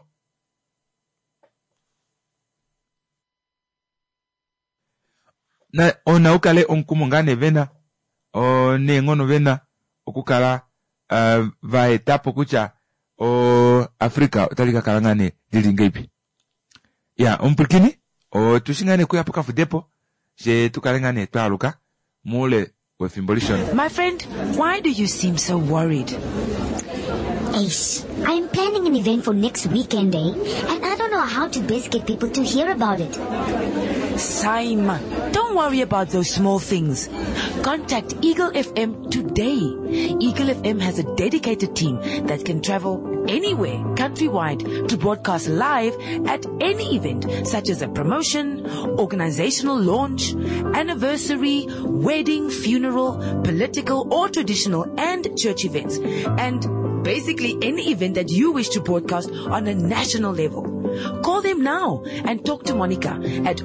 na ona ukale onkumo ngane vena ne ngono vena okukala va etapo kucha Afrika utalika kalangane lilingepi ya umpurkini tushingane kuyapuka fudepo je tukalengane twaluka mule wefimbolishon. My friend, why do you seem so worried? Ace, I'm planning an event for next weekend, and I don't know how to best get people to hear about it. Simon, don't worry about those small things. Contact Eagle FM today. Eagle FM has a dedicated team that can travel anywhere, countrywide, to broadcast live at any event, such as a promotion, organizational launch, anniversary, wedding, funeral, political or traditional and church events, and basically any event that you wish to broadcast on a national level. Call them now and talk to Monica at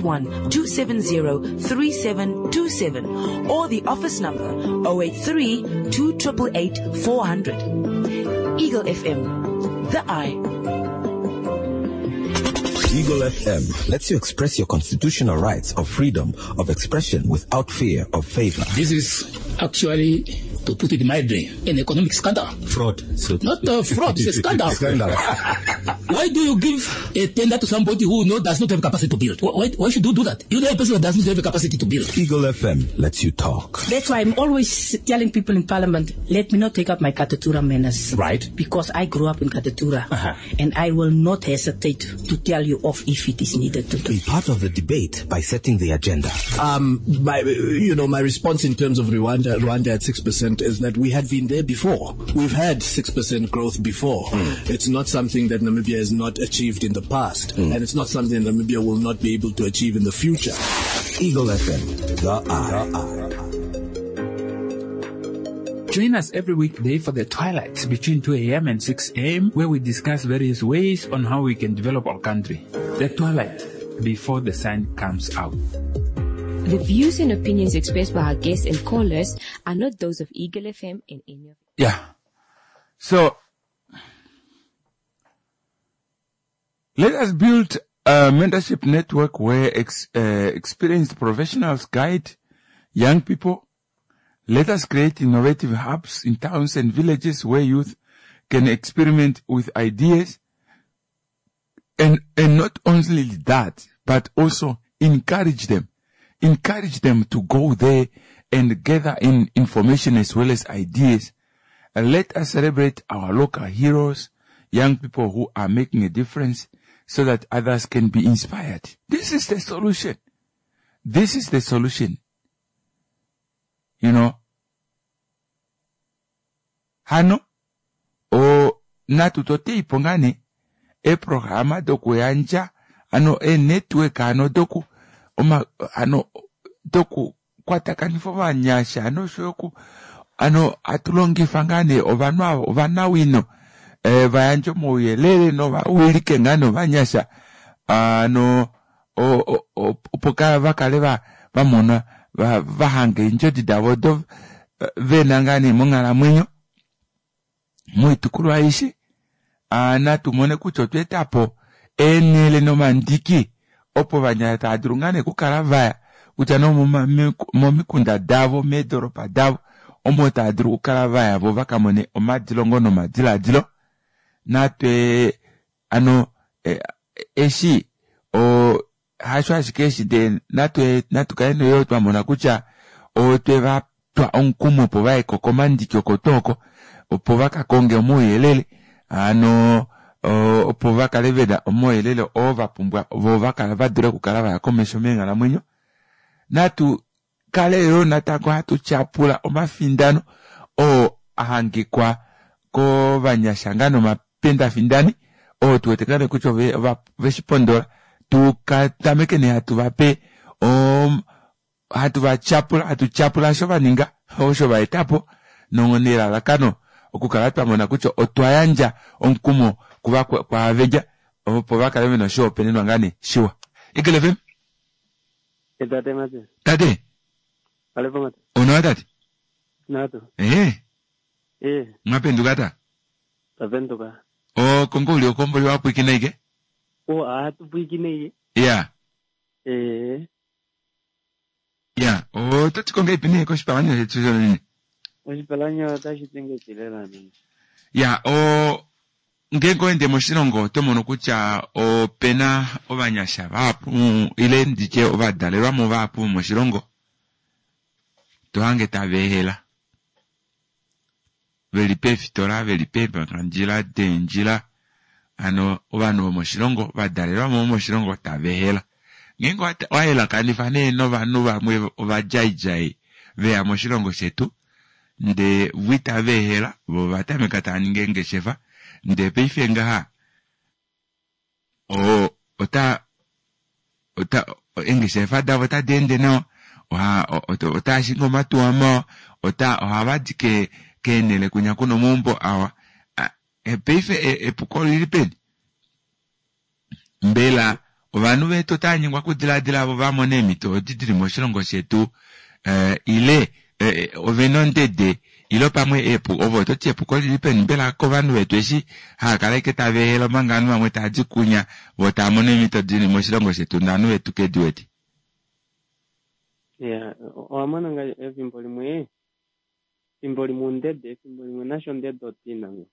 081-270-3727 or the office number 083-288-400. Eagle FM, the eye. Eagle FM lets you express your constitutional rights of freedom of expression without fear of favor. This is actually, to put it mildly, an economic scandal. Fraud. So not fraud, it's a scandal. Why do you give a tender to somebody who does not have capacity to build? Why should you do that? You know a person that does not have a capacity to build. Eagle FM lets you talk. That's why I'm always telling people in Parliament, let me not take up my Katatura manners. Right. Because I grew up in Katatura. And I will not hesitate to tell you off if it is needed to do. Be part of the debate by setting the agenda. My response in terms of Rwanda at 6% is that we had been there before. We've had 6% growth before. It's not something that Namibia has not achieved in the past, and it's not something that Namibia will not be able to achieve in the future. Eagle FM, the eye. Join us every weekday for the twilight between 2 a.m. and 6 a.m. where we discuss various ways on how we can develop our country. The twilight, before the sun comes out. The views and opinions expressed by our guests and callers are not those of Eagle FM and any of. Yeah. So, let us build a mentorship network where experienced professionals guide young people. Let us create innovative hubs in towns and villages where youth can experiment with ideas. And not only that, but also encourage them. Encourage them to go there and gather in information as well as ideas. And let us celebrate our local heroes, young people who are making a difference so that others can be inspired. This is the solution. This is the solution. You know, hano na tutote ipongane programa doku yanja network doku doku kwatakanifo banyasha shoku atulongi fangane ovana wino vayanjo moyelele no wilike ngano banyasha upokala vakale vamona vahange njodi davodo venangani mongala mwenyo muitukulu aishi na tumone kucho twetapo enele no mandiki opo banyata adrungane kukala vaya kuchano momikunda davo medoropa davo omota adru kukala vaya vo vakamone omadilongo no madiladilo na twe eshi hashwa shikeshi de natu kaino yo twamona kucha otweva twa onkumu pova ekokomandi kyokotoko opova kakonge omuyelele ano opova kaleveda omuyelele ova pumbwa vova kalavadura kukalava yakomesho menga la mwenyo natu kalero natako hatu chapula omafindano ahangikwa ko vanyashangano mapenda findani tuwetekane kucho veshipondola tukatamekene hatu vape hatu chapula shova ninga shova etapo nongonera lakano okukalata mona kucho otwayanja onkumo kuva kwa veja opova kaleme no show penenwa ngani shiwa ikelefem Tate mate. Tate. Vale pomate. Ono tate. Nato. Ngapendu kata. Tapenduka. Kongoli okomboli wapo ikinaike. Atu puikinege. Yeah. Yeah. Tati konga ipine ko shipalanyo hetuzo nini. Shipalanyo tashi tenge chilela nini. Yeah. Ngengo ende moshirongo tomono kucha pena obanyasha vapu ile ndike obadalelwa mu vapu moshirongo tohange tavehela velipe fitora velipe bakanjila denjila ano obano moshirongo badalelwa mu moshirongo tavehela ngengo waela kanifane no vanu vamwe obajaijai vea moshirongo shetu nde vita vehela bo batameka taningenge shefa nde peifenga ha ota engishe fada ota dende no ota shingo matuama ota ohavadike kenele kunyakuno mumbo awa peife epukolo ilipeni mbela ovanu vetu tanyingwa kudiladila avo vamone mito didiri moshilongo shetu ile ovenondede ilo pamwe ovo toti epukolo ilipeni mbela kovanu vetu eshi hakaleke tavehela manganu mamwe tajikunya votamone mito didiri moshilongo shetu ndanu vetu kediweti oamana nga evimbo limwe fimbo limwe ndede fimbo limwe nasho ndede otinango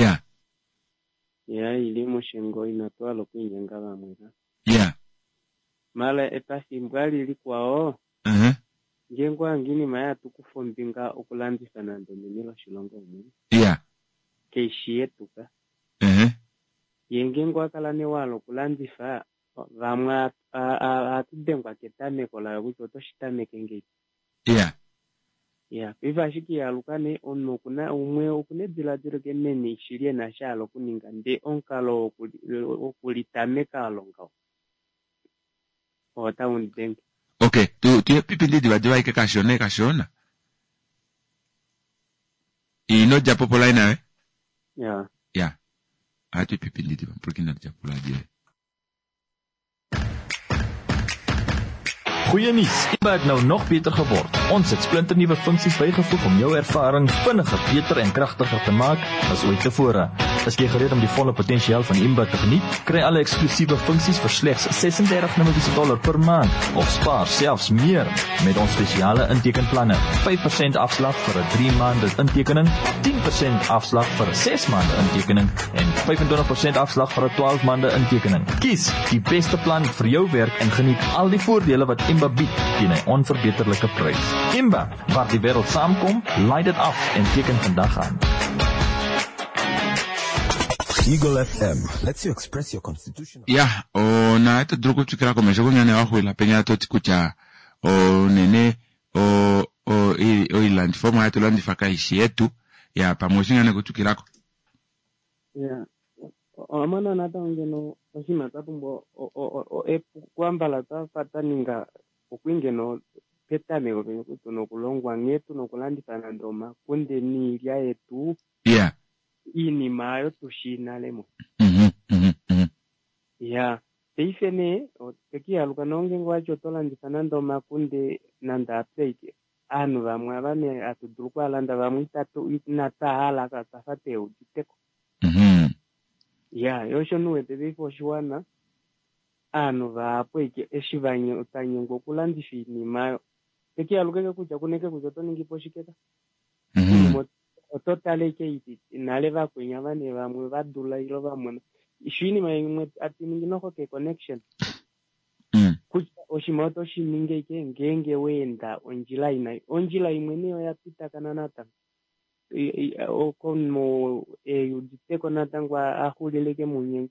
ili mushingo inatwala kuinyenga vamwera mala epafimbo ali kwao ngengo angini maya tukufombinga okulandisa nando menilo shilongo mwe keishi yetuka yengengo akalane walo kulandisa vamwe atudengwa ketameko la kucho toshitameke ngeki iva shiki yalukane ono kuna umwe okunediladiro kenene ishirie na shalo kuninga nde onkalo okulitameka alonga ota undengi okay tu pipindi diva ike kashona ino japo pola inawe atu pipindi diva mpurkina japo la die Goeie nuus, Imba het nou nog beter geword. Ons het splinternuwe funksies bygevoeg om jou ervaring vinniger, beter en kragtiger te maak as ooit tevore. Is jy gereed om die volle potensiaal van Imba te geniet? Kry alle eksklusiewe funksies vir slegs $36 per maand of spaar selfs meer met ons spesiale intekenplanne. 5% afslag vir 'n 3 maande intekening, 10% afslag vir 'n 6 maande intekening en 25% afslag vir 'n 12 maande intekening. Kies die beste plan vir jou werk en geniet al die voordele wat Imba bied teen 'n onverbeterlike prys. Imba, waar die wêreld saamkom, laai dit af en teken vandag aan. Eagle FM lets you express your constitution. Na eto drugo chukira komesho kunyane wahu ila penya toti kucha nene iland fomu hatu landi faka ishi yetu pamoshingane kuchukirako. Amana nata ungeno oshima tatumbo kwambala tafata ninga okwingeno petameko penye kuto nokulongwa ngetu nokulandifana ndoma kunde ni ilya yetu ini mayo tushinalemo teifene tekiyaluka nongengo wacho tolandifana ndoma kunde nanda apleke anu vamwe avane atuduluku alanda vamwe itatu natahala kakafate uditeko yosho nuwete vifoshiwana anu vaapweke eshivanye utanyengo kulandisha inimayo tekiyalukeke kuja kuneke kuja toningiposhikeka ototaleke iti nale vakwenya vane vamwe vadula ilo vamwe ishini maimwe ati ninginoko ke connection kucha oshimoto shiningeke ngenge wenda onjila inayo onjila imweneyo yapita kana nata okomo yuditeko natangwa ahulileke munyengo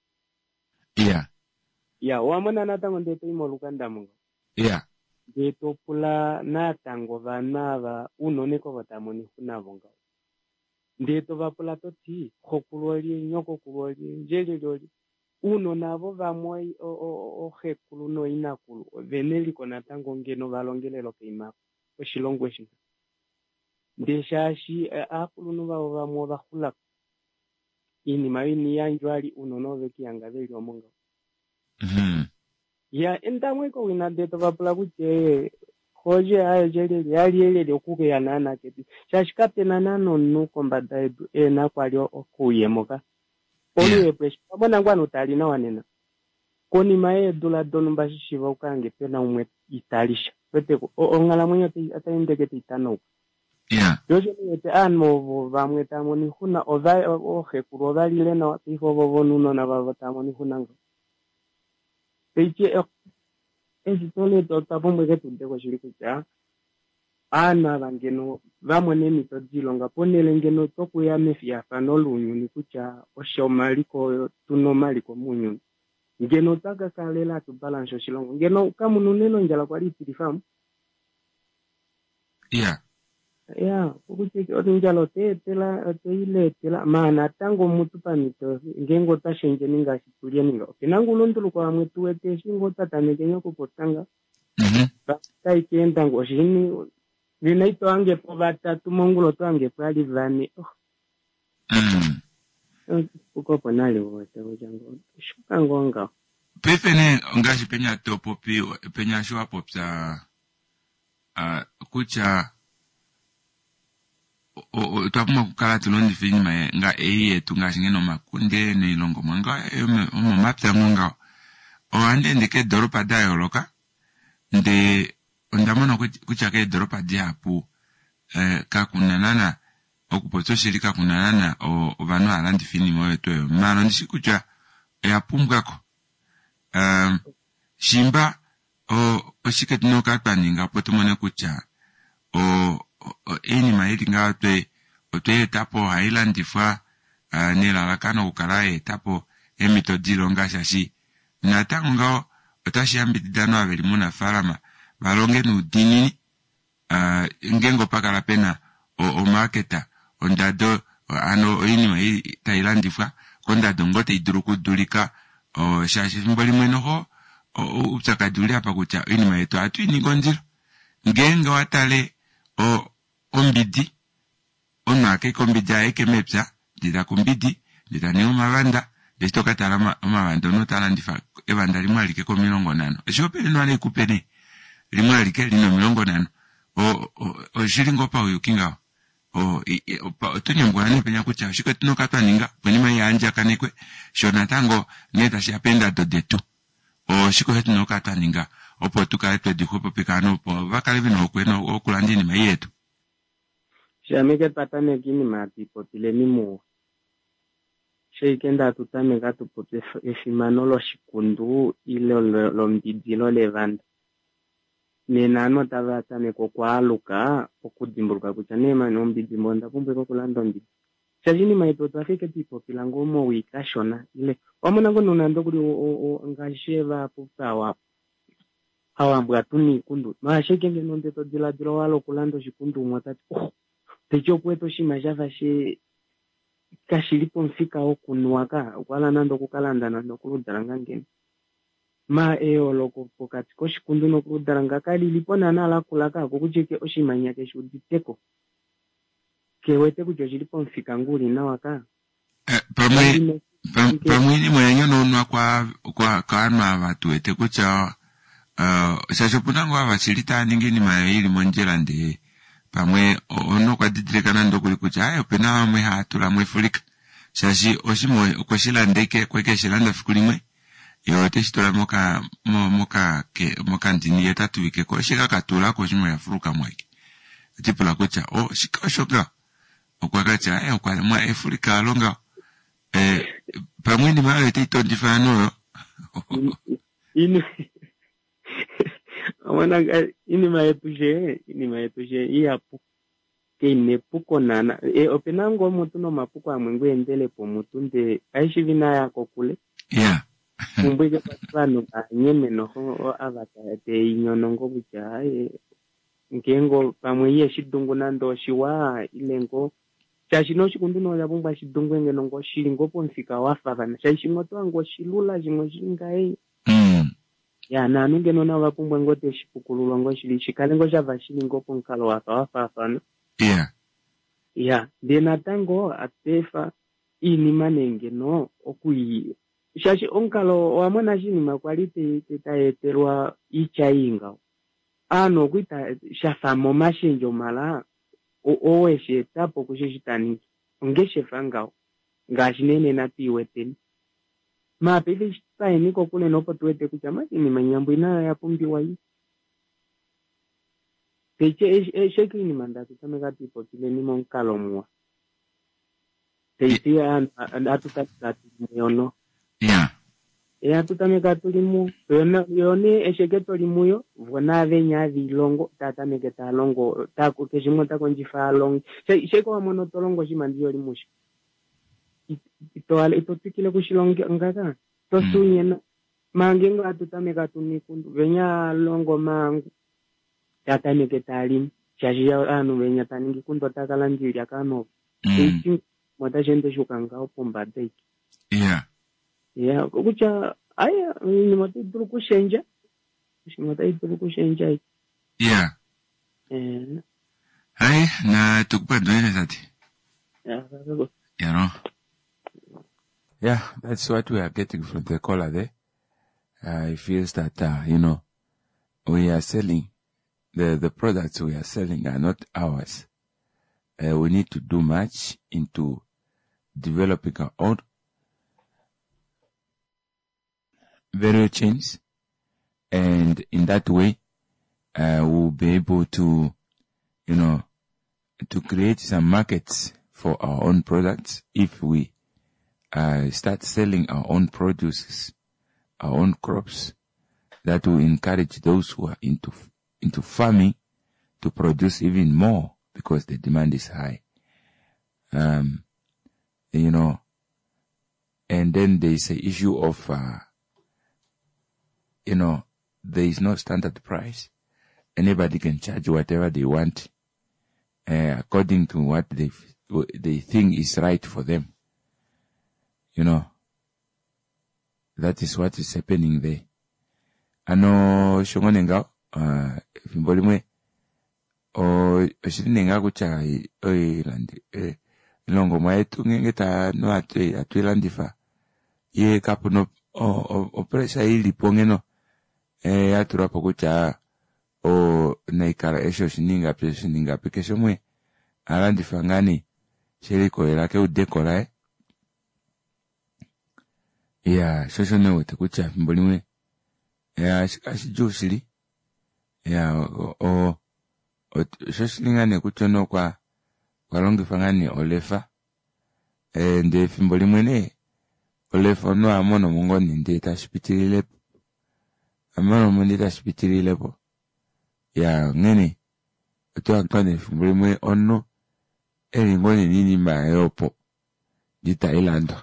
ya wamona natango ndeto imolukanda mungo ndeto pula natango vanava unoneko vatamoni hunavonga ndeto vapula toti hokuloli nyoko kuloli njeliloli uno navo vamwe ohekulu no inakulu veneliko natango ngeno valongelelo keimako oshilongo shino ndeshashi akulu no vavo vamwe vahula inima yini yanjwali uno novekiyanga veli omonga ya entamweko wina ndeto vapula kuti hoje ajeleli yalieleli okuke yanana keti shashikapena nano kombada edu nakwali okuyemoka Oluye pressure abona ngwana utalina wanena konima edula donumba shishiva ukange pena umwe italisha peteko ongala mwenye ataindeke titano yoje nete anmo vamwe tamoni huna ova ohekuru ovalile na watifo vovonuno na vavatamoni hunanga peiche ezitole totapomwe ketudeko shilikucha ana vangeno vamwe nemito dzilonga ponele ngeno tokuya mefiafa nolunyuni kucha oshomaliko tunomaliko munyuni ngeno taka kalela tu balance oshilongo ngeno kamununeno njala kwali tirifamu ukuthi otinjalo tela mana tango mutu panito ngengo tashenje ninga situlie ninga pinangulo ntulu kwa mwetu wete shingo tataneke nyoko potanga taikenda ngoshini vinaito ange po batatu mongulo to ange pali vani ukopo nali wote ujango shuka ngonga pefene ongashi penya topo pi penya shwa popsa kucha o tapuma kukala tulondi finima nga yetu ngashi ngeno makunde ne ilongo mwanga omo mapsa ngonga o ande ndike doropa dayoloka nde ondamona kucha ke doropa diapu kakunanana okupoto shirika kunanana o vanu alandi finima yetu mano ndishikucha yapumbwako shimba o shiketi no katwaninga potumone kucha o enima yeti nga otwe tapo hailandi fwa nela lakano kukala etapo emito dilonga shashi natango nga otashi ambitidano aveli muna farama valonge nudinini ngengo pakala pena o marketa ondado ano enima yeti tailandi fwa kondado ngote iduruku dulika o shashi mboli mweno ho upsaka duli hapa kucha enima yetu atu inigonjilo ngenga watale ombidi onake kombidi aeke mepsa dida kombidi dida ne umavanda destoka talama umavanda no talandifa evanda limwalike ko 50 eshopele no ale kupene limwalike lino 50 o shilingo pa uyukinga tunyembwana penya kucha shikati no katwaninga bwenima yanja kanekwe shona tango neta shapenda dodetu shiko hetu no katwaninga opo tukaletwe dihupo pikano po vakale vino kweno okulandini mayetu shameke patane kini matipo pileni mu sheikenda tutame gato pote efimanolo shikundu ile lombidilo levanda nenano tavatane kokwaluka okudimburuka kuchanema nombidimo ndapumbe kokulanda mbidi chajini maito tafike tipo pilango mo wikashona ile wamona ngono nando kuli ngasheva pupawa awambwa tuni kundu masheke ngeno ndeto diladiro walo kulando shikundu mwatati techo kweto shimajava she kashilipo mfika okunuaka kwala nando kukalanda nando kuludalanga ngene ma loko pokati ko shikundu no kuludalanga kali lipona nala kulaka kukucheke oshimanya ke shuditeko kewete kujo shilipo mfika nguli nawaka pamwini mwenye nonwa kwa kanwa watu ete kucha shashopunango avachilita ningini maili monjela ndi pamwe ono kwa didrekana ndokuli kucha ayo pena amwe hatula mwefulika shashi oshimo okweshila ndeke kweke shilanda fikulimwe yote shitola moka ndini yetatu wike kwa shika katula kwa shimo ya furuka mweke tipula kucha shika shoka okwakacha ayo kwa mwa efulika alonga pamwe ni mawe tito ndifano Wana inima yetu je iya ke nepuko nana openango mutu no mapuko amwengu endele po mutu nde aishi vina yako kule kumbwike pasano anyeme noho avata te inyonongo bucha ngengo pamwe ye shidungu nando shiwa ilengo chashino shikundu no yabumba shidungu ngeno ngo shilingo ponfika wafa bana chashino to ngo shilula jimwe shingai ya na nungeno na wapumbwa ngote shipukululwa ngo shili shikalengo shava shilingo ponkalo wafa fana dena tango atefa ini manenge no okui shashi onkalo wamona shini makwalite tetaeterwa ichainga ano kuita shafamo mashenjo mala oweshe tapo kushishitani ongeshefa ngao ngashinene napiweteni mapili saini ko kule nopo tuwete kuchamaji ni manyambo ina yapumbiwa hii teche sheki ni mandatu tameka tipo kile ni monkalo mwa teche atutatatu myono tutameka tulimu yone esheke tulimuyo vona venya vilongo tatameke talongo tako keshimo tako njifa long sheko wa mono tolongo shimandiyo limushi ito tikile kushilonga ngaka to sunyena mangengo atutameka tunikundu venya longo mangu tatameke talim chajia anu venya taningi kundo takalanjiri akano mwata shente shukanga opomba deki kucha aya ni mwata iduru kushenja hai na tukupa doene zati that's what we are getting from the caller there. He feels that we are selling the products we are selling are not ours. We need to do much into developing our own value chains, and in that way, we'll be able to, to create some markets for our own products if we start selling our own produces, our own crops. That will encourage those who are into farming to produce even more because the demand is high. And then there is an issue of, there is no standard price. Anybody can charge whatever they want, according to what they think is right for them. That is what is happening there. Ano shongonenga fimbolimwe oshininga kucha landi longo maetu ngengeta no atwelandifa ye kapuno opresa ili pongeno aturapo kucha naikara esho shininga pikesho mwe alandifa ngani shiriko elake udekora shosho ne wote kucha fimbolimwe ashijushili shoshilingane kuchono kwa longifangani olefa nde fimbo limwene olefa no amono mungoni nde tashipitirilepo amono mundi tashipitirilepo ngene oto akane fimbo limwe ono ngoni nini mayopo dita ilando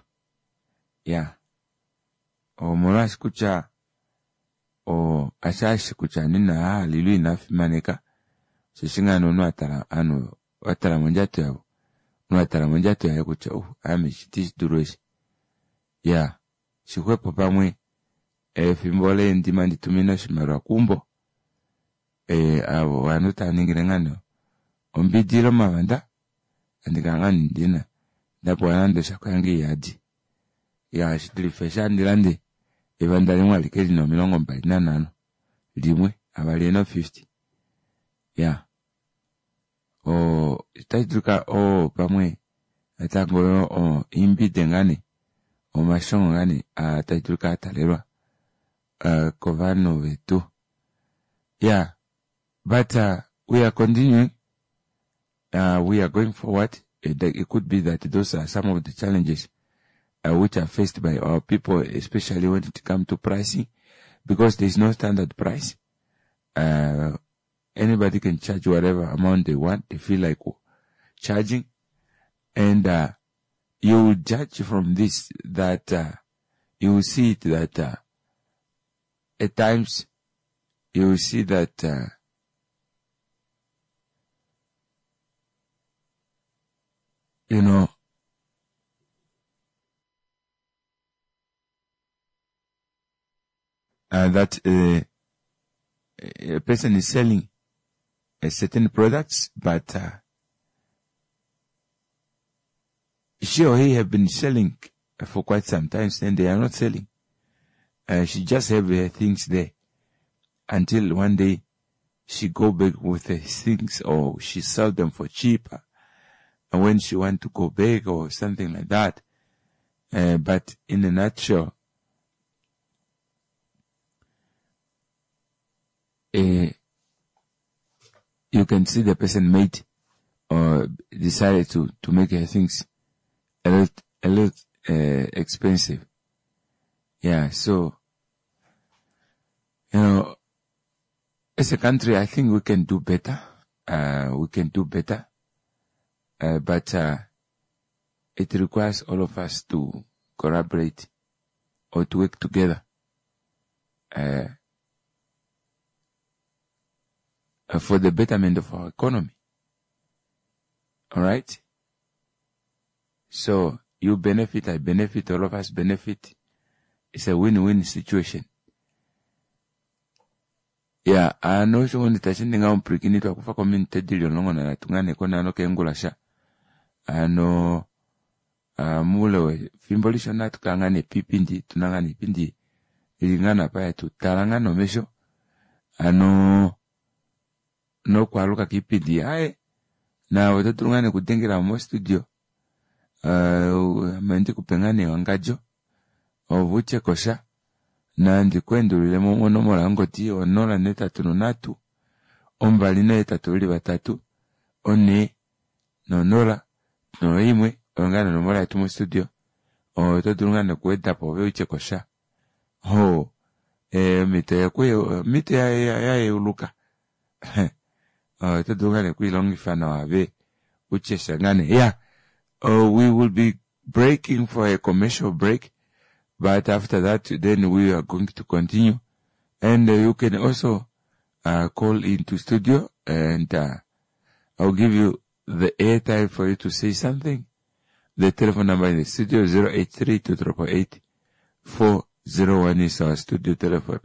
morashi kucha ashashi kucha nina lilu inafimaneka shishingano no atara monjato yabo no atara monjato ya kucha amishitish duroshi shikwepo pamwe fimbole ndimandi tumino shimarwa kumbo abo wanuta ningirengano ombidilo mawanda andikangani ndina ndapo wanando shakwangi yadi shidilifesha ndilande evanda limwe alikeli no 25 limwe abali no 50 itaituka pamwe atango imbide ngani mashongo ngani ataituka atalelwa kovano vetu but we are continuing, we are going forward. It could be that those are some of the challenges which are faced by our people, especially when it comes to pricing, because there is no standard price. Anybody can charge whatever amount they want, they feel like charging. And you will judge from this that you will see it that at times you will see that that a person is selling certain products, but she or he have been selling for quite some time, and they are not selling. She just have her things there until one day she go back with her things, or she sell them for cheaper. And when she want to go back or something like that. But in a nutshell, you can see the person made or decided to make her things a little expensive. Yeah, so, as a country, I think we can do better. But it requires all of us to collaborate or to work together for the betterment of our economy. All right? So you benefit, I benefit, all of us benefit. It's a win-win situation. Yeah, I know you want to touch anything on precini to akufa community deal long na tungane kona no kengulasha. Ano mulewe fimbolisho na tukangane pipindi tunangane pindi ilingana pa tu talangano mesho ano no kwaluka kipindi ae na watutungane kutengira mo studio mente kupengane wangajo ovuche kosha na ndikwendulile mo nomora ngoti onora netatu nonatu ombali netatu li batatu one nonora no imwe ongana nomora yetu mu studio o totungana kwenda po veche kosha ho mite ya uluka totungana kwilongi fana wave uche shangane yeah. We will be breaking for a commercial break, but after that, then we are going to continue. And you can also call into studio, and I'll give you the airtime for you to say something. The telephone number in the studio 083-288-401 is our studio telephone.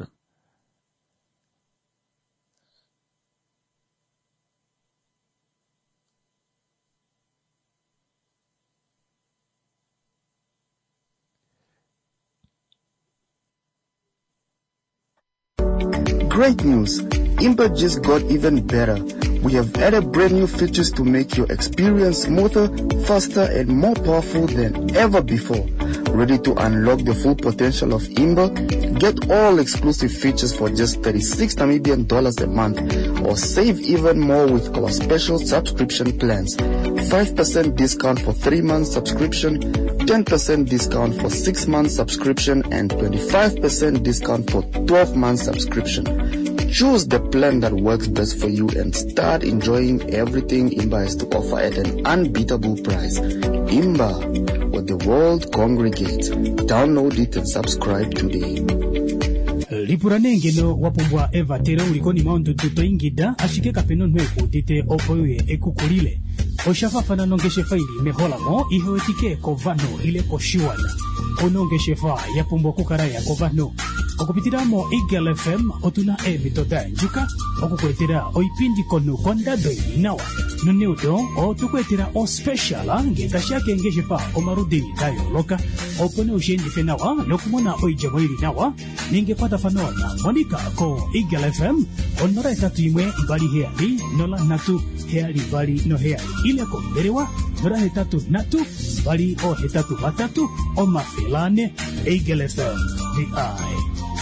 Great news! Imba just got even better. We have added brand new features to make your experience smoother, faster, and more powerful than ever before. Ready to unlock the full potential of Imba? Get all exclusive features for just $36 Namibian a month, or save even more with our special subscription plans. 5% discount for 3 months subscription, 10% discount for 6 months subscription, and 25% discount for 12 months subscription. Choose the plan that works best for you and start enjoying everything Imba has to offer at an unbeatable price. Imba, where the world congregates. Download it and subscribe today. Lipuranengeno wapumbwa Eva Tero ulikoni maundu tuto ingida ashike kapeno nweku tite opoye ekukulile. Oshafafana nongeshe faili meholamo ihoetike kovano ile koshiwana. Onongeshe fa yapumbwa kukaraya kovano. Okupitiramo Eagle FM otuna mitoda njuka okukwetera oipindi kono konda doi nawa nuneudo otukwetera o special ngekashake ngeshefa omarudini dayo loka opone ushendi fenawa nokumona oijamoiri nawa ningepata fanona monika ko Eagle FM onora etatu imwe mbali heali nola natu heali mbali no heali ile komberewa nora etatu natu mbali o hetatu batatu o mafilane Eagle FM the eye.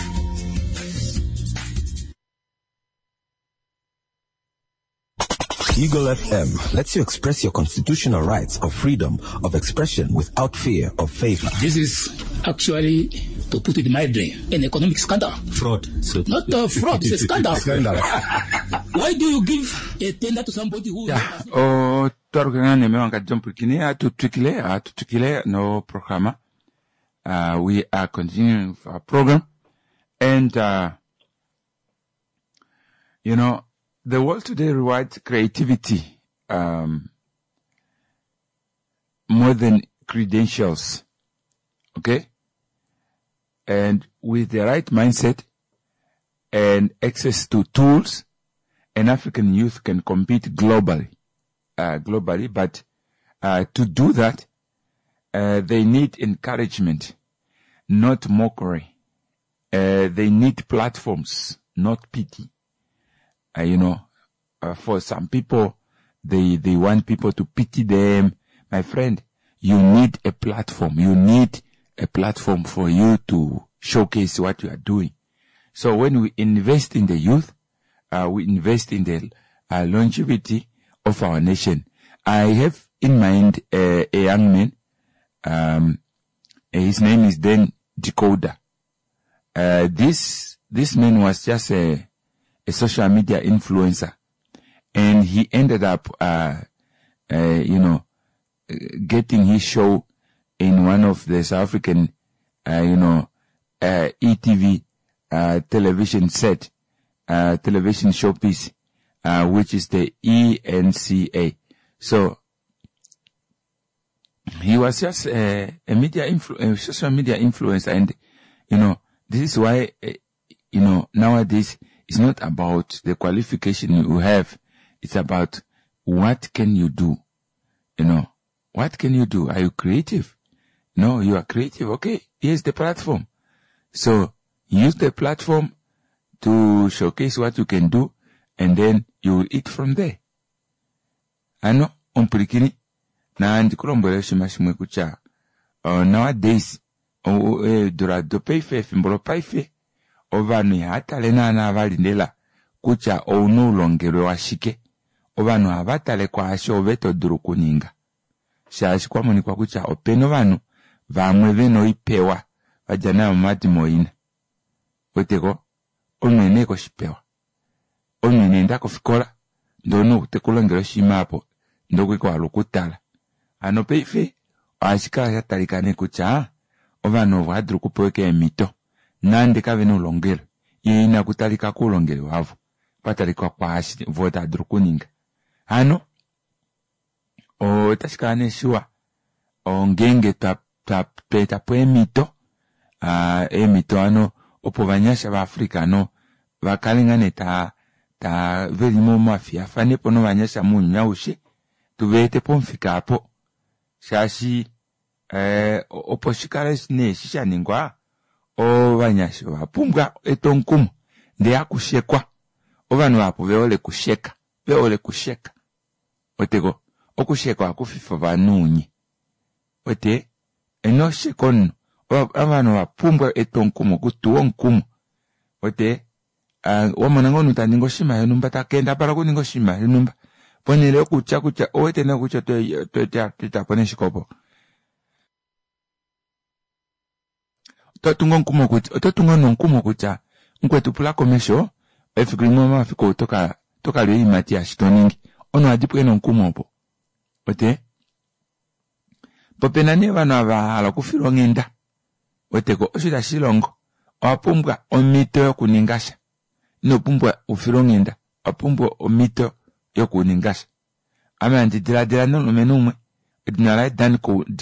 Eagle FM lets you express your constitutional rights of freedom of expression without fear of favor. This is actually to put it mildly, an economic scandal. Fraud. Not fraud, it's a scandal. Why do you give a tender to somebody who... Torgane me wanga jump kini atutukile no programa. We are continuing our program, and the world today rewards creativity more than credentials. Okay, and with the right mindset and access to tools, an African youth can compete globally. But to do that, they need encouragement, not mockery. They need platforms, not pity. For some people, they want people to pity them. My friend, you need a platform. You need a platform for you to showcase what you are doing. So when we invest in the youth, we invest in the longevity of our nation. I have in mind a young man. His name is Dan Decoder. This man was just a social media influencer, and he ended up, getting his show in one of the South African, ETV television set, television showpiece, which is the ENCA. So he was just a social media influencer, and this is why nowadays it's not about the qualification you have; it's about what can you do. What can you do? Are you creative? No, you are creative. Okay, here's the platform. So use the platform to showcase what you can do, and then you will eat from there. Ano, ompirikini, na ndikulombole shimashimwe kucha. Nowadays, durado peife, fimbolo paife, ovanu hatale na avalindela, kucha onulongero washike, ovanu avatale kwa asho veto durukuninga. Shashi kwa muni kwa kucha, openo vanu, vamwe veno ipewa, vajana mati moina. Weteko, onweneko shipewa. Onwene fikola, ndono tekulongero shimapo, ndokwe kwa lukutala. Ano peife, ashika yatalikane kucha, ovano wadru kupweke mito, nande kaveno longero, ina kutalika kulongero wavu, patalika kwa ashi, vota drukuninga. Ano, tashikane shua, ngenge tapwe mito, mito ano, opovanyasha wa Afrika no, wakalingane ta velimo mafia, fane pono vanyasha munyaushe, tuvete pomfika hapo. Shashi, oposhikare ne shisha ningwa, o vanyasha wa pumbwa etonkumu, nde akushekwa, o vanu wapo veole kusheka. Otego, okushekwa akufifa vanunyi. Ote, eno shekono, avanu wapumbwa etonkumu, kutuo nkumu. Ote, wamanango nutaningo shima yonumba, takenda para kuningo shima yonumba. Ponele kucha, oete na kucha tueta pone shikopo. Totungo nkumu kucha, nkwetu pula komesho, efikrimo mafiko toka lwe imati ya shitoningi. Ono adipu eno nkumu opo. Ote, popenane vanu hala kufiro ngenda. Oteko, oshida shilongo, wapumbwa omito yokuningasha. No pumbwa ufiro ngenda, wapumbwa omito yokuningasha. Ame antidila no menumwe, edinalai Dan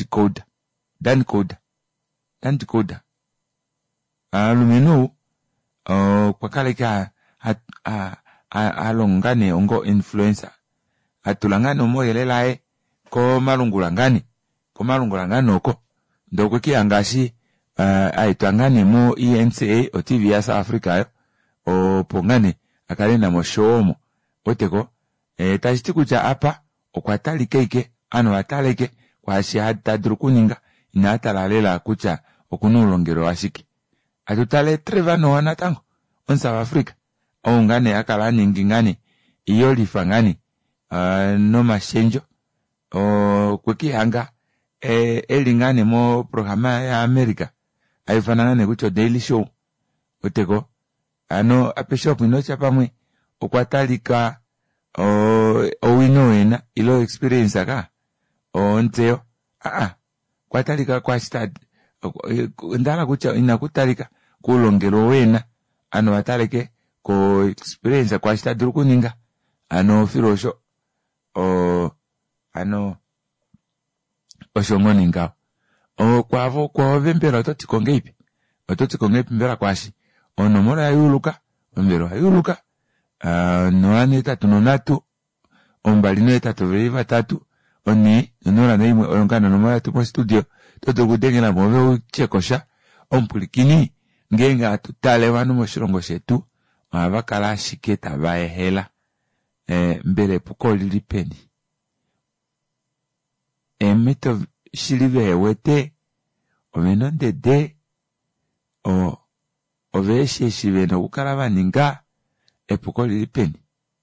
Decoder. Lumenu, kwa kale ka, alongane ongo influencer. Atulangane omoyelelae, ko malungulangane oko. Ndoko kiangashi, aitangane mo ENCA, o TV ya South Africa, o pongane, akalenda mo show. Oteko, tajitiku cha apa, o kwa talikeike, ano ataleke, kwa ashi hatadrukuninga, ina atalalela kucha, o kunulongero ashiki. Atutale trevano wanatango, on South Africa, o ngane akalani ngingane, iyolifangane, no mashenjo, o kweki hanga, elingane mo programa ya Amerika, aifanana nekuti Daily Show uteko ano apeshop inocha pamwe ukwatalika owino wena ilo experience aka onzeo kwatalika kwa start ndala kucha inakutalika kulongero wena ano watalike ko experience kwa start rukuninga ano firosho ano oshongoninga kwavo kwa vembera ototi mbera kwashi onomora yuluka ombero ayuluka noane tatu nonatu ombalino tatu veiva tatu oni nora na imwe ongana nomora tu studio toto kudengela move uchekosha ompulikini ngenga tutale vanu moshilongo shetu avakala shiketa vaehela mbele puko lilipendi emito shilive wete omenonde de oveshe shiveno kukala vaninga epuko lilipendi.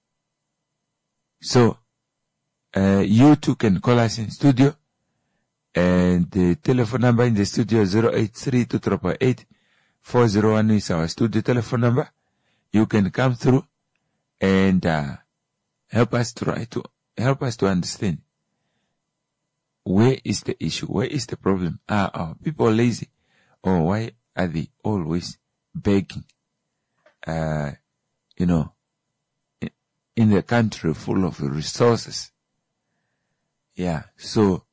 So you too can call us in studio, and the telephone number in the studio 083-288-401 is our studio telephone number. You can come through and help us to understand where is the issue, where is the problem. Are people lazy, or why are they always begging? In the country full of resources. Yeah, so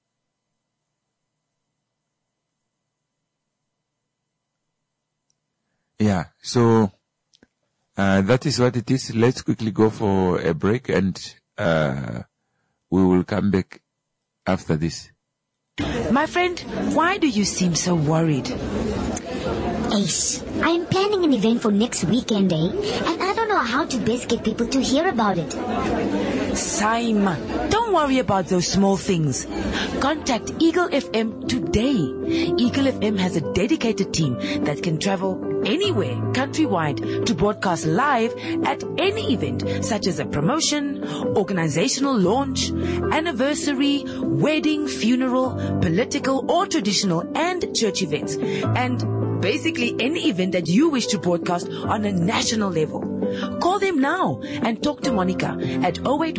that is what it is. Let's quickly go for a break, and we will come back after this. My friend, why do you seem so worried? Ace, I am planning an event for next weekend, and I don't know how to best get people to hear about it. Simon, don't worry about those small things. Contact Eagle FM today. Eagle FM has a dedicated team that can travel anywhere countrywide to broadcast live at any event, such as a promotion, organizational launch, anniversary, wedding, funeral, political or traditional and church events, and basically any event that you wish to broadcast on a national level. Call them now and talk to Monica at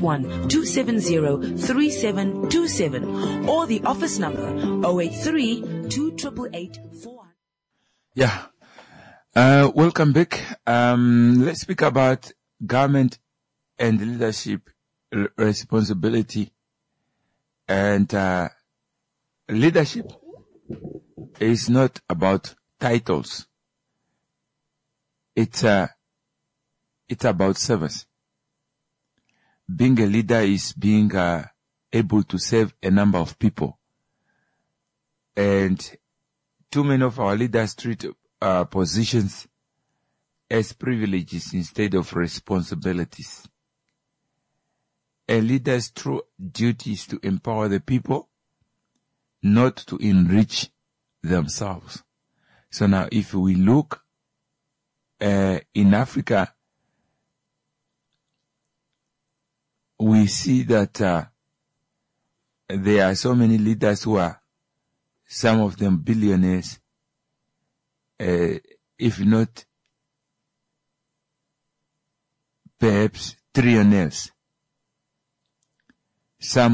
081-270-3727 or the office number 083-288-4. Yeah. Welcome back. Let's speak about government and leadership responsibility. And leadership is not about titles. It's about service. Being a leader is being able to serve a number of people. And too many of our leaders treat positions as privileges instead of responsibilities. A leader's true duty is to empower the people, not to enrich themselves. So now if we look in Africa, we see that there are so many leaders who are, some of them billionaires, if not perhaps trillionaires. Some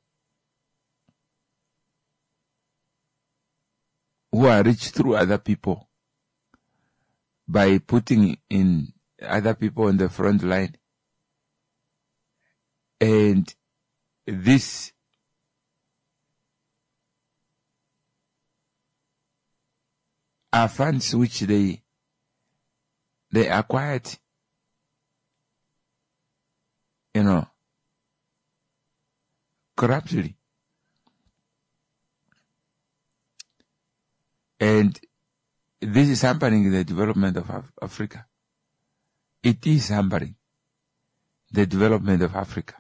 who are rich through other people by putting in other people on the front line. And this are funds which they acquired, corruptly. And this is hampering the development of Africa. It is hampering the development of Africa.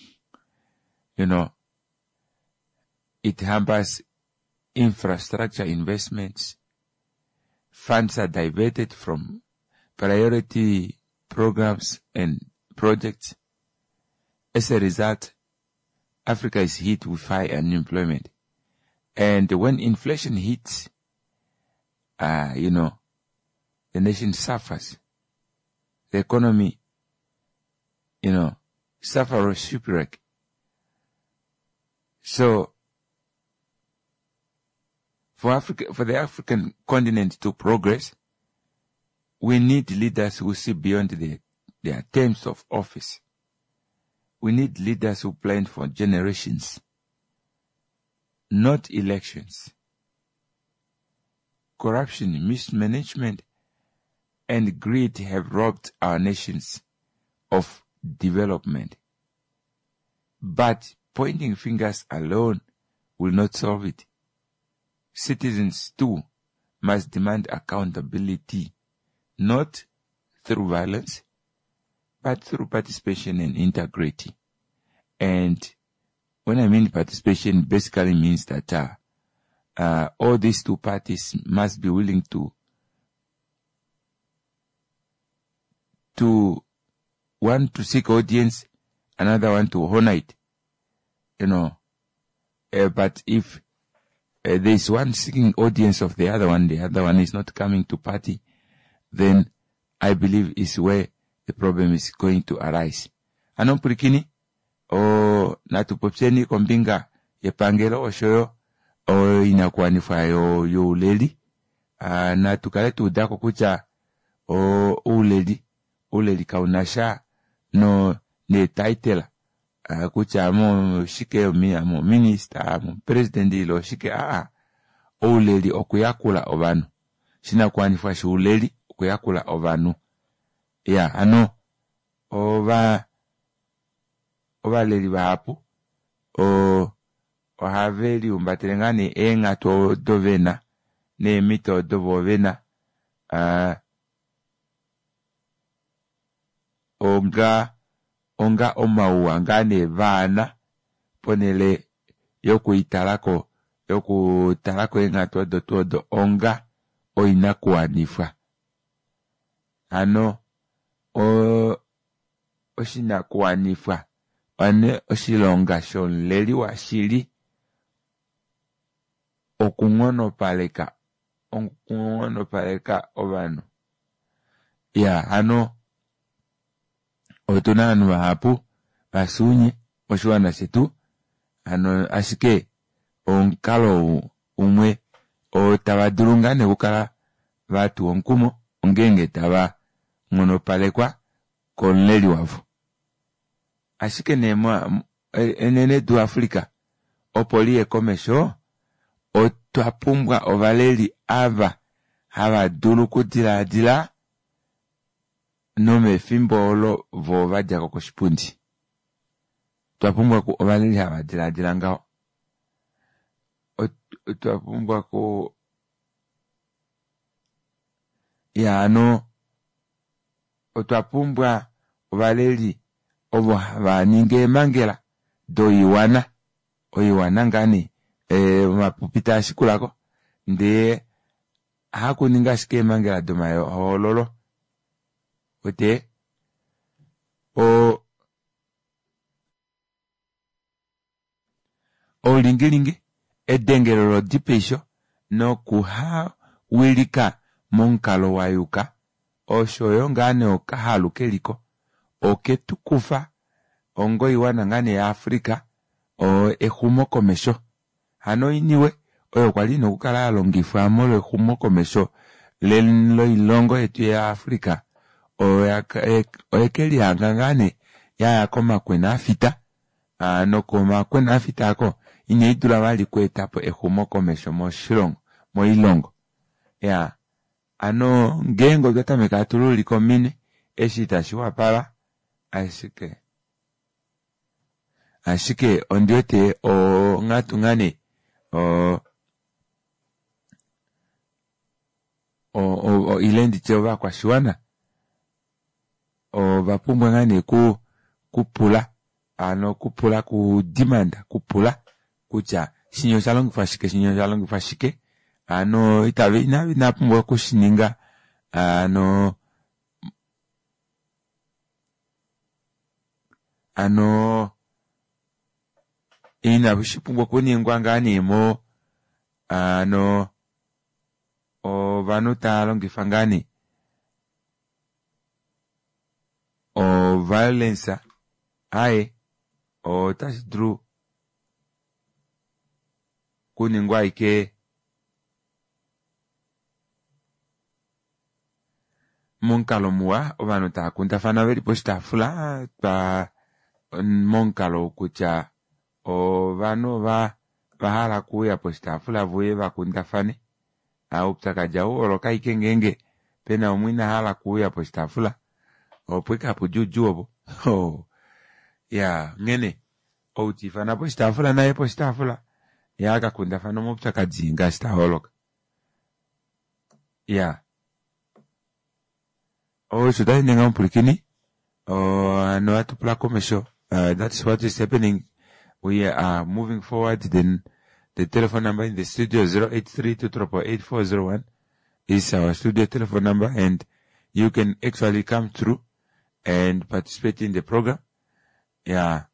It hampers infrastructure investments. Funds are diverted from priority programs and projects. As a result, Africa is hit with high unemployment. And when inflation hits, the nation suffers. The economy, suffer a shipwreck. So, for the African continent to progress, we need leaders who see beyond their terms of office. We need leaders who plan for generations, not elections. Corruption, mismanagement, and greed have robbed our nations of development. But pointing fingers alone will not solve it. Citizens too must demand accountability, not through violence, but through participation and integrity. And when I mean participation, basically means that all these two parties must be willing to one to seek audience, another one to honor it. But if there is one seeking audience of the other one is not coming to party, then I believe is where the problem is going to arise. Anompurikini, natupopseni kombinga yepangelo oshoyo, inakuanifwa yo uleli, natukale tudako kucha, uleli kaunasha, no, ne title, kucha mo shike mo minister, mo president ilo shike, uleli okuyakula ovanu. Shina kuanifwa shi uleli okuyakula ovanu. Ovaleli vahapu, ohaveli umbatelengani enga to dovena, ne mito dovovena, onga omaua ngane vana, ponele yoku talako enga todo, onga oina kuanifwa. Oshina kuanifwa. Oshilonga shonleli wa shili okungono paleka ovanu. Otuna anu hapu basunye oshuana setu asike onkalo umwe otabadurungane ukala vatu onkumo ongenge taba ngono palekwa konleli wavu. Asike enene du Afrika opoli ekomesho otwapumbwa ovaleli hava dulu kudila nome fimbo olo vova jako kushipundi. Twapumbwa ku ovaleli hava dila ngao. Twapumbwa ku otwapumbwa ovaleli ovo vaninge mangela do oyiwana ngani mapupita ashikulako nde hakuninga shike mangela do mayo hololo ote lingilingi edengelolo dipesho no kuha wilika monkalo wayuka oshoyo ngane okahalukeliko oketukufa ongo iwana ngane ya Afrika ehumo komesho hano iniwe oyo kwali no kukala alongifwa molo ehumo komesho lelo ilongo etu ya Afrika oyekeli ngane ya koma kwena afita no koma kwena afita ako ine idula wali kwetapo ehumo komesho mo shilongo mo ilongo ngengo gatameka atululi komine eshita shiwapala ashike ondiote ngatungane ilendi chova kwa shuana vapumbwa ngane kupula kupula kudimanda kupula kucha shinyo shalongi fashike itabe inapumbwa kushininga ina bushipungwa kuningwa ngani mo o vanu talongifa ngani o violence aye o tasidru kuningwa ike monkalo muwa o vanu ta kunta fana veri posta fula pa monkalo kucha o vanu va hala kuya posta fula vuye va kunta fane au ptaka jau oroka ike ngenge pena umwina hala kuya posta fula o pweka pujuju obo oh ya ngene o tifana posta fula na posta fula ya ka kunta fano moptaka dzinga sta holoka ya oh so that ninga mpulkini oh no atupla commercial that's what is happening. We are moving forward. Then the telephone number in the studio 083-288-401 is our studio telephone number, and you can actually come through and participate in the program. Yeah,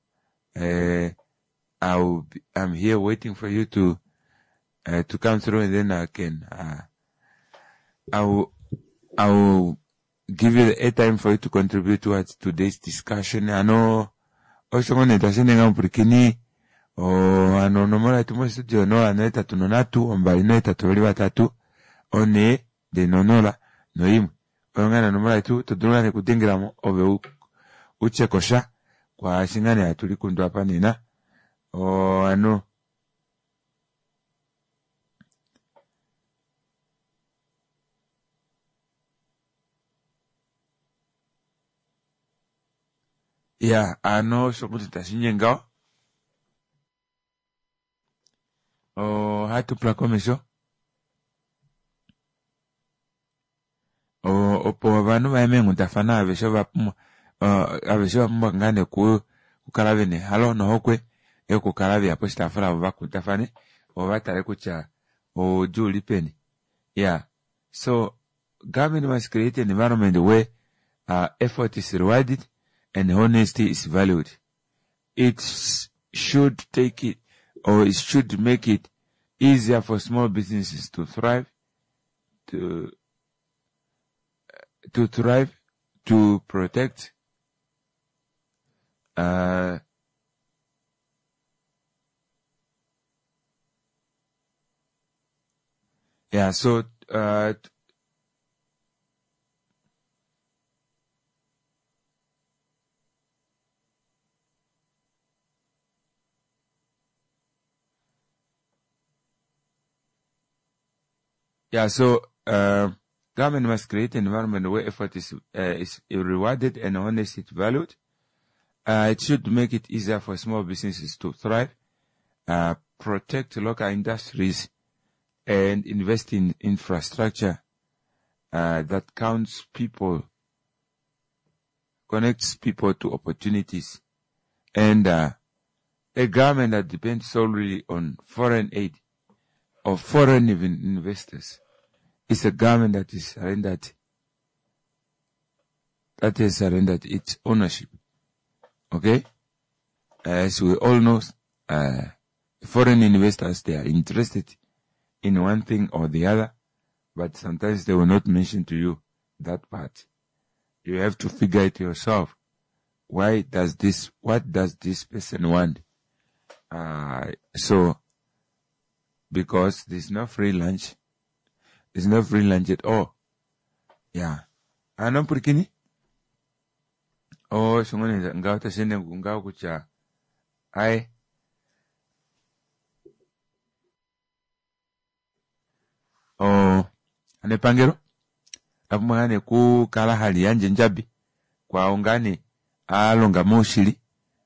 I'm here waiting for you to come through, and then I can I will give you the airtime for you to contribute towards today's discussion. I know also when it doesn't ngam o ano nomora tumo studio no aneta tunonatu ombali neta toliwa tatu one de nonola noim ongana nomora tu tudungane kutingiramo obe uche kosha kwa singane atuli kundu hapa nina o ano ya ano sokuti tasinye ngao o hatu plakomeso o opo vanu vaimengu tafana avesho vapumwa ngane kukalavene halo no hokwe kukalavi apo stafala vakutafane o vatare kucha o juli peni. Yeah, so government must create an environment where effort is rewarded and honesty is valued. It should take it, or it should make it easier for small businesses to thrive, to protect, yeah, so, government must create an environment where effort is rewarded and honesty is valued. It should make it easier for small businesses to thrive, protect local industries, and invest in infrastructure that connects people to opportunities. And a government that depends solely on foreign aid or foreign even investors is a government that has surrendered its ownership. Okay? As we all know, foreign investors, they are interested in one thing or the other, but sometimes they will not mention to you that part. You have to figure it yourself. What does this person want? Because there's no free lunch. There's no free lunch at all. Yeah. Ano purikini? Oh, sungone ngao ta sene ngao kucha. Ai. Oh, ane pangero. Apumane ku kala hali yanje njabi. Kwa ongani alonga moshili.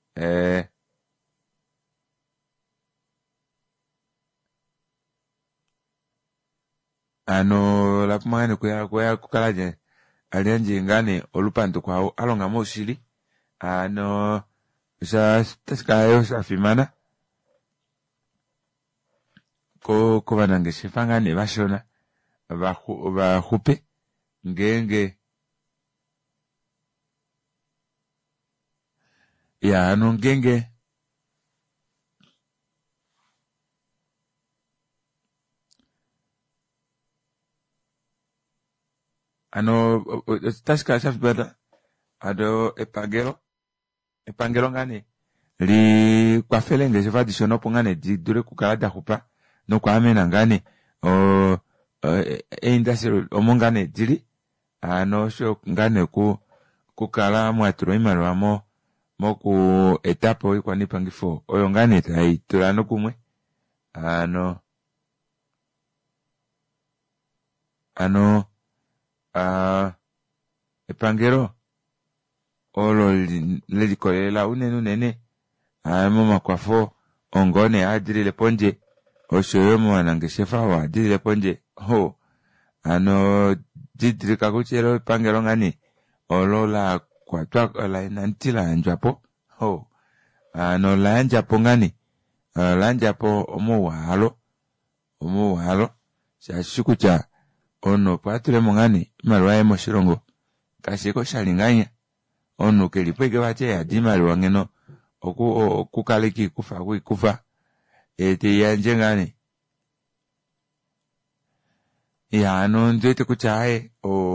Ano lapumane kuya kukalaje alianje ngane olupanto kwao alonga moshili. Ano taskayo safimana ko banange shifangane bashona bahupe ngenge ya ano ngenge ano tashika shafbada ado epangelo ngane li kwa felenge jeva dishono pongane di dure kukala da kupa no kwa amena ngane industry omongane dili ano sho ngane kukala mwaturo imalwamo moku etapo ikwa nipangifo oyo ngane tai tulano kumwe epangelo olo lelikolela unene mo makwafo ongone adiri leponje oshoyo mwanangeshefa wa adiri leponje ho didiri kakuchero epangelo ngani olo la kwatwa la inantila anjapo ho la anjapo ngani la anjapo omo walo shashikucha ono patule mongani malwaye moshirongo kashiko shalinganya ono kelipweke wache ya dimali wangeno okukaleki kufa ete yanje ngani ya ano ndete kuchae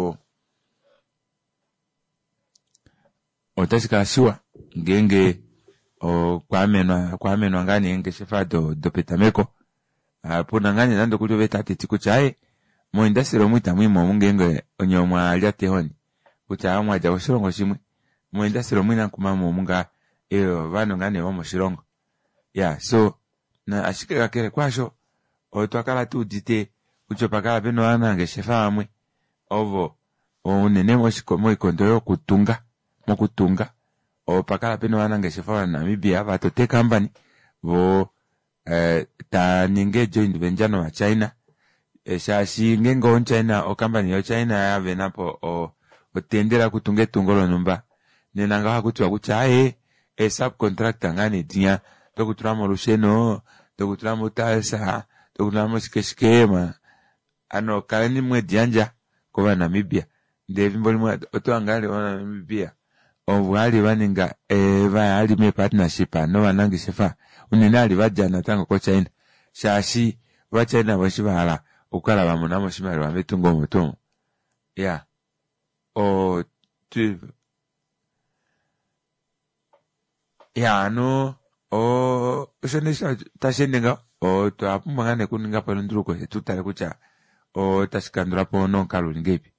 otashika shiwa ngenge kwamenwa ngani enge shefa do petameko puna ngani nando kulubeta teti kuchae mo indasiro mwita mwimo mungenge onyomwa alyatehoni kucha mwaja oshirongo shimwe mo indasiro mwina kumamo munga vano ngane wa moshirongo so na ashike kakere kwasho otwakala tu dite uchopakala beno anange shefa amwe ovo unene moshikomo ikondoyo kutunga opakala beno anange shefa wa Namibia batote company vo ta ninge joint venture wa China shashi ngengo China o company yo China ya venapo otendera kutunge tungolo numba nenanga hakutwa kucha subcontractor ngani tinya tokutramo rusheno tokutramo talsa tokutramo skeshkema ano kaleni mwe dianja kwa Namibia ndevi mboli mwe otoangali wa Namibia ovali vaninga ali me partnership no wanangi shefa unene ali vajana tango kwa China shashi wa China washivala ukala bamunamo shimali wa metungo mutomo no shonesha tashendenga to apumangane kuninga palundruko tutale kucha tashikandura pono kaluni ngepi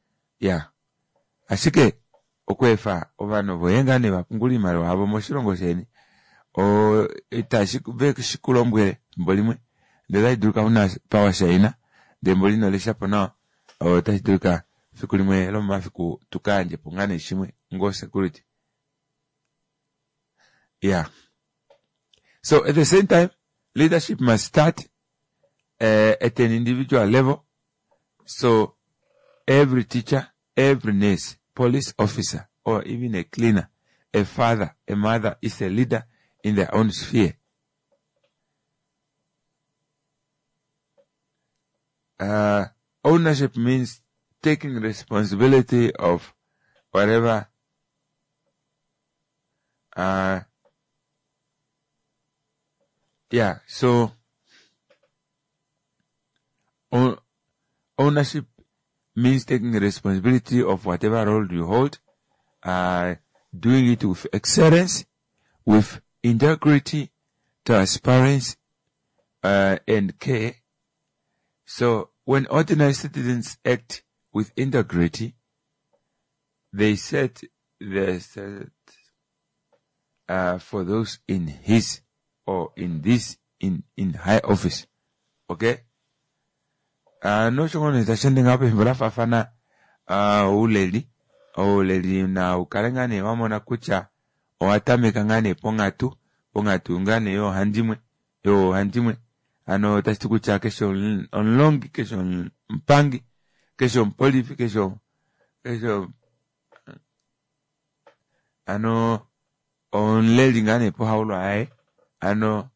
ashike okwefa ovano voyengane vapunguli mali wabo moshirongo sheni itashikubeke shikulombwele mbolimwe ndeza iduka una power shaina dembolino leshapo na tashiduka fikulimwe lo mafiku tukanje pungane shimwe ngo security so at the same time leadership must start at an individual level. So every teacher, every nurse, police officer, or even a cleaner, a father, a mother is a leader in their own sphere. Ownership means taking responsibility of whatever so ownership means taking responsibility of whatever role you hold, doing it with excellence, with integrity, transparency, and care. So when ordinary citizens act with integrity, they set the for those in his or in this in high office. Okay? No shongone tashending up in Brafafana uleli na ukarengane wamona kucha o atame kangane pongatu ngane yo handimwe ano tastikucha kesho on long kesho mpangi kesho polifi kesho ano on leli ngane po haulo ae ano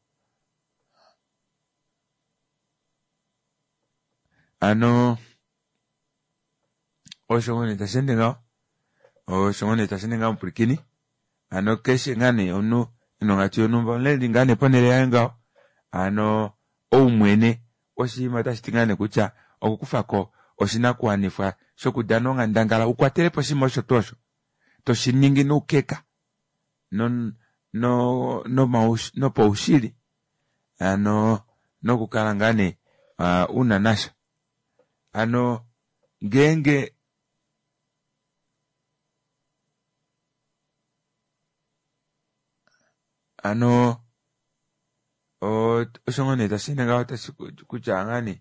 oshongone tashendenga mpurikini ano keshe ngane onu inongati onumba leli ngane ponele yanga ano omwene oshima tashitingane kucha okufako oshina kuanifwa shokudano nga ndangala ukwatele po shimosho tosho toshiningi nukeka no paushili no kukalangane unanasha ngenge oshongone tashinenga watakuchangani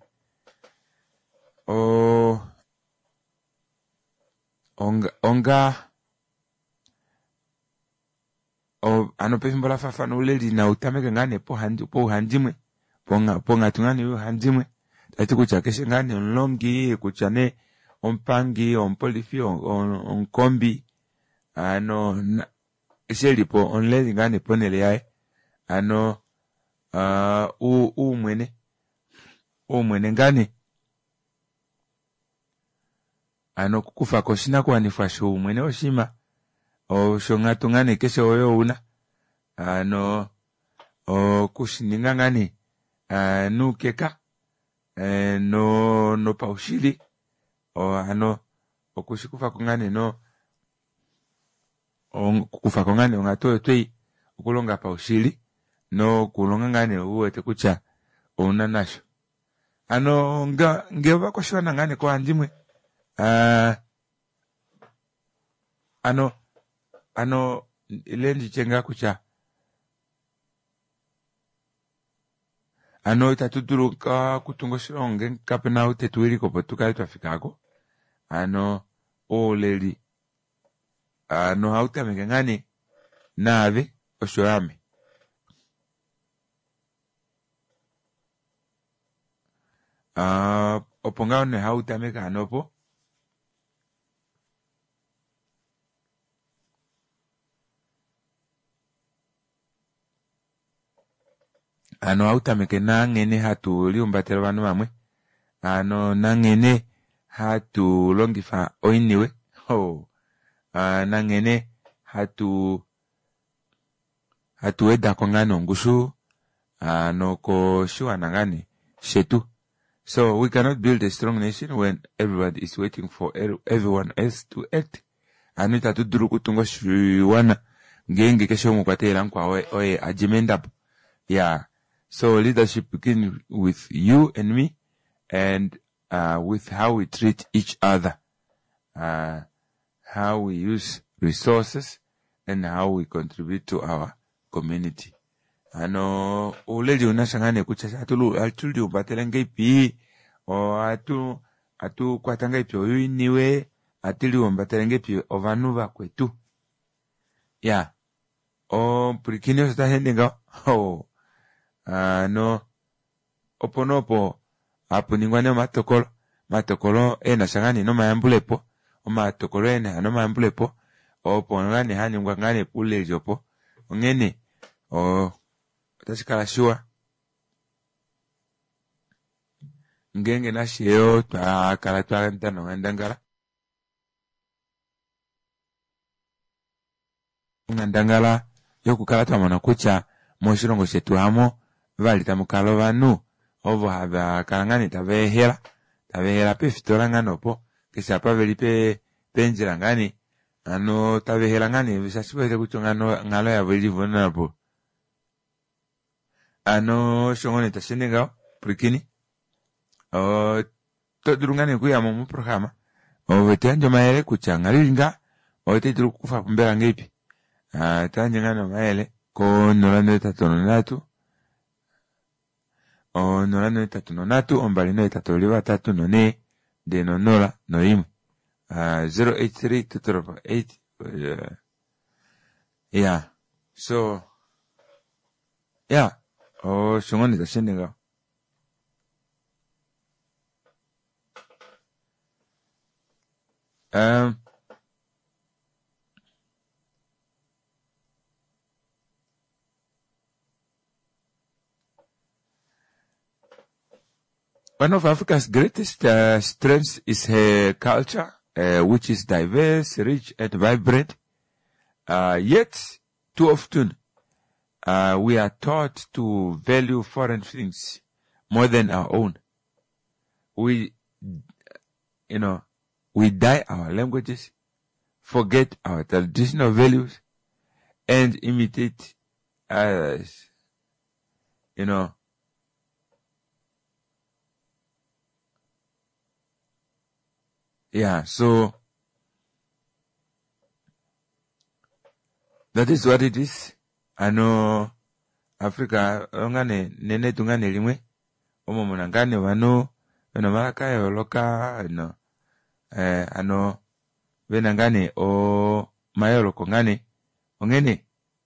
onga pefimbola fafano uleli na utameke ngane po handimwe po ngatungani yu handimwe tati kuchakeshe ngane onlongi kuchane ompangi ompolifi onkombi shelipo onleli ngane ponele yae umwene ngane kukufa koshina kuanifwa sho umwene oshima oshongatu ngane keshe oyo una kushininga ngane nukeka no paushili okushikufa kongane kukufa kongane ongatoyo twei okulonga paushili no kulonga ngane uwete kucha una nasho ngeva koshwana ngane kwa andimwe ilendi chenga kucha itatutuluka kutungo shilonge kapena utetuili kopo tukali twafikako oleli hautameke ngane nave oshoyame oponga one hautameka anopo hautameke nangene hatu liumbatela banu bamwe nangene hatu longifa oiniwe nangene hatu eda kongane ongushu noko shiwana ngane shetu. So we cannot build a strong nation when everybody is waiting for everyone else to act. Itatu kutungo shiwana ngenge kesho mukwatela nkwa oye ajimenda. Yeah. So leadership begins with you and me, and with how we treat each other, how we use resources, and how we contribute to our community. Uleli unashangane kuchacha atuli ubatele ngeipi atu kwatanga ipi oyuiniwe atili umbatele ngeipi ovanuva kwetu. Yeah. Purikini osita hendinga oponopo apuningwane matokolo nashangane no mayambulepo matokolo no mayambulepo opongane haningwa ngane pulejopo ngene tashikala shua ngenge na sheo twakala twantano ngandangala yokukala twamona kucha moshilongo shetu hamo valita mukalo vanu ovo kalangane tavehela pefitola nganopo kesapa veli penjela ngani tavehela ngani visasipete kucho ngalo ya veli vonapo shongone tashenega prikini todurungane kuyamo mu programa veteanjo maele kucha ngalilinga teturu kufa kumbela ngepi tanyengano maele ko 933 933 ombali 933 none de nonola noim 083 yeah. So yeah. Shongone tashenega one of Africa's greatest strengths is her culture, which is diverse, rich, and vibrant. Yet, too often, we are taught to value foreign things more than our own. We we dye our languages, forget our traditional values, and imitate others. Yeah, so that is what it is. I know Africa, nene tungane limwe, munangane wano, maraka yoloka, venangane o mayolo kongane, ongene.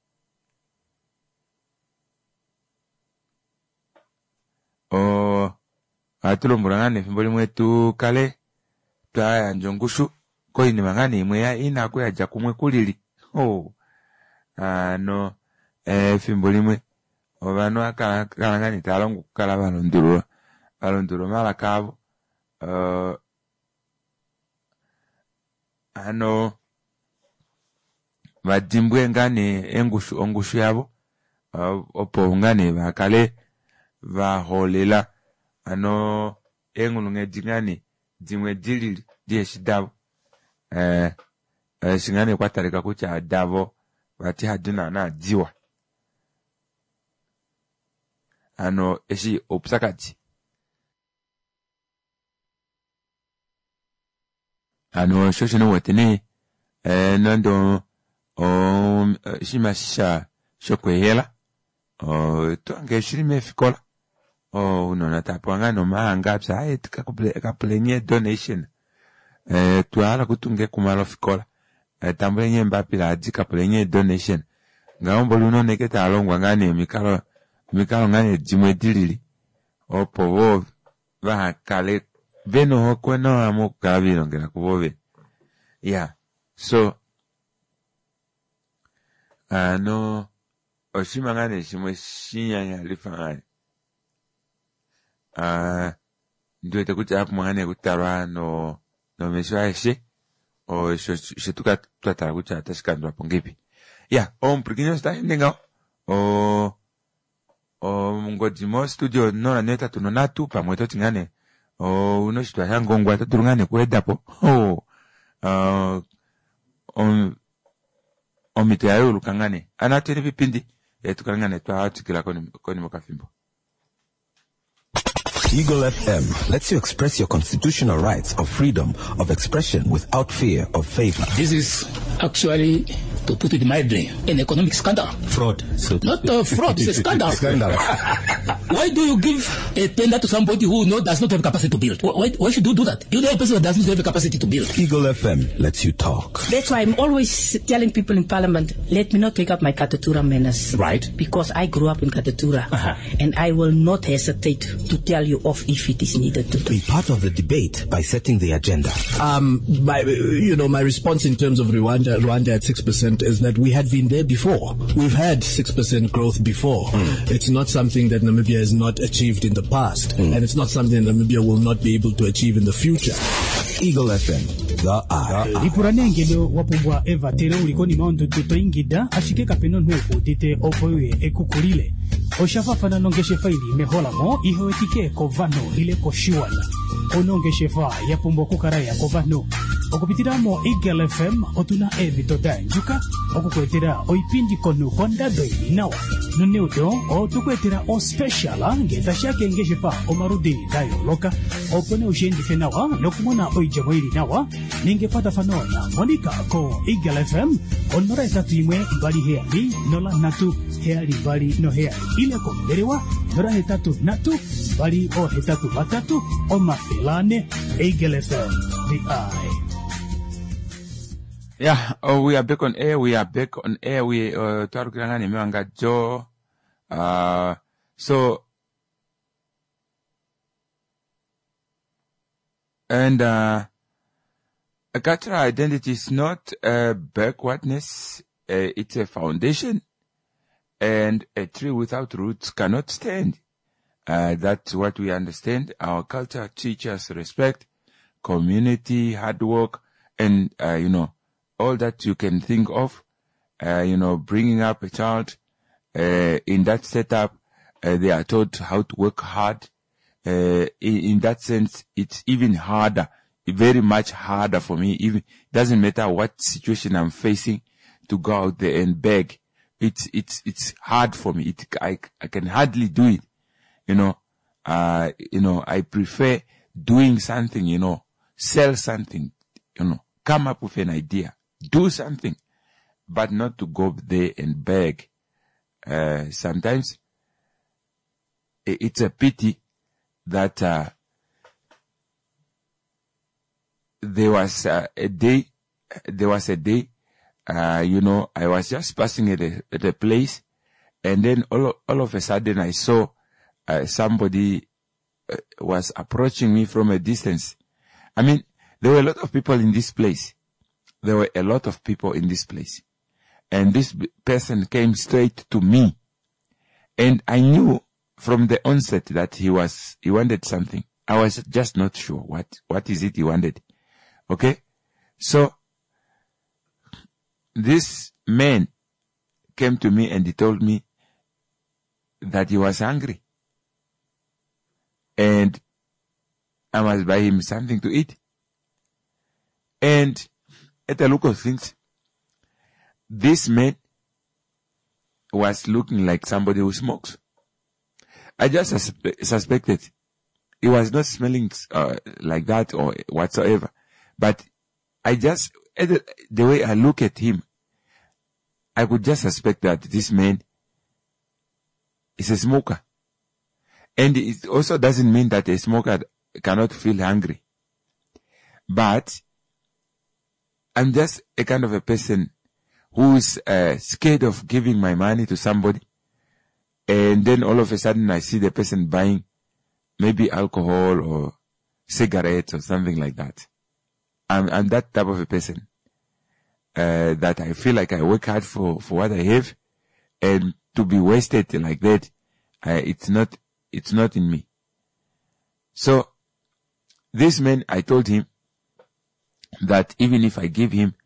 O atulo murangane, fimboli mwetu kale, tuaya njongushu, koi ni mangane imwe ya ina kuya jakumwe kulili. Fimboli mwe, ovano akalangani talongu kala balonduro malakabo, badimbwe ngane ongushu yabo, opo ngane bakale, vaholela, engulunge dingane, dimwe dilili, dieshidabo, singane kwa tarika kucha davo, vati haduna na diwa. Eshi opsakati. Shoshino wetene, nando, shimasha, shokwehela, tuange shirime fikola, unona tapuanga no mahanga, psa, kaplenye donation, tuala kutunge kumalo fikola, tambulenye mbapila adi kaplenye donation, ngaombolu no neketa alongwa ngane, mikalo ngane jimwe dilili, opo wo, vaha kale, veno hokwe no amo kabilo ngela kubove. Yeah, so, oshima ngane shimwe shinya ya lifangane. Nduete kucha hapu mwangane kutarwa no meshwa eshe, o shetuka tuatara kucha atashikandwa pongipi. Yeah, mprikinyo sta hindinga, mngojimo studio nona neta tunonatu, pa mweto tingane, unoshitwa hangongwa taturungane kuedapo, omito ya yulu kangane, anatene vipindi, tukangane tuwa atikila koni mokafimbo. Eagle FM lets you express your constitutional rights of freedom of expression without fear of favor. This is actually, to put it mildly, an economic scandal. Fraud. Not fraud, it's a scandal. Why do you give a tender to somebody who does not have capacity to build? Why should you do that? You know a person that does not have the capacity to build. Eagle FM lets you talk. That's why I'm always telling people in Parliament, let me not take up my Katatura menace. Right. Because I grew up in Katatura. And I will not hesitate to tell you off if it is needed to. Be part of the debate by setting the agenda. My response in terms of Rwanda at 6% is that we had been there before. We've had 6% growth before. It's not something that Namibia has not achieved in the past. And it's not something that Namibia will not be able to achieve in the future. Eagle FM, the eye. Ipuranengelo wapumbwa Eva tere ulikoni maondo tuto ingida ashike kapeno nweku dite opoye ekukulile. Oshafafana nongeshe faili meholamo ihoetike kovano ile koshiwala. Onongeshe fa yapumbwa kukaraya kovano. Okupitiramo Eagle FM otuna evito danjuka. Okukwetera oipindi konu konda doi nawa. Nuneudo otukwetera o speciala ngeta shake ngeshe fa omarudi dayo loka. Opone ushendi fenawa nokumona oijamoiri nawa. Ningepata fanona Monica ko Eagle FM onora etatu imwe bali heali nola natu heali bali no heali ile ko mberewa nora hetatu natu bali o hetatu batatu o mafilane Eagle FM the eye. Yeah, we are back on air. We Tarukirangani Mwanga Jo. So, and, a cultural identity is not a backwardness, it's a foundation, and a tree without roots cannot stand. That's what we understand. Our culture teaches respect, community, hard work, and, all that you can think of, bringing up a child, in that setup, they are taught how to work hard. In that sense, it's even harder very much harder for me. Even doesn't matter what situation I'm facing, to go out there and beg. It's hard for me. I can hardly do it. I prefer doing something, sell something, come up with an idea, do something, but not to go there and beg. Sometimes it's a pity that there was a day, I was just passing at a place, and then all of a sudden I saw somebody was approaching me from a distance. I mean, there were a lot of people in this place. And this person came straight to me. And I knew from the onset that he wanted something. I was just not sure what is it he wanted. Okay? So, this man came to me and he told me that he was hungry. And I must buy him something to eat. And at a look of things, this man was looking like somebody who smokes. I just suspected. He was not smelling like that or whatsoever. But the way I look at him, I could just suspect that this man is a smoker. And it also doesn't mean that a smoker cannot feel hungry. But I'm just a kind of a person who's scared of giving my money to somebody. And then all of a sudden I see the person buying maybe alcohol or cigarettes or something like that. I'm that type of a person. That I feel like I work hard for what I have, and to be wasted like that, it's not in me. So, this man, I told him that even if I give him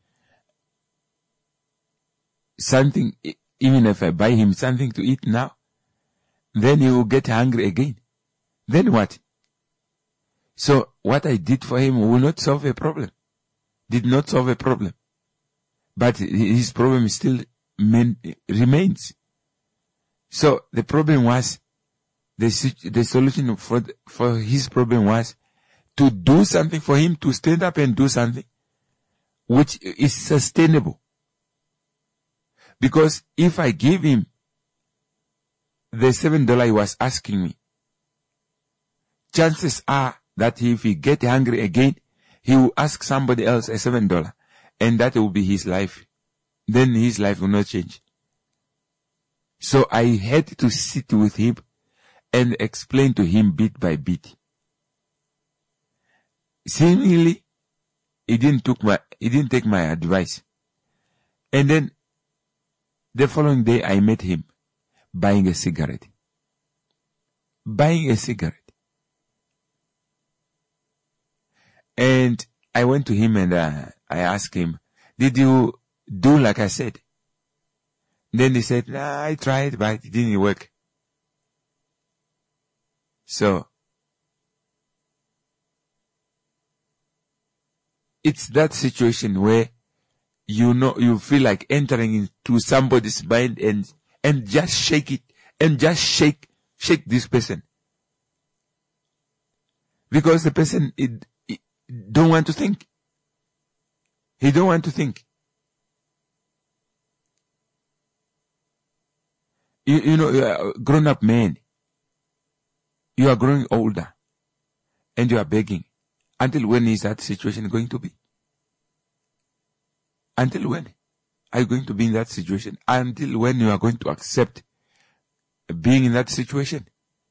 something, even if I buy him something to eat now, then he will get hungry again. Then what? So, what I did for him will not solve a problem. Did not solve a problem. But his problem still remains. So, the problem was, the solution for his problem was to do something for him, to stand up and do something which is sustainable. Because if I give him the $7 he was asking me, chances are that if he get hungry again, he will ask somebody else a $7, and that will be his life. Then his life will not change. So I had to sit with him and explain to him bit by bit. Seemingly, he didn't take my advice. And then, the following day, I met him buying a cigarette. And I went to him and I asked him, did you do like I said? Then he said, nah, I tried, but it didn't work. So, it's that situation where you feel like entering into somebody's mind and just shake it, and just shake this person. Because the person don't want to think. He don't want to think. You are a grown-up man. You are growing older. And you are begging. Until when is that situation going to be? Until when are you going to be in that situation? Until when you are going to accept being in that situation?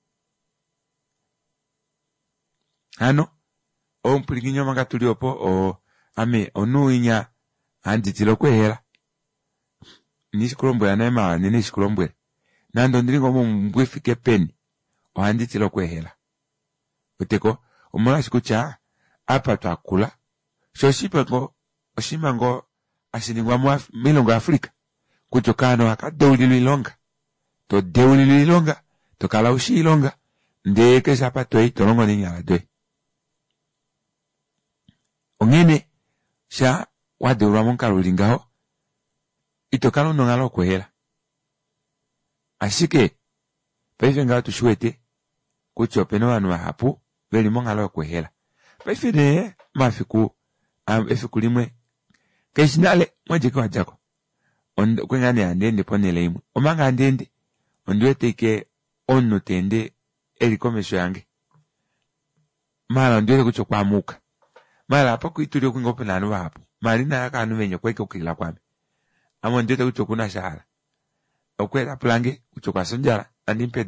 Ano? O mpulikinyo manga tuliopo o ame onu inya anditilo kwehera. Nishikulombwe anema nishikulombwe. Nando ndiringo mbwefike peni o anditilo kwehera. Uteko umula shikucha apa tuakula. Oshimango asiningwa milongo Afrika. Kuchokano akadeulilo ilonga. To deulilo ilonga. To kalaushi ilonga. Ndeke shapa toi tolongo ninyala doi. ongene sha wade uramon karulinga ho itokalo nongalo kwehela ashike paifenga tushuete kuchope no wanu hapu veli mongalo kwehela paifene mafiku efikulimwe keshinale mwaje kwa jako kwengane andende ponele imwe omanga andende ondiweteke onno tende elikomesho yange mala ndiwete kucho kwa muka mala apa kuitulio kwingope nanu hapo malina yaka anu venye kweke ukila kwame amo ndiwete kucho kuna shahara okwela plange kucho kwa sonjala andimpe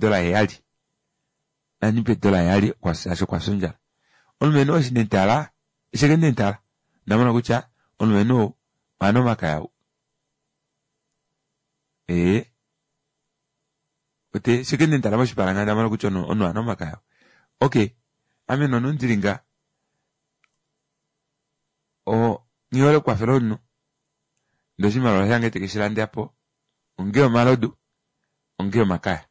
dola yali kwa sasho kwa sonjala olumeno oshinentala ishekendentala namona kucha olumeno mano makaya ote shekendentala moshipalanga namona kucha ono ano makaya okay ameno nundiringa o niole kwa ferono ndoshima roho yange tekishilande hapo ongeo malodu ongeo makaya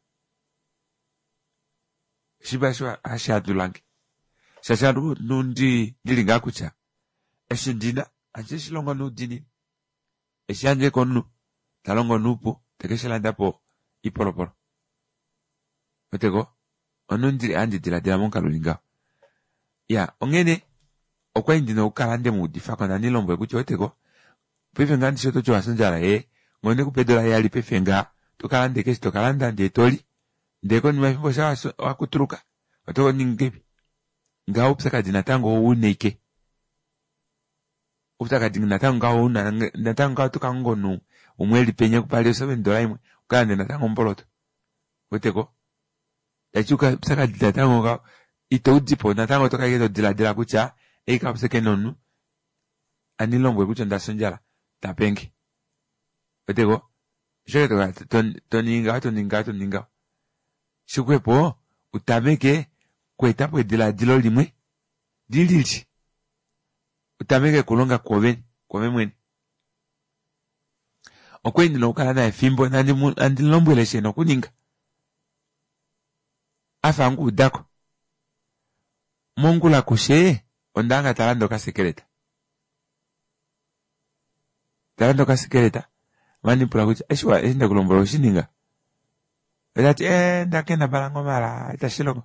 shibashwa ashadulange shashadu nundi diringa kucha eshindina anje shilongo nudini eshanje konu talongo nupo tekishilande hapo ipolopolo otego onundiri andi dila monka lulinga ya ongene okwa indino ukalande mu difako na nilombo ekucho otego pefenga ndishoto cho asanjala ngone kupedola yali pefenga tukalande keshi tokalanda ndetoli ndeko ni mafimbo sha wakutruka otego ningebi nga upsaka dinatango uneke upsaka dinatango natango tukango nu umweli penye kupali $7 imwe ukande natango mboloto otego yachuka psaka dinatango nga ito udipo natango toka yeto dila kucha eka pseke nonu anilombo ekucho ndasanjala tapenge otego sheke toninga shukwepo utameke kwetapo dilo limwe dilili utameke kulonga kwome mwene okwendi nokala na efimbo nandilombo eleshe nokuninga afangu udako mongula kushe ondanga talando kasekereta mani pula kucha eshwa enda kulombolo shininga edati ndakenda balango mala itashilongo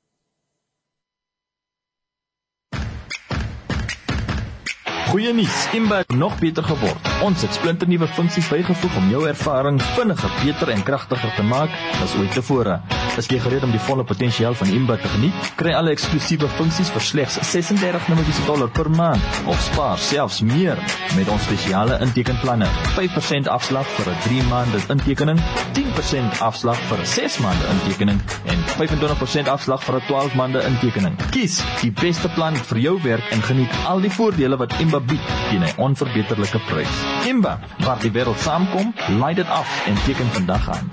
Goeie nuus, Imba het nog beter geword. Ons het splinternuwe funksies bygevoeg om jou ervaring vinniger, beter en kragtiger te maak as ooit tevore. Is jy gereed om die volle potensiaal van Imba te geniet? Kry alle eksklusiewe funksies vir slegs $36 per maand of spaar selfs meer met ons spesiale intekenplanne. 5% afslag vir 'n 3 maande intekening, 10% afslag vir 'n 6 maande intekening en 25% afslag vir 'n 12 maande intekening. Kies die beste plan vir jou werk en geniet al die voordele wat Imba bied teen 'n onverbeterlike prys. Imba, waar die wêreld saamkom, laai dit af en teken vandag aan.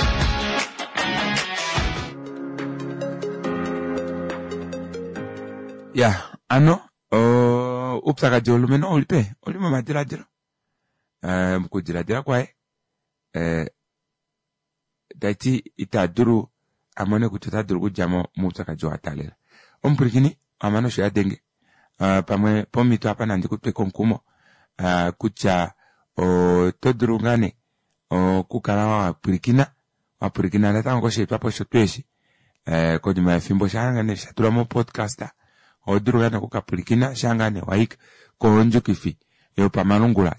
Ya, ano, upsaka jolumeno olime madiladilo. Mkudiladila kwae, daiti itaduru, amone kutotaduru kujamo mupsaka jo atalila. Ompurikini, amano shia denge. Pamwe pomito hapa nandi kupe konkumo, kucha, toduru ngane, kukala wapurikina, lata ngoshe papo shotweshi, kodima fimbo shangane, shaturamo podcaster, odurugana kukapurikina shangane waik koronjo kifi yo pamanungula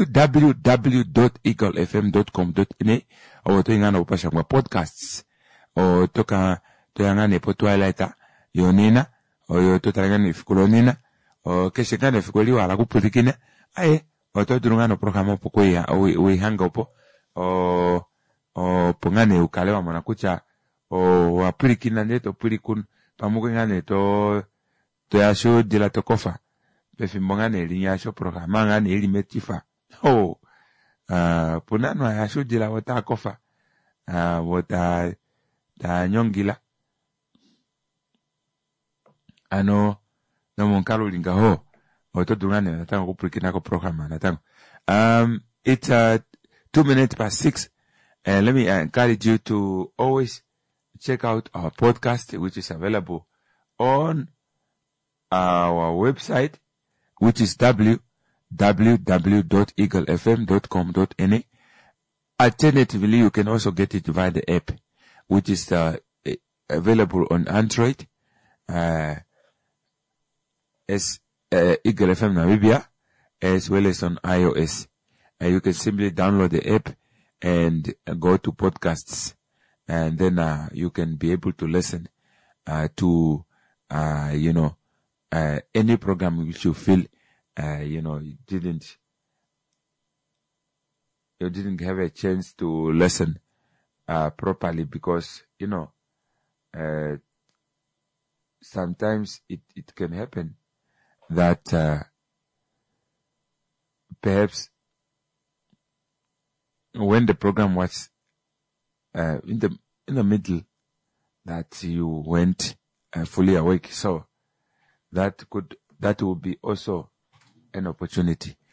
www.eaglefm.com.ne o to ingana upashangwa podcasts o toka to yangane po twilight yo nina o yo to tarangane fikulonina o keshikane fikoli wala kupurikina o to durugana programa poko ya o hanga opo o pongane ukalewa mwana kucha o wapurikina neto purikun pamuko ngane to yasho de la tokofa pefimbongane linyasho programa ngane elimetifa punano yasho de la wota kofa wota da nyongila ano no monkalo linga oto durane natango kupurikina ko programa natango it's 6:02 and let me encourage you to always check out our podcast, which is available on our website, which is www.eaglefm.com.na. Alternatively, you can also get it via the app, which is available on Android as Eagle FM Namibia, as well as on iOS. You can simply download the app and go to podcasts, and then you can be able to listen to any program which you feel you didn't have a chance to listen properly, because sometimes it can happen that perhaps when the program was in the middle, that you weren't fully awake, so that would be also an opportunity.